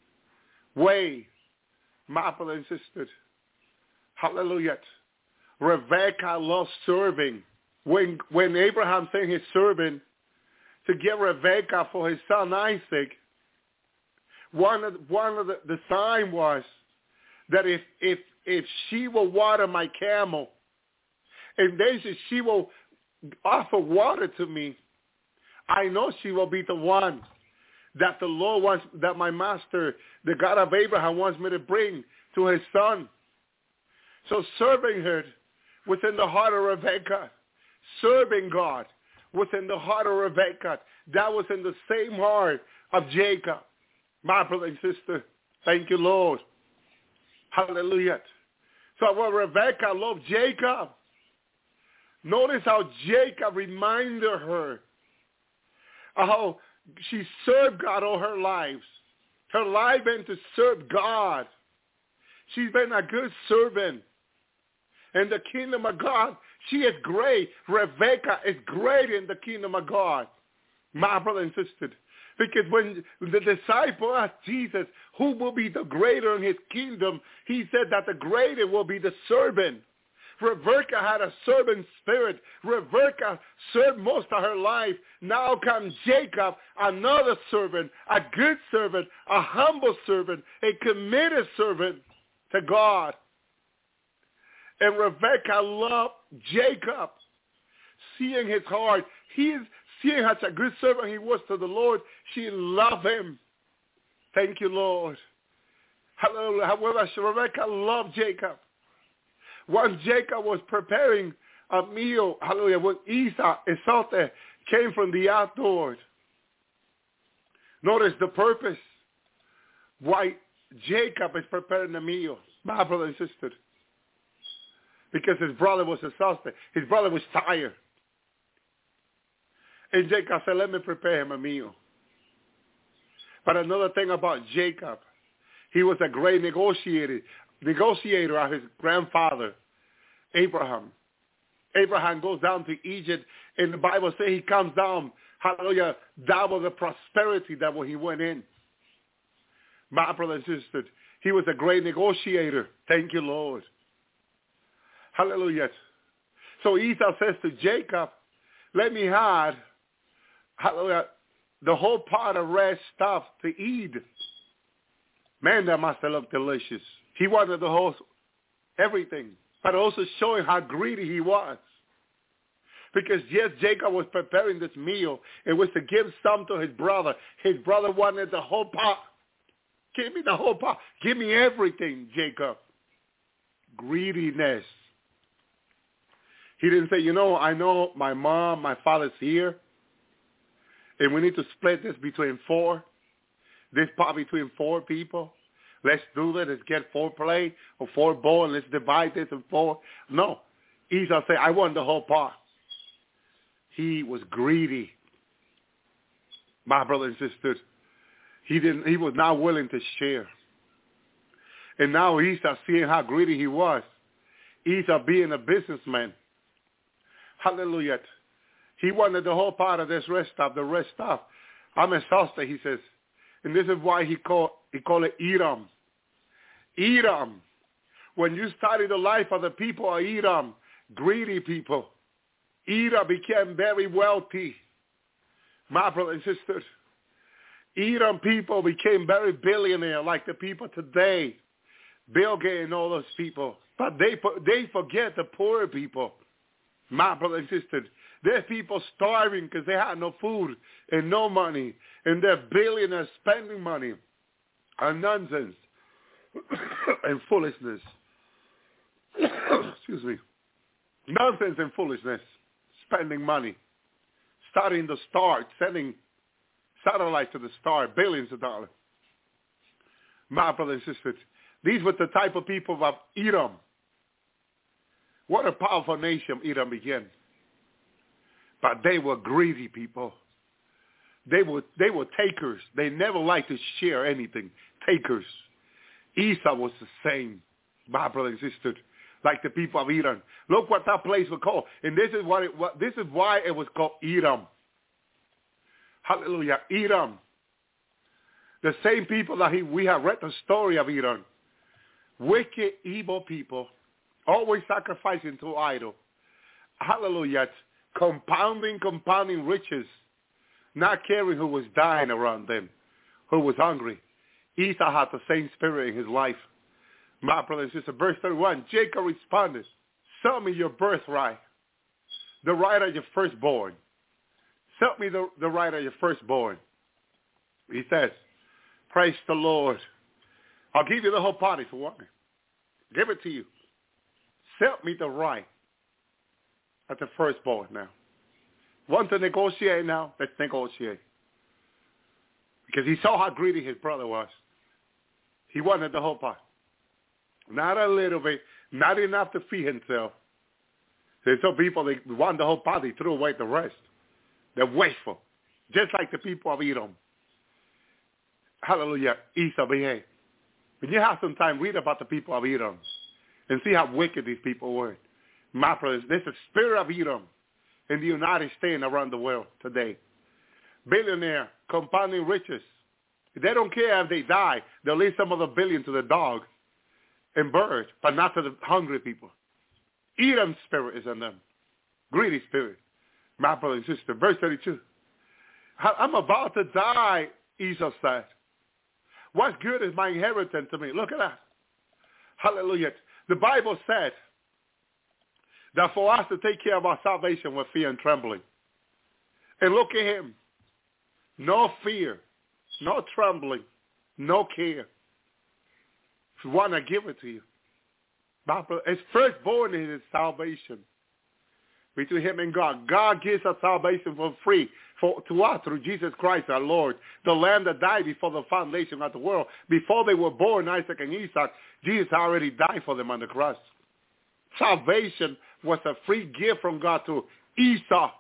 way. My brother and sister. Hallelujah. Rebekah loved serving. When Abraham sent his servant to get Rebekah for his son Isaac, one of the sign was that if she will water my camel, and then she will offer water to me, I know she will be the one that the Lord wants, that my master, the God of Abraham, wants me to bring to his son. So serving her was in the heart of Rebekah. Serving God was in the heart of Rebekah. That was in the same heart of Jacob. My brother and sister, thank you, Lord. Hallelujah. So when Rebekah loved Jacob, notice how Jacob reminded her of how she served God all her lives. Her life been to serve God. She's been a good servant. In the kingdom of God, she is great. Rebekah is great in the kingdom of God. My brother and sister. Because when the disciple asked Jesus, who will be the greater in his kingdom, he said that the greater will be the servant. Rebekah had a servant spirit. Rebekah served most of her life. Now comes Jacob, another servant, a good servant, a humble servant, a committed servant to God. And Rebekah loved Jacob, seeing his heart. Seeing how a good servant he was to the Lord, she loved him. Thank you, Lord. Hallelujah. However, Rebekah loved Jacob. Once Jacob was preparing a meal, hallelujah, when Esau came from the outdoors. Notice the purpose why Jacob is preparing the meal, my brother and sister. Because his brother was exhausted. His brother was tired. And Jacob said, let me prepare him a meal. But another thing about Jacob, he was a great negotiator of his grandfather, Abraham. Abraham goes down to Egypt, and the Bible says he comes down, hallelujah, double the prosperity that when he went in. My brother and sister, he was a great negotiator. Thank you, Lord. Hallelujah. So Esau says to Jacob, let me have, hallelujah, the whole pot of red stuff to eat. Man, that must have looked delicious. He wanted the whole, everything, but also showing how greedy he was. Because yes, Jacob was preparing this meal. It was to give some to his brother. His brother wanted the whole pot. Give me the whole pot. Give me everything, Jacob. Greediness. He didn't say, I know my mom, my father's here, and we need to split this between four. This pot between four people. Let's do that. Let's get 4 plate or 4 bowl, and let's divide this in 4. No. Esau said, I want the whole pot. He was greedy. My brothers and sisters, he was not willing to share. And now Esau, seeing how greedy he was, Esau being a businessman, hallelujah, he wanted the whole part of this red stuff, the red stuff. I'm exhausted, he says. And this is why he called it Edom. Edom. When you study the life of the people of Edom, greedy people, Edom became very wealthy. My brothers and sisters, Edom people became very billionaire like the people today. Bill Gates and all those people. But they forget the poor people. My brothers and sisters, there's people starving because they had no food and no money. And they're billionaires spending money on nonsense and foolishness. Excuse me. Nonsense and foolishness. Spending money. Starting the star, sending satellites to the star, billions of dollars. My brothers and sisters, these were the type of people of Edom. What a powerful nation Edom began. But they were greedy people. They were takers. They never liked to share anything. Takers. Esau was the same, my brothers and sisters, like the people of Edom. Look what that place was called. And this is why it was called Edom. Hallelujah. Edom. The same people that we have read the story of Edom. Wicked, evil people, always sacrificing to idol. Hallelujah. Compounding riches, not caring who was dying around them, who was hungry. Esau had the same spirit in his life. My brother and sister, verse 31, Jacob responded, sell me your birthright, the right of your firstborn. Sell me the right of your firstborn. He says, praise the Lord. I'll give you the whole party for one. Give it to you. Sell me the right of the firstborn now. Want to negotiate now? Let's negotiate. Because he saw how greedy his brother was. He wanted the whole pot. Not a little bit, not enough to feed himself. There's some people, they want the whole pot, they threw away the rest. They're wasteful. Just like the people of Edom. Hallelujah. Esau behaved. When you have some time, read about the people of Edom and see how wicked these people were. My brothers, there's a spirit of Edom in the United States and around the world today. Billionaire, compounding riches. They don't care if they die. They'll leave some of the billion to the dog and birds, but not to the hungry people. Edom's spirit is in them. Greedy spirit. My brother and sister. Verse 32. I'm about to die, Esau said. What good is my inheritance to me? Look at that. Hallelujah. The Bible said that for us to take care of our salvation with fear and trembling. And look at him. No fear, no trembling, no care. If you want to give it to you. His firstborn is his salvation. Between him and God. God gives us salvation for free to us through Jesus Christ our Lord. The Lamb that died before the foundation of the world. Before they were born, Isaac and Isaac, Jesus already died for them on the cross. Salvation was a free gift from God to Esau.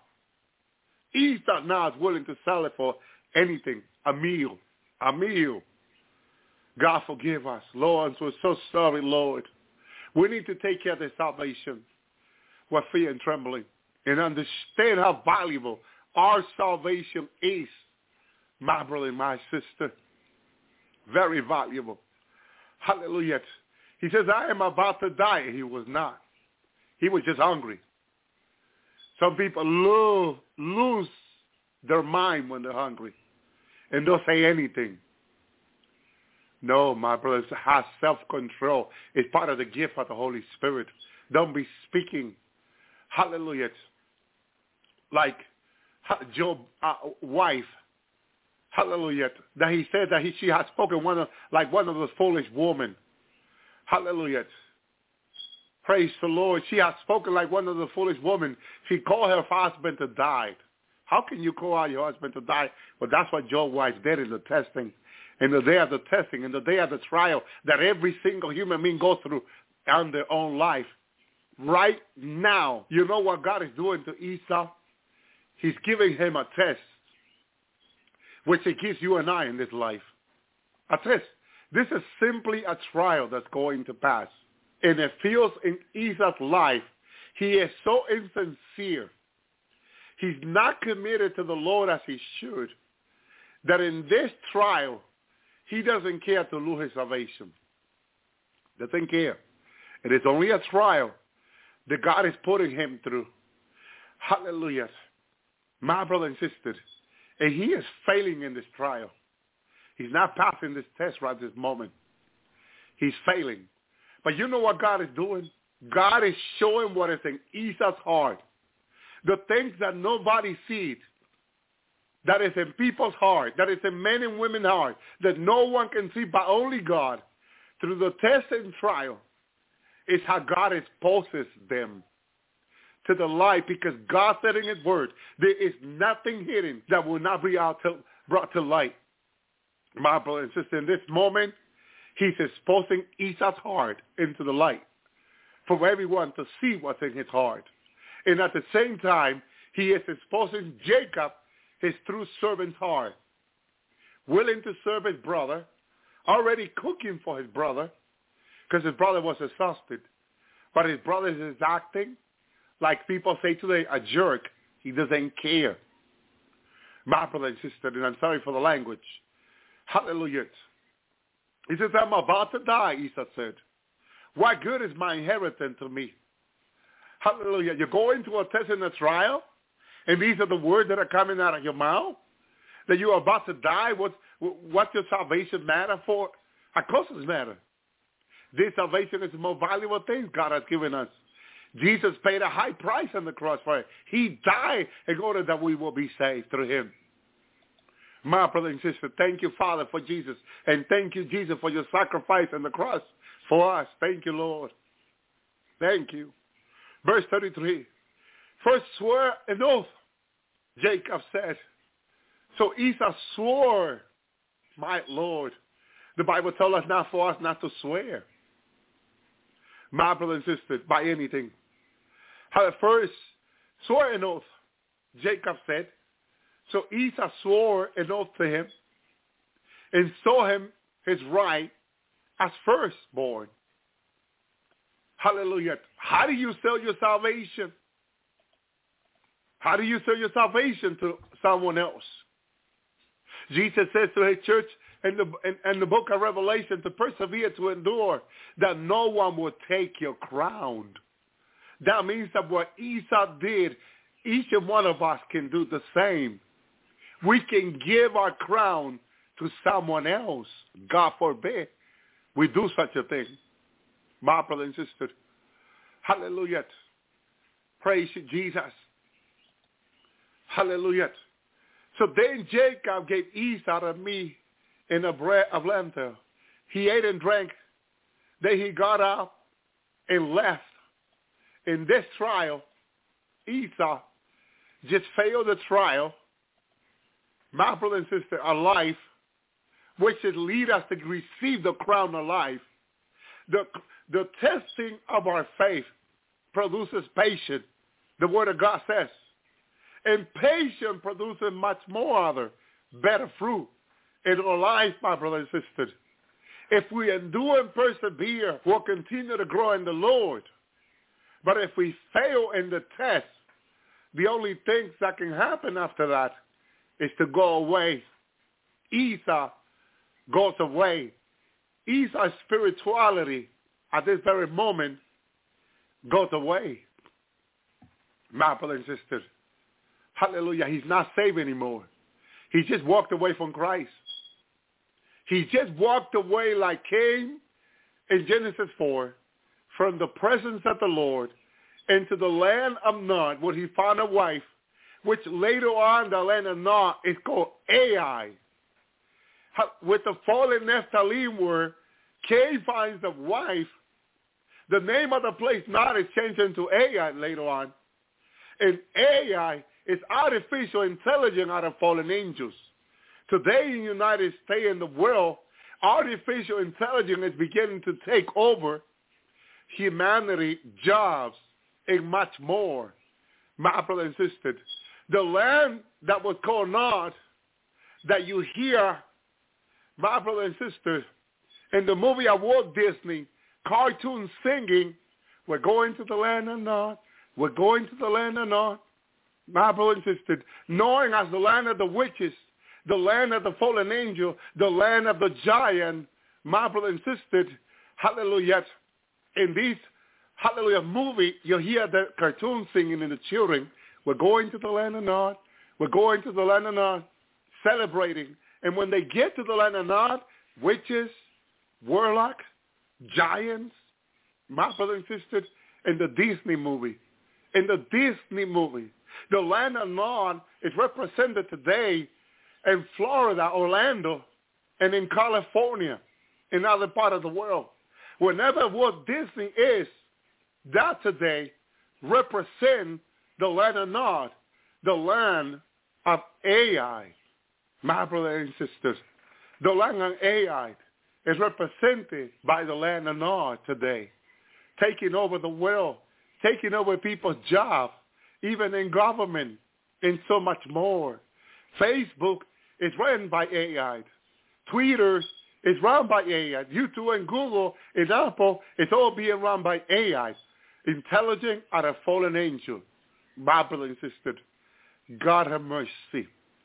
Esau now is willing to sell it for anything. A meal. A meal. God forgive us. Lord, we're so sorry, Lord. We need to take care of this salvation with fear and trembling and understand how valuable our salvation is, my brother and my sister. Very valuable. Hallelujah. He says, I am about to die. He was not. He was just hungry. Some people lose their mind when they're hungry and don't say anything. No, my brothers, have self-control. It's part of the gift of the Holy Spirit. Don't be speaking, hallelujah, like Job's wife, hallelujah, that he said that she had spoken like one of those foolish women. Hallelujah. Praise the Lord. She has spoken like one of the foolish women. She called her husband to die. How can you call out your husband to die? Well, that's what Job's wife did in the testing. In the day of the testing, in the day of the trial that every single human being goes through on their own life. Right now, you know what God is doing to Esau? He's giving him a test, which he gives you and I in this life. A test. This is simply a trial that's going to pass. And it feels in Esau's life, he is so insincere. He's not committed to the Lord as he should, that in this trial, he doesn't care to lose his salvation. Doesn't care. It is only a trial that God is putting him through. Hallelujah. My brother and sister, and he is failing in this trial. He's not passing this test right this moment. He's failing. But you know what God is doing? God is showing what is in Esau's heart. The things that nobody sees, that is in people's heart, that is in men and women's heart, that no one can see but only God, through the test and trial, is how God exposes them to the light, because God said in his word, there is nothing hidden that will not be brought to light. My brother and sister, in this moment, he's exposing Esau's heart into the light for everyone to see what's in his heart. And at the same time, he is exposing Jacob, his true servant's heart, willing to serve his brother, already cooking for his brother, because his brother was exhausted. But his brother is acting, like people say today, a jerk. He doesn't care. My brother and sister, and I'm sorry for the language. Hallelujah. He says, I'm about to die, Esau said. What good is my inheritance to me? Hallelujah. You're going to a test and a trial, and these are the words that are coming out of your mouth, that you are about to die. What's your salvation matter for? Of course it matters. This salvation is the most valuable thing God has given us. Jesus paid a high price on the cross for it. He died in order that we will be saved through him. My brother and sister, thank you, Father, for Jesus. And thank you, Jesus, for your sacrifice on the cross for us. Thank you, Lord. Thank you. Verse 33. First swear an oath, Jacob said. So Esau swore, my Lord. The Bible tells us not for us not to swear, my brother and sister, by anything. However, first swore an oath, Jacob said. So Esau swore an oath to him and saw him his right as firstborn. Hallelujah. How do you sell your salvation? How do you sell your salvation to someone else? Jesus says to his church in the book of Revelation to persevere, to endure, that no one will take your crown. That means that what Esau did, each and one of us can do the same. We can give our crown to someone else. God forbid we do such a thing. My brother and sister. Hallelujah. Praise Jesus. Hallelujah. So then Jacob gave Esau a meat and a bread of lentil. He ate and drank. Then he got up and left. In this trial, Esau just failed the trial. My brother and sister, a life which should lead us to receive the crown of life. The testing of our faith produces patience, the word of God says. And patience produces much more other better fruit in our life, my brother and sister. If we endure and persevere, we'll continue to grow in the Lord. But if we fail in the test, the only things that can happen after that is to go away. Esau goes away, Esau's spirituality at this very moment goes away. My brothers and sisters, hallelujah, he's not saved anymore. He just walked away from Christ. He just walked away like Cain in Genesis 4 from the presence of the Lord into the land of Nod, where he found a wife, which later on the land of Nod is called Ai. With the fallen Nephilim, where Cain finds a wife, the name of the place Nod is changed into Ai later on. And Ai is artificial intelligence out of fallen angels. Today in the United States and the world, artificial intelligence is beginning to take over humanity, jobs, and much more. My brother and sister, the land that was called Nod, that you hear, my brother and sister, in the movie of Walt Disney, cartoon singing, we're going to the land of Nod, we're going to the land of Nod, my brother and sister, knowing as the land of the witches, the land of the fallen angel, the land of the giant, my brother and sister, hallelujah. In this, hallelujah, movie, you hear the cartoon singing and the children, we're going to the land of Nod, we're going to the land of Nod, celebrating. And when they get to the land of Nod, witches, warlocks, giants, my brother and sister, in the Disney movie, the land of Nod is represented today in Florida, Orlando, and in California, in other part of the world. Whenever Walt Disney is, that today represent the land of Nod, the land of Ai. My brothers and sisters, the land of Ai is represented by the land of Nod today, taking over the world, taking over people's jobs, even in government, and so much more. Facebook is run by AI. Twitter is run by AI. YouTube and Google and Apple is all being run by AI. Intelligent are a fallen angel. My brother and sister, God have mercy.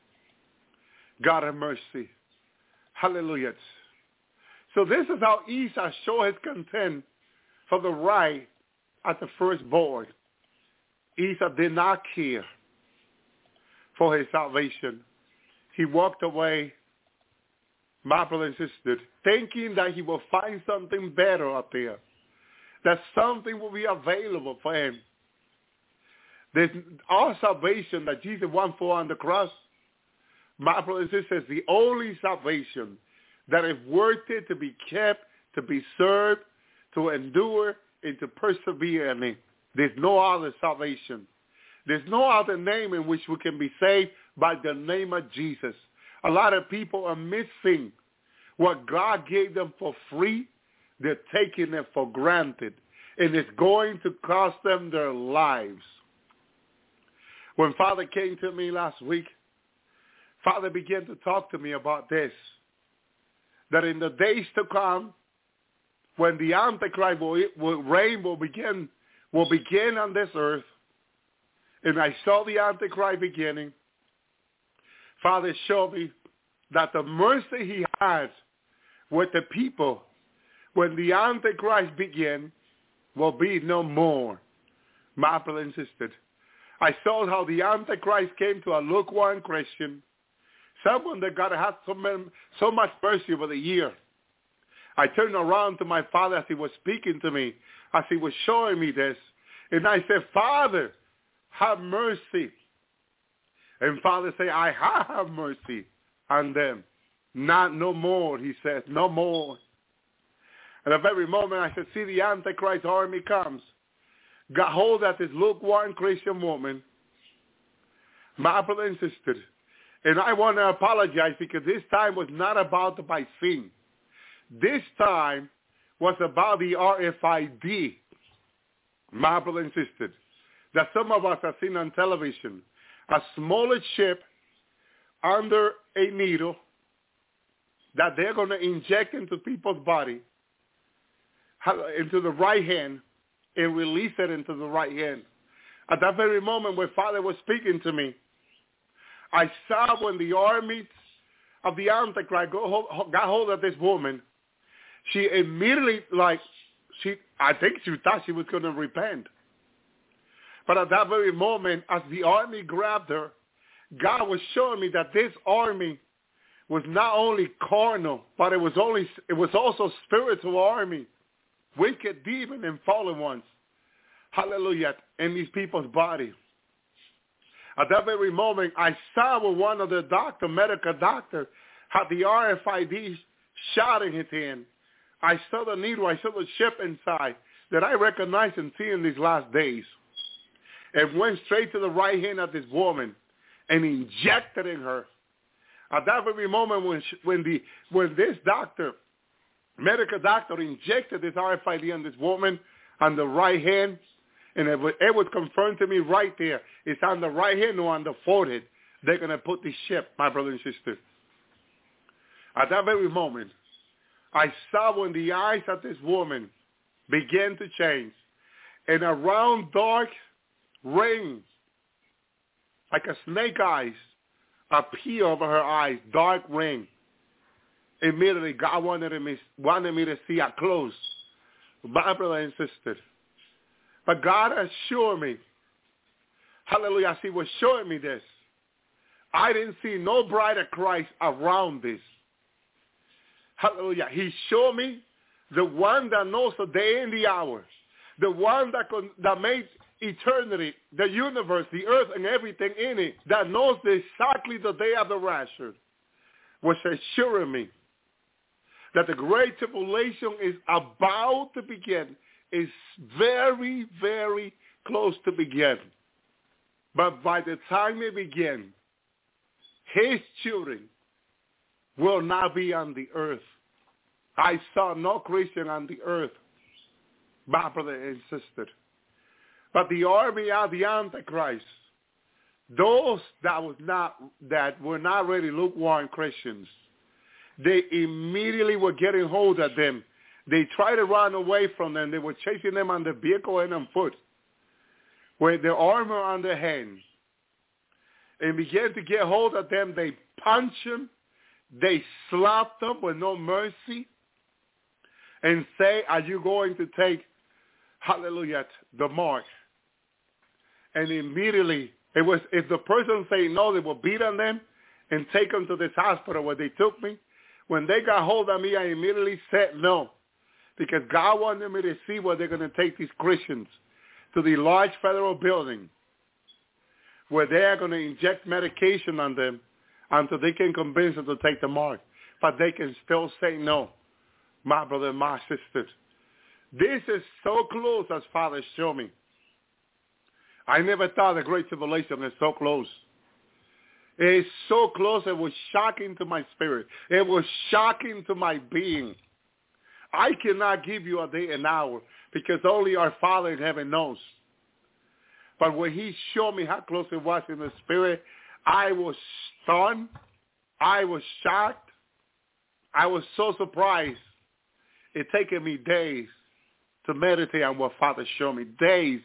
God have mercy. Hallelujah. So this is how Esau showed his content for the right at the firstborn. Esau did not care for his salvation. He walked away, my brother and sister, thinking that he will find something better up there, that something will be available for him. There's our salvation that Jesus won for on the cross. My brother and sister, is the only salvation that is worth it to be kept, to be served, to endure, and to persevere in it. There's no other salvation. There's no other name in which we can be saved by the name of Jesus. A lot of people are missing what God gave them for free. They're taking it for granted, and it's going to cost them their lives. When Father came to me last week, Father began to talk to me about this, that in the days to come, when the Antichrist reign will begin on this earth, and I saw the Antichrist beginning, Father showed me that the mercy he has with the people when the Antichrist begin will be no more. My brother and sister, I saw how the Antichrist came to a lukewarm Christian, someone that God had so much mercy over the year. I turned around to my father as he was speaking to me, as he was showing me this, and I said, Father, have mercy. And Father said, I have mercy on them. No more, he said, no more. At the very moment I said, see, the Antichrist army comes. Got hold of this lukewarm Christian woman, my brother and sister. And I want to apologize because this time was not about my sin. This time was about the RFID, my brother and sister, that some of us have seen on television. A smaller chip under a needle that they're going to inject into people's body, into the right hand, and release it into the right hand. At that very moment when Father was speaking to me, I saw when the armies of the Antichrist got hold of this woman, she immediately, I think she thought she was going to repent. But at that very moment, as the army grabbed her, God was showing me that this army was not only carnal, but it was also spiritual army, wicked demon and fallen ones. Hallelujah, in these people's body. At that very moment, I saw where one of the medical doctors, had the RFID shot in his hand. I saw the needle, I saw the chip inside that I recognized and see in these last days. It went straight to the right hand of this woman and injected in her. At that very moment when this medical doctor injected this RFID on this woman on the right hand, and it was confirmed to me right there. It's on the right hand or on the forehead. They're going to put this chip, my brother and sister. At that very moment, I saw when the eyes of this woman began to change, and a round dark ring, like a snake eyes, appear over her eyes, dark ring. Immediately, God wanted me to see up close, my brother and sister. But God assured me, hallelujah, as he was showing me this, I didn't see no bride of Christ around this. Hallelujah. He showed me the one that knows the day and the hour, the one that made eternity, the universe, the earth, and everything in it, that knows exactly the day of the rapture, was assuring me that the great tribulation is about to begin, is very, very close to begin. But by the time it begins, his children will not be on the earth. I saw no Christian on the earth, my brother and sister. But the army of the Antichrist, those that were not really lukewarm Christians, they immediately were getting hold of them. They tried to run away from them. They were chasing them on the vehicle and on foot, with their armor on their hands, and began to get hold of them. They punched them. They slapped them with no mercy and say, are you going to take, hallelujah, the mark? And immediately, it was, if the person said no, they would beat on them and take them to this hospital where they took me. When they got hold of me, I immediately said no, because God wanted me to see where they're going to take these Christians, to the large federal building where they are going to inject medication on them until they can convince them to take the mark. But they can still say no, my brother and my sister. This is so close, as Father showed me. I never thought the Great Tribulation is so close. It is so close, it was shocking to my spirit. It was shocking to my being. I cannot give you a day and hour because only our Father in heaven knows. But when he showed me how close it was in the spirit, I was stunned. I was shocked. I was so surprised. It taken me days to meditate on what Father showed me. Days.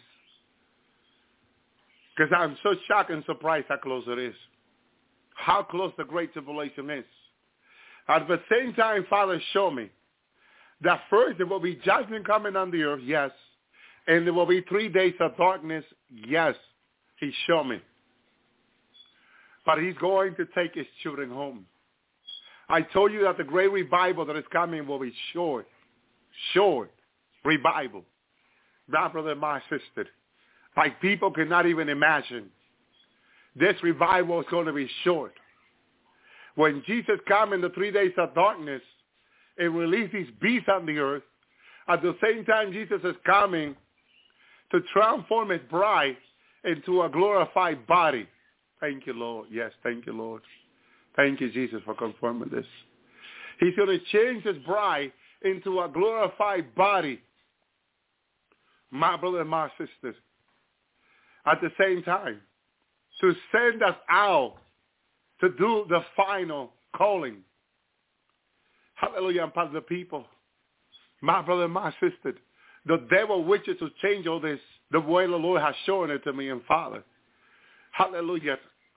Because I'm so shocked and surprised how close it is. How close the Great Tribulation is. At the same time, Father showed me that first there will be judgment coming on the earth, yes. And there will be 3 days of darkness, yes. He showed me. But he's going to take his children home. I told you that the great revival that is coming will be short revival. My brother and my sister, like people cannot even imagine. This revival is going to be short. When Jesus comes in the 3 days of darkness, it released these beasts on the earth. At the same time, Jesus is coming to transform his bride into a glorified body. Thank you, Lord. Yes, thank you, Lord. Thank you, Jesus, for confirming this. He's going to change his bride into a glorified body. My brother and my sisters. At the same time, to send us out to do the final calling. Hallelujah, upon the people. My brother and my sister. The devil wishes to change all this the way the Lord has shown it to me and Father. Hallelujah.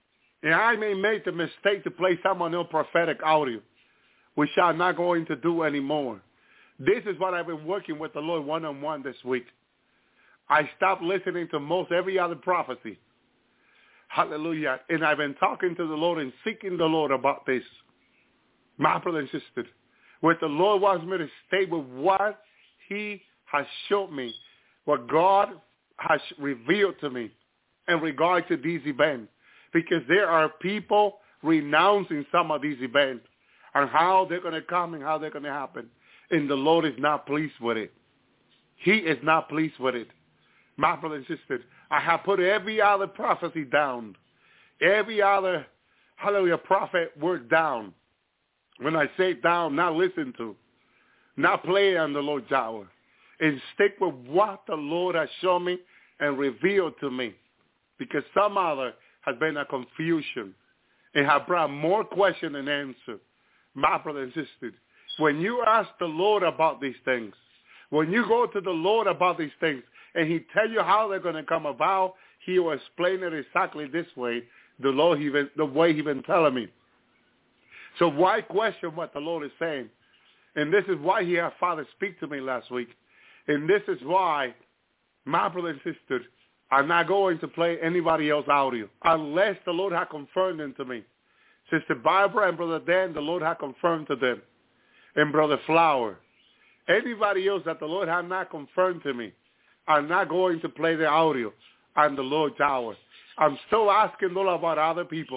and I may make the mistake to play someone else's prophetic audio, which I'm not going to do anymore. This is what I've been working with the Lord one-on-one this week. I stopped listening to most every other prophecy. Hallelujah. And I've been talking to the Lord and seeking the Lord about this. My brother and sister, what the Lord wants me to stay with what he has showed me, what God has revealed to me in regard to these events. Because there are people renouncing some of these events and how they're going to come and how they're going to happen. And the Lord is not pleased with it. He is not pleased with it. My brother and sister, I have put every other prophecy down. Every other, hallelujah, prophet word down. When I say down, not listen to. Not play on the Lord's hour. And stick with what the Lord has shown me and revealed to me. Because some other has been a confusion and have brought more question than answer. My brother and sister, when you ask the Lord about these things, when you go to the Lord about these things, and he tell you how they're going to come about, he will explain it exactly this way, the way he's been telling me. So why question what the Lord is saying? And this is why he had Father speak to me last week. And this is why, my brother and sister, I'm not going to play anybody else's audio unless the Lord has confirmed them to me. Sister Barbara and Brother Dan, the Lord has confirmed to them. And Brother Flower. Anybody else that the Lord has not confirmed to me, I'm not going to play the audio on the Lord's hour. I'm still asking the Lord about other people.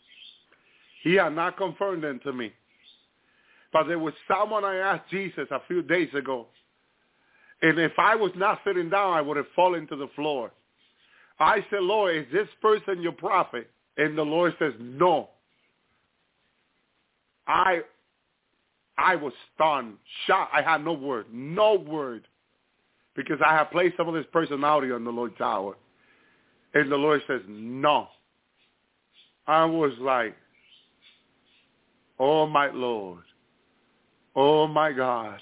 He has not confirmed them to me. But there was someone I asked Jesus a few days ago. And if I was not sitting down, I would have fallen to the floor. I said, Lord, is this person your prophet? And the Lord says, no. I was stunned, shocked. I had no word. Because I have played some of this personality on the Lord's hour. And the Lord says, no. I was like, oh, my Lord. Oh, my God.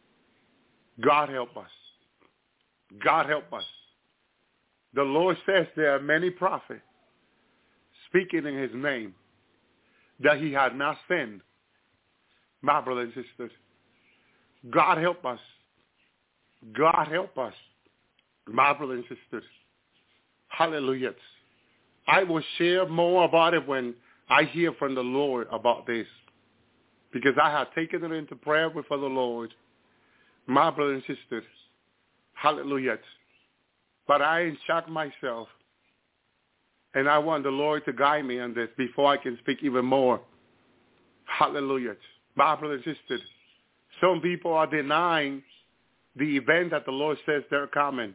God help us. God help us. The Lord says there are many prophets speaking in his name that he had not sent. My brothers and sisters, God help us. God help us. My brothers and sisters. Hallelujah. I will share more about it when I hear from the Lord about this. Because I have taken it into prayer before the Lord. My brothers and sisters. Hallelujah. But I ain't shocked myself. And I want the Lord to guide me on this before I can speak even more. Hallelujah. My brothers and sisters. Some people are denying the event that the Lord says they're coming.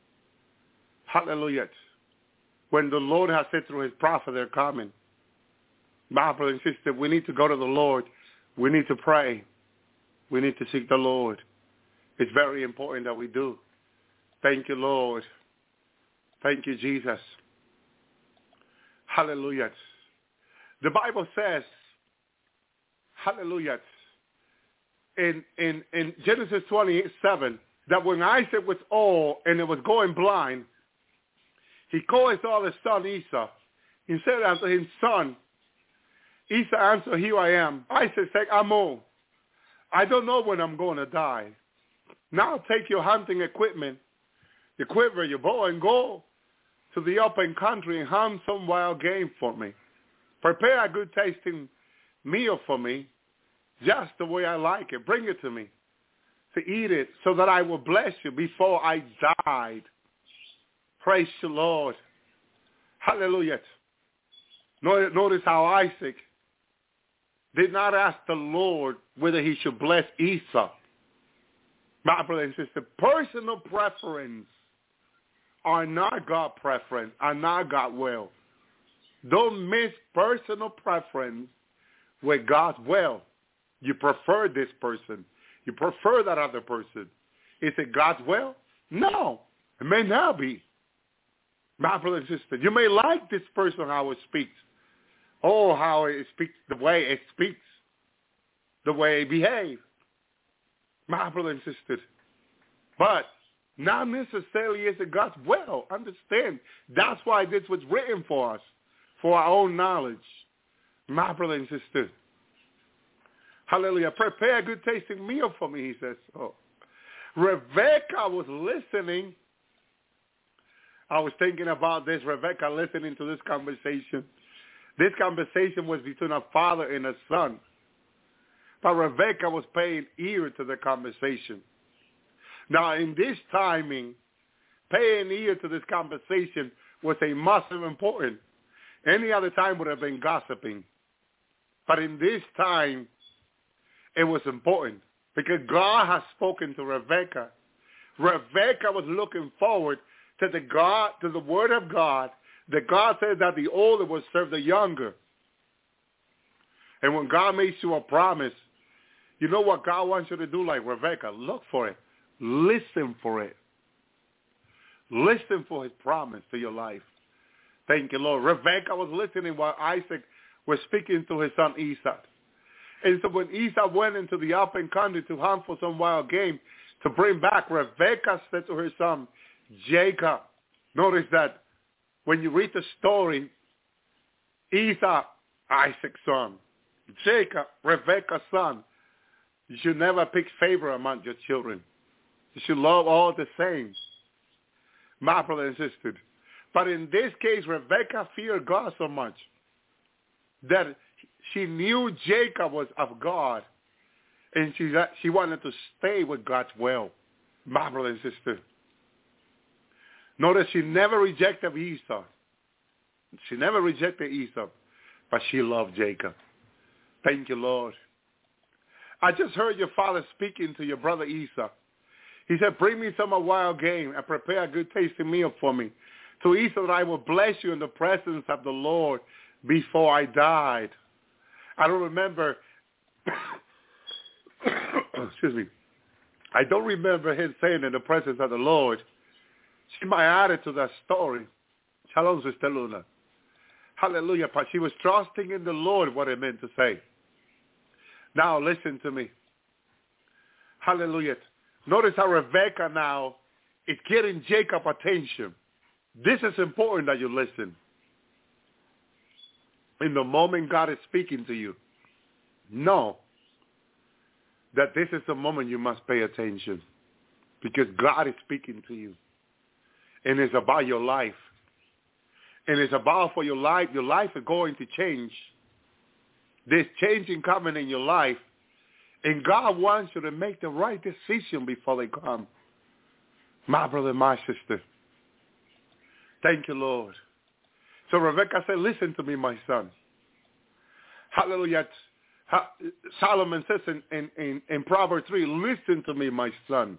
Hallelujah. When the Lord has said through his prophet they're coming. My brothers and sisters, we need to go to the Lord. We need to pray. We need to seek the Lord. It's very important that we do. Thank you, Lord. Thank you, Jesus. Hallelujah. The Bible says, hallelujah, in Genesis 27, that when Isaac was old and it was going blind, he called his other son Esau. He said unto him, son, Esau answered, here I am. Isaac said, I'm old. I don't know when I'm going to die. Now take your hunting equipment, your quiver, your bow, and go to the open country and hunt some wild game for me. Prepare a good tasting meal for me, just the way I like it. Bring it to me to eat it so that I will bless you before I died. Praise the Lord. Hallelujah. Notice how Isaac did not ask the Lord whether he should bless Esau. My brother and sister, personal preference are not God preference, are not God will. Don't mix personal preference with God's will. You prefer this person. You prefer that other person. Is it God's will? No. It may not be. My brother and sister, you may like this person, how it speaks. Oh, how it speaks, the way it speaks, the way it behaves. My brother and sister. But not necessarily is it God's will. Understand. That's why this was written for us. for our own knowledge. My brother and sister. Hallelujah. Prepare a good tasting meal for me, he says. Oh. Rebecca was listening. I was thinking about this. Rebecca listening to this conversation. This conversation was between a father and a son. But Rebecca was paying ear to the conversation. Now, in this timing, paying ear to this conversation was a massive important. Any other time would have been gossiping. But in this time, it was important because God has spoken to Rebecca. Rebecca was looking forward to the word of God, that God said that the older would serve the younger. And when God makes you a promise, you know what God wants you to do like Rebecca? Look for it. Listen for it. Listen for his promise to your life. Thank you, Lord. Rebecca was listening while Isaac was speaking to his son Esau. And so when Esau went into the open country to hunt for some wild game to bring back, Rebecca said to her son, Jacob. Notice that when you read the story, Esau, Isaac's son, Jacob, Rebecca's son, you should never pick favor among your children. You should love all the same, my brother and sister. But in this case, Rebecca feared God so much that she knew Jacob was of God, and she wanted to stay with God's will, my brother and sister. Notice she never rejected Esau. She never rejected Esau, but she loved Jacob. Thank you, Lord. I just heard your father speaking to your brother Esau. He said, bring me some wild game and prepare a good tasting meal for me. To Esau, that I will bless you in the presence of the Lord before I died. I don't remember, excuse me, I don't remember him saying in the presence of the Lord. She might add it to that story. Shalom, Sister Luna. Hallelujah. But she was trusting in the Lord, what it meant to say. Now listen to me. Hallelujah. Notice how Rebecca now is getting Jacob's attention. This is important that you listen. In the moment God is speaking to you, know that this is the moment you must pay attention, because God is speaking to you. And it's about your life. And it's about for your life is going to change. There's changing coming in your life. And God wants you to make the right decision before they come. My brother, my sister. Thank you, Lord. So Rebecca said, listen to me, my son. Hallelujah. Solomon says in Proverbs 3, listen to me, my son.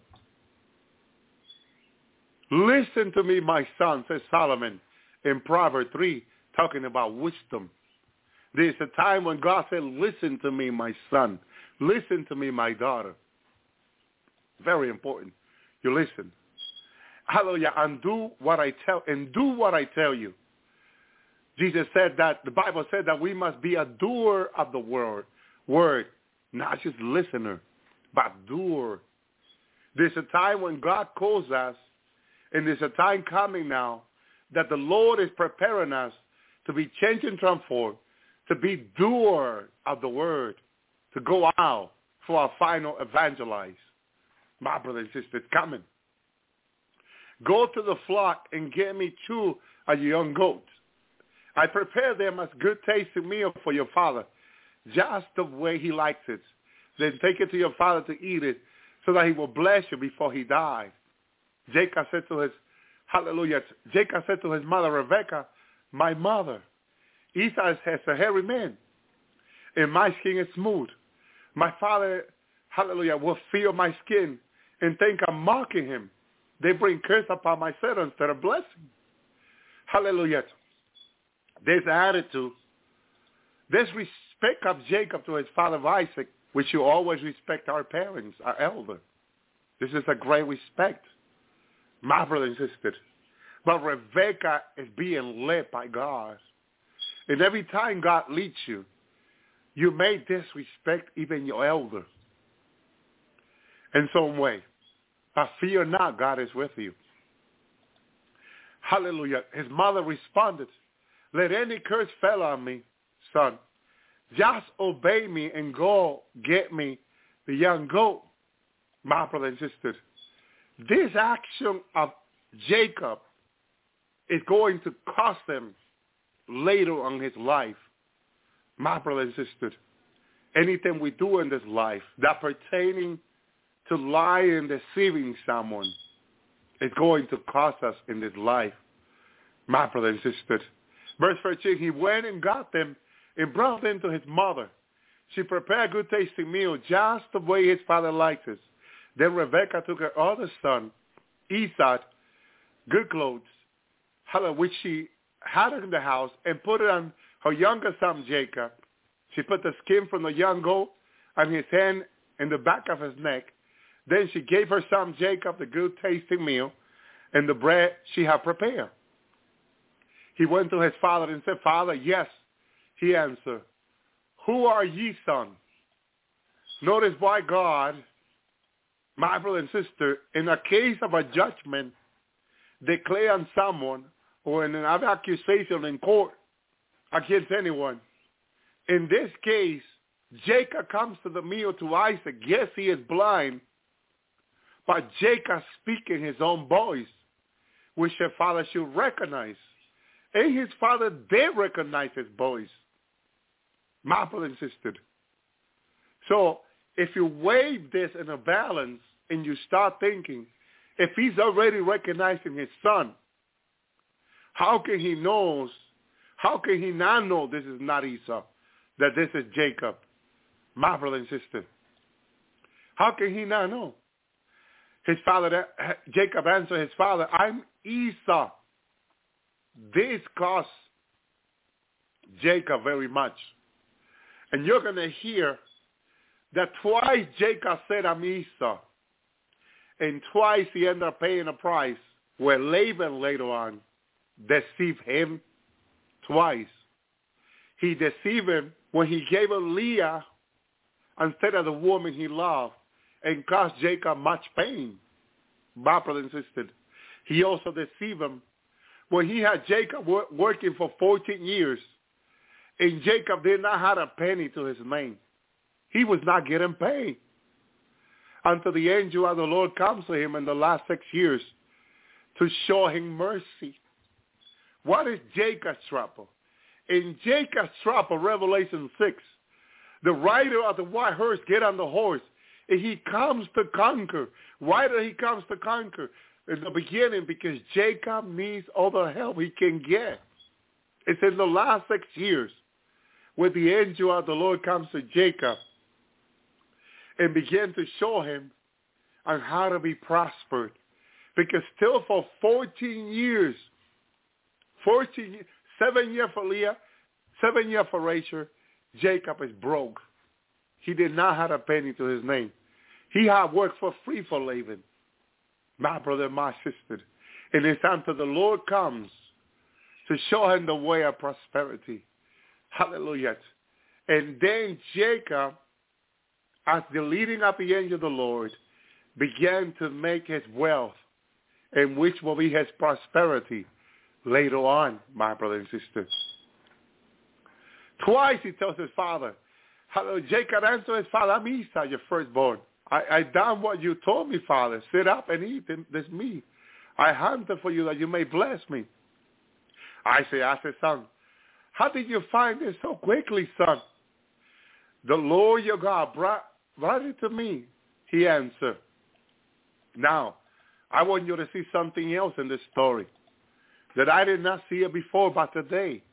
Listen to me, my son, says Solomon in Proverbs 3, talking about wisdom. There's a time when God said, listen to me, my son. Listen to me, my daughter. Very important. You listen. Hallelujah. And do what I tell you. Jesus said that, the Bible said that we must be a doer of the word, not just listener, but doer. There's a time when God calls us, and there's a time coming now that the Lord is preparing us to be changed and transformed, to be doer of the word, to go out for our final evangelize. My brother and sister, it's coming. Go to the flock and get me 2 of your young goats. I prepare them as good tasting meal for your father, just the way he likes it. Then take it to your father to eat it, so that he will bless you before he dies. Jacob said to his mother Rebecca, my mother, Esau has a hairy man, and my skin is smooth. My father, hallelujah, will feel my skin and think I'm mocking him. They bring curse upon my son instead of blessing. Hallelujah. There's attitude. There's respect of Jacob to his father Isaac, which you always respect our parents, our elder. This is a great respect, my brother and sister. But Rebecca is being led by God. And every time God leads you, you may disrespect even your elder in some way. But fear not, God is with you. Hallelujah. His mother responded, let any curse fall on me, son. Just obey me and go get me the young goat. My brother and sister, this action of Jacob is going to cost him later on his life. My brother and sister, anything we do in this life that pertaining to lying and deceiving someone is going to cost us in this life. My brother and sister. Verse 13, he went and got them and brought them to his mother. She prepared a good tasting meal just the way his father liked it. Then Rebekah took her other son, Esau, good clothes, which she had in the house, and put it on her younger son Jacob. She put the skin from the young goat on his hand and the back of his neck. Then she gave her son Jacob the good tasting meal and the bread she had prepared. He went to his father and said, Father, yes. He answered, who are ye, son? Notice why God, my brother and sister, in a case of a judgment, declare on someone or in an accusation in court against anyone. In this case, Jacob comes to the meal to Isaac. Yes, he is blind, but Jacob speaks in his own voice, which his father should recognize. And his father did recognize his voice. My brother and sister. So if you weigh this in a balance and you start thinking, if he's already recognizing his son, how can he not know this is not Esau, that this is Jacob, my brother and sister? How can he not know? His father, Jacob answered his father, I'm Esau. This cost Jacob very much. And you're going to hear that twice Jacob said, I'm Esau. And twice he ended up paying a price where Laban later on deceived him twice. He deceived him when he gave her Leah instead of the woman he loved and caused Jacob much pain. My brother and sister. He also deceived him when he had Jacob working for 14 years and Jacob did not have a penny to his name. He was not getting paid until the angel of the Lord comes to him in the last 6 years to show him mercy. What is Jacob's trouble? In Jacob's trouble, Revelation 6, the rider of the white horse get on the horse and he comes to conquer. Why did he comes to conquer? In the beginning, because Jacob needs all the help he can get. It's in the last 6 years where the angel of the Lord comes to Jacob and begin to show him on how to be prospered. Because still for 14 years, 7 years for Leah, 7 years for Rachel, Jacob is broke. He did not have a penny to his name. He had worked for free for Laban, my brother and my sister. And it's until the Lord comes to show him the way of prosperity. Hallelujah. And then Jacob, as the leading of the angel of the Lord, began to make his wealth, and which will be his prosperity later on, my brother and sister. Twice he tells his father, Jacob answered his father, I'm Esau, your firstborn. I done what you told me, father. Sit up and eat this meat. I hunted for you that you may bless me. I said, son, how did you find this so quickly, son? The Lord your God brought it to me, he answered. Now, I want you to see something else in this story that I did not see it before, but today.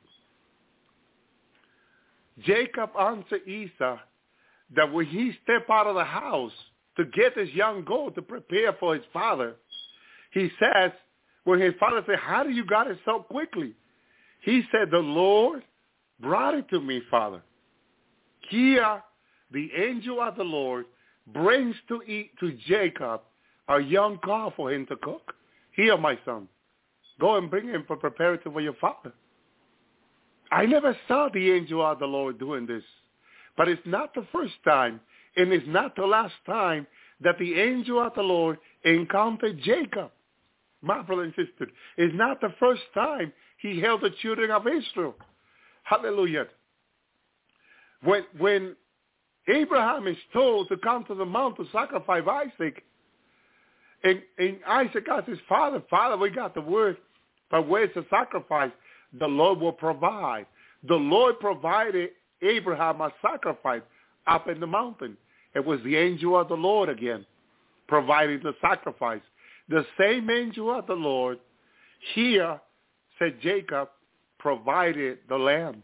Jacob answered Esau that when he stepped out of the house to get his young goat to prepare for his father, he says, when his father said, how do you got it so quickly? He said, the Lord brought it to me, father. Here, the angel of the Lord brings to eat to Jacob a young cow for him to cook. Here, my son, go and bring him for preparation for your father. I never saw the angel of the Lord doing this, but it's not the first time, and it's not the last time that the angel of the Lord encountered Jacob. My brother and sister, it's not the first time he held the children of Israel. Hallelujah. When Abraham is told to come to the mount to sacrifice Isaac, and Isaac asked his father, Father, we got the word, but where's the sacrifice? The Lord will provide. The Lord provided Abraham a sacrifice up in the mountain. It was the angel of the Lord again, providing the sacrifice. The same angel of the Lord here, said Jacob, provided the lamb.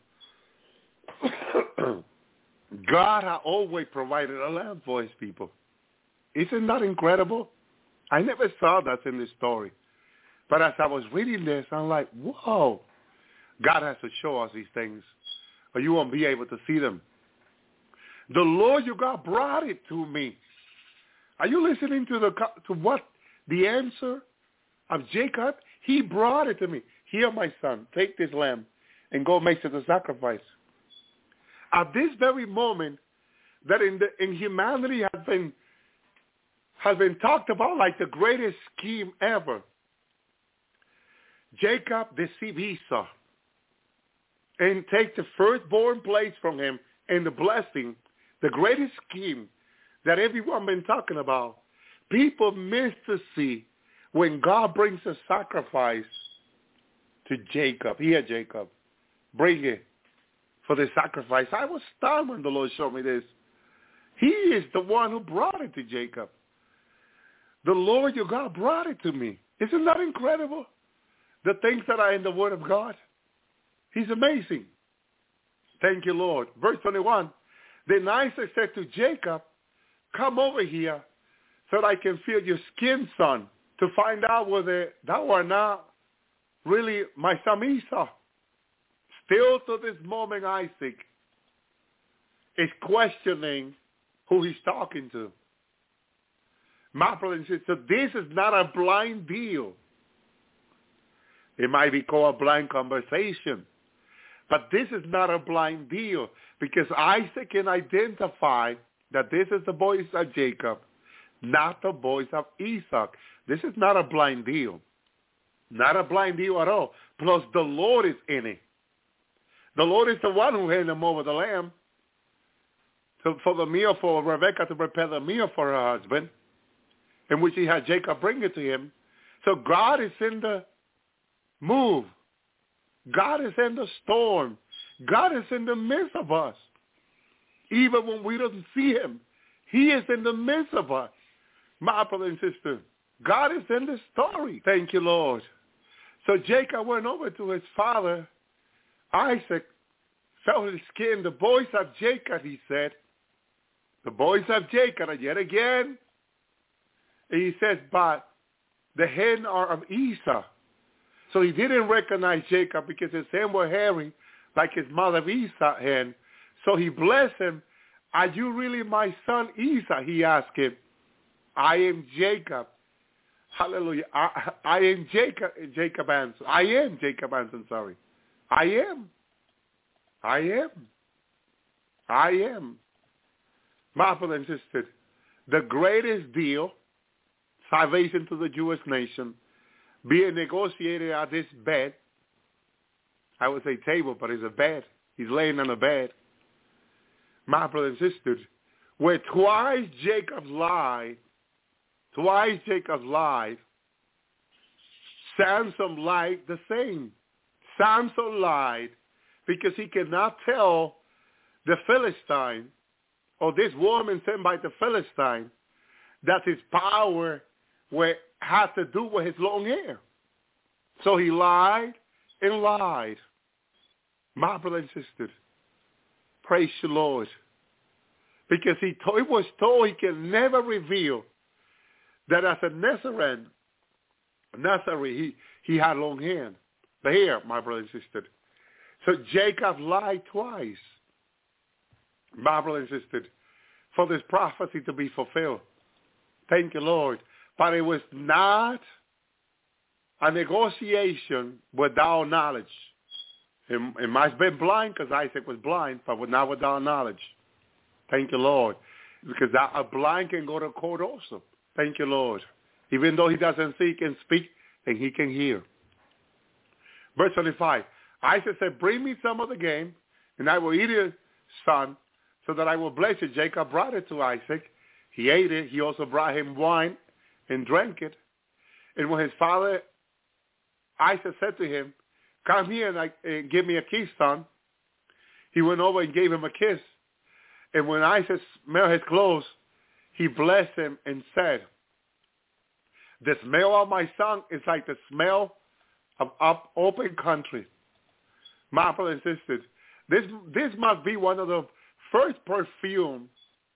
God had always provided a lamb for his people. Isn't that incredible? I never saw that in the story. But as I was reading this, I'm like, whoa. God has to show us these things, or you won't be able to see them. The Lord your God brought it to me. Are you listening to what the answer of Jacob? He brought it to me. Here, my son, take this lamb and go make it a sacrifice. At this very moment, that in humanity has been talked about like the greatest scheme ever. Jacob deceived Esau and take the firstborn place from him and the blessing, the greatest scheme that everyone been talking about. People miss to see when God brings a sacrifice to Jacob. Here, Jacob, bring it for the sacrifice. I was stunned when the Lord showed me this. He is the one who brought it to Jacob. The Lord your God brought it to me. Isn't that incredible? The things that are in the Word of God. He's amazing. Thank you, Lord. Verse 21. Then Isaac said to Jacob, come over here so that I can feel your skin, son, to find out whether thou art not really my son Esau. Still to this moment, Isaac is questioning who he's talking to. My brother and sister, this is not a blind deal. It might be called a blind conversation. But this is not a blind deal because Isaac can identify that this is the boys of Jacob, not the boys of Esau. This is not a blind deal. Not a blind deal at all. Plus the Lord is in it. The Lord is the one who handed him over the lamb for the meal, for Rebekah to prepare the meal for her husband, in which he had Jacob bring it to him. So God is in the move. God is in the storm. God is in the midst of us. Even when we don't see him, he is in the midst of us. My brother and sister, God is in the story. Thank you, Lord. So Jacob went over to his father, Isaac, felt his skin. The boys of Jacob, he said. The boys of Jacob, and yet again, he says, but the hen are of Esau. So he didn't recognize Jacob because his hand were hairy like his mother Esau hen. So he blessed him. Are you really my son Esau? He asked him. I am Jacob. Hallelujah. I am Jacob. Jacob answered. I am Jacob answered, sorry. I am. I am. I am. My brother and sister, the greatest deal, salvation to the Jewish nation, being negotiated at this bed. I would say table, but it's a bed. He's laying on a bed. My brother and sister, where twice Jacob lied, Samson lied the same. Samson lied because he cannot tell the Philistine or this woman sent by the Philistine that his power had to do with his long hair. So he lied and lied. My brother and sister, praise the Lord. Because he was told he can never reveal that as a Nazarene, he had long hair. The hair, my brother and sister. So Jacob lied twice, my brother and sister, for this prophecy to be fulfilled. Thank you, Lord. But it was not a negotiation without knowledge. It might have been blind because Isaac was blind, but not without knowledge. Thank you, Lord. Because a blind can go to court also. Thank you, Lord. Even though he doesn't see, he can speak and he can hear. Verse 25, Isaac said, bring me some of the game, and I will eat it, son, so that I will bless you. Jacob brought it to Isaac. He ate it. He also brought him wine and drank it. And when his father, Isaac, said to him, come here and give me a kiss, son, he went over and gave him a kiss. And when Isaac smelled his clothes, he blessed him and said, the smell of my son is like the smell of open country. My brothers and sisters, this must be one of the first perfumes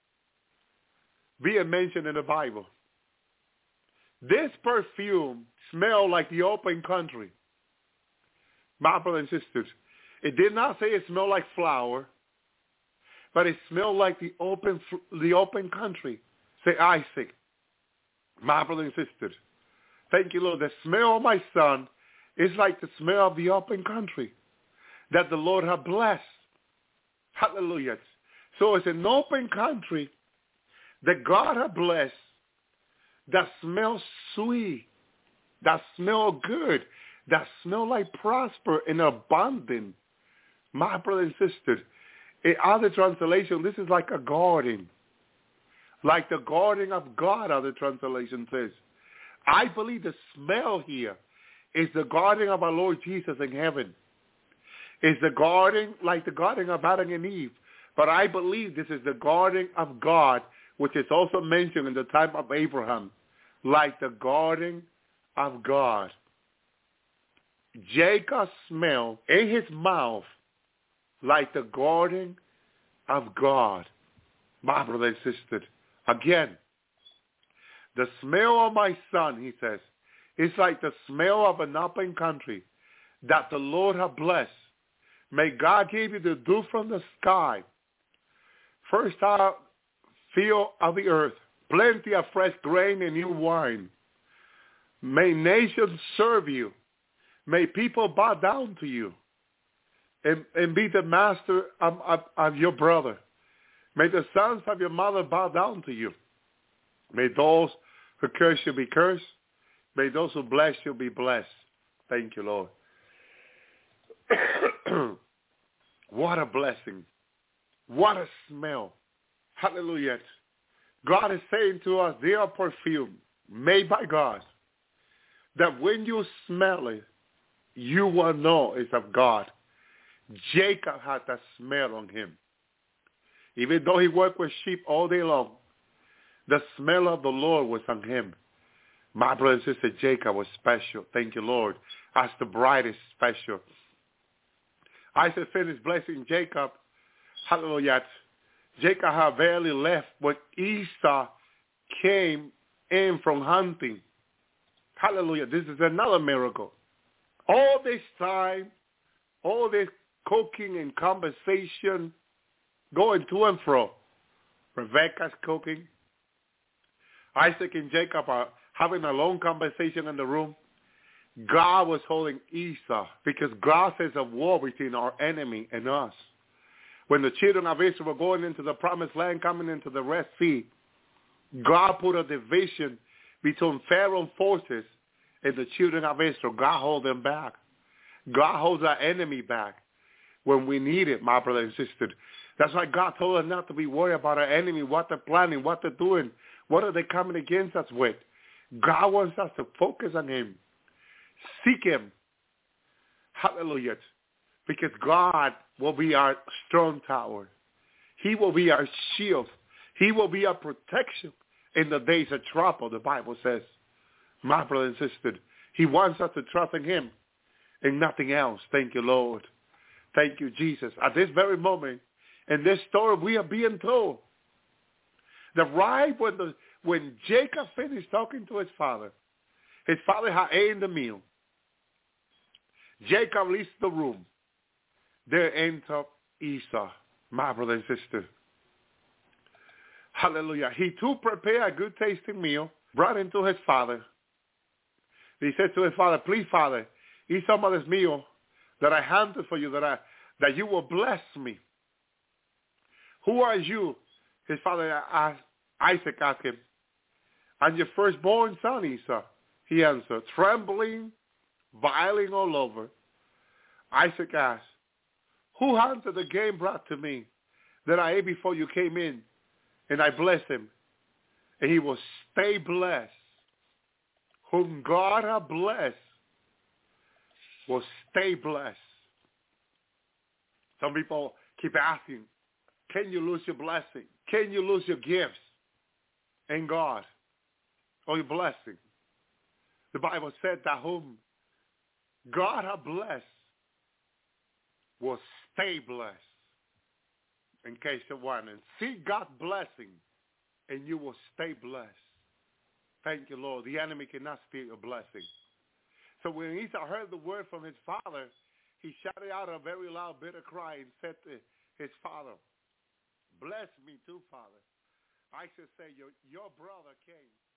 being mentioned in the Bible. This perfume smelled like the open country. My brothers and sisters, it did not say it smelled like flour, but it smelled like the open country. Say Isaac, my brothers and sisters. Thank you, Lord. The smell of my son is like the smell of the open country that the Lord has blessed. Hallelujah. So it's an open country that God has blessed that smells sweet, that smells good, that smells like prosper and abundant. My brothers and sisters, in other translation, this is like a garden. Like the garden of God, other translation says. I believe the smell here is the garden of our Lord Jesus in heaven. It's the garden like the garden of Adam and Eve. But I believe this is the garden of God, which is also mentioned in the time of Abraham, like the garden of God. Jacob smelled in his mouth like the garden of God. My brother and sister, again, the smell of my son, he says, is like the smell of an open country that the Lord has blessed. May God give you the dew from the sky, first field of the earth, plenty of fresh grain and new wine. May nations serve you. May people bow down to you and be the master of your brother. May the sons of your mother bow down to you. May those who curse you be cursed. May those who bless you be blessed. Thank you, Lord. What a blessing. What a smell. Hallelujah. God is saying to us, they are perfume made by God, that when you smell it, you will know it's of God. Jacob had that smell on him. Even though he worked with sheep all day long, the smell of the Lord was on him. My brother and sister, Jacob was special. Thank you, Lord. As the bride is special. Isaac finished blessing Jacob. Hallelujah. Jacob had barely left when Esau came in from hunting. Hallelujah. This is another miracle. All this time, all this cooking and conversation, going to and fro. Rebekah's cooking. Isaac and Jacob are having a long conversation in the room. God was holding Esau because God says a war between our enemy and us. When the children of Israel were going into the promised land, coming into the Red Sea, God put a division between Pharaoh's forces and the children of Israel. God holds them back. God holds our enemy back when we need it, my brother and sister. That's why God told us not to be worried about our enemy, what they're planning, what they're doing, what are they coming against us with. God wants us to focus on him. Seek him. Hallelujah. Because God will be our strong tower. He will be our shield. He will be our protection in the days of trouble, the Bible says. My brother and sister, he wants us to trust in him and nothing else. Thank you, Lord. Thank you, Jesus. At this very moment, in this story, we are being told that right when Jacob finished talking to his father had eaten the meal. Jacob leaves the room. There enters Esau, my brother and sister. Hallelujah. He too prepared a good tasting meal, brought it to his father. He said to his father, please, Father, eat some of this meal that I handed for you, that you will bless me. Who are you? His father Isaac asked him. I'm your firstborn son, Esau. He answered, trembling, viling all over. Isaac asked, who hunted the game brought to me that I ate before you came in? And I blessed him. And he will stay blessed. Whom God has blessed will stay blessed. Some people keep asking, can you lose your blessing? Can you lose your gifts in God or your blessing? The Bible said that whom God has blessed will stay blessed. In case you're wondering, see God's blessing and you will stay blessed. Thank you, Lord. The enemy cannot steal your blessing. So when Esau heard the word from his father, he shouted out a very loud, bitter cry and said to his father, bless me too, Father. I should say, your brother came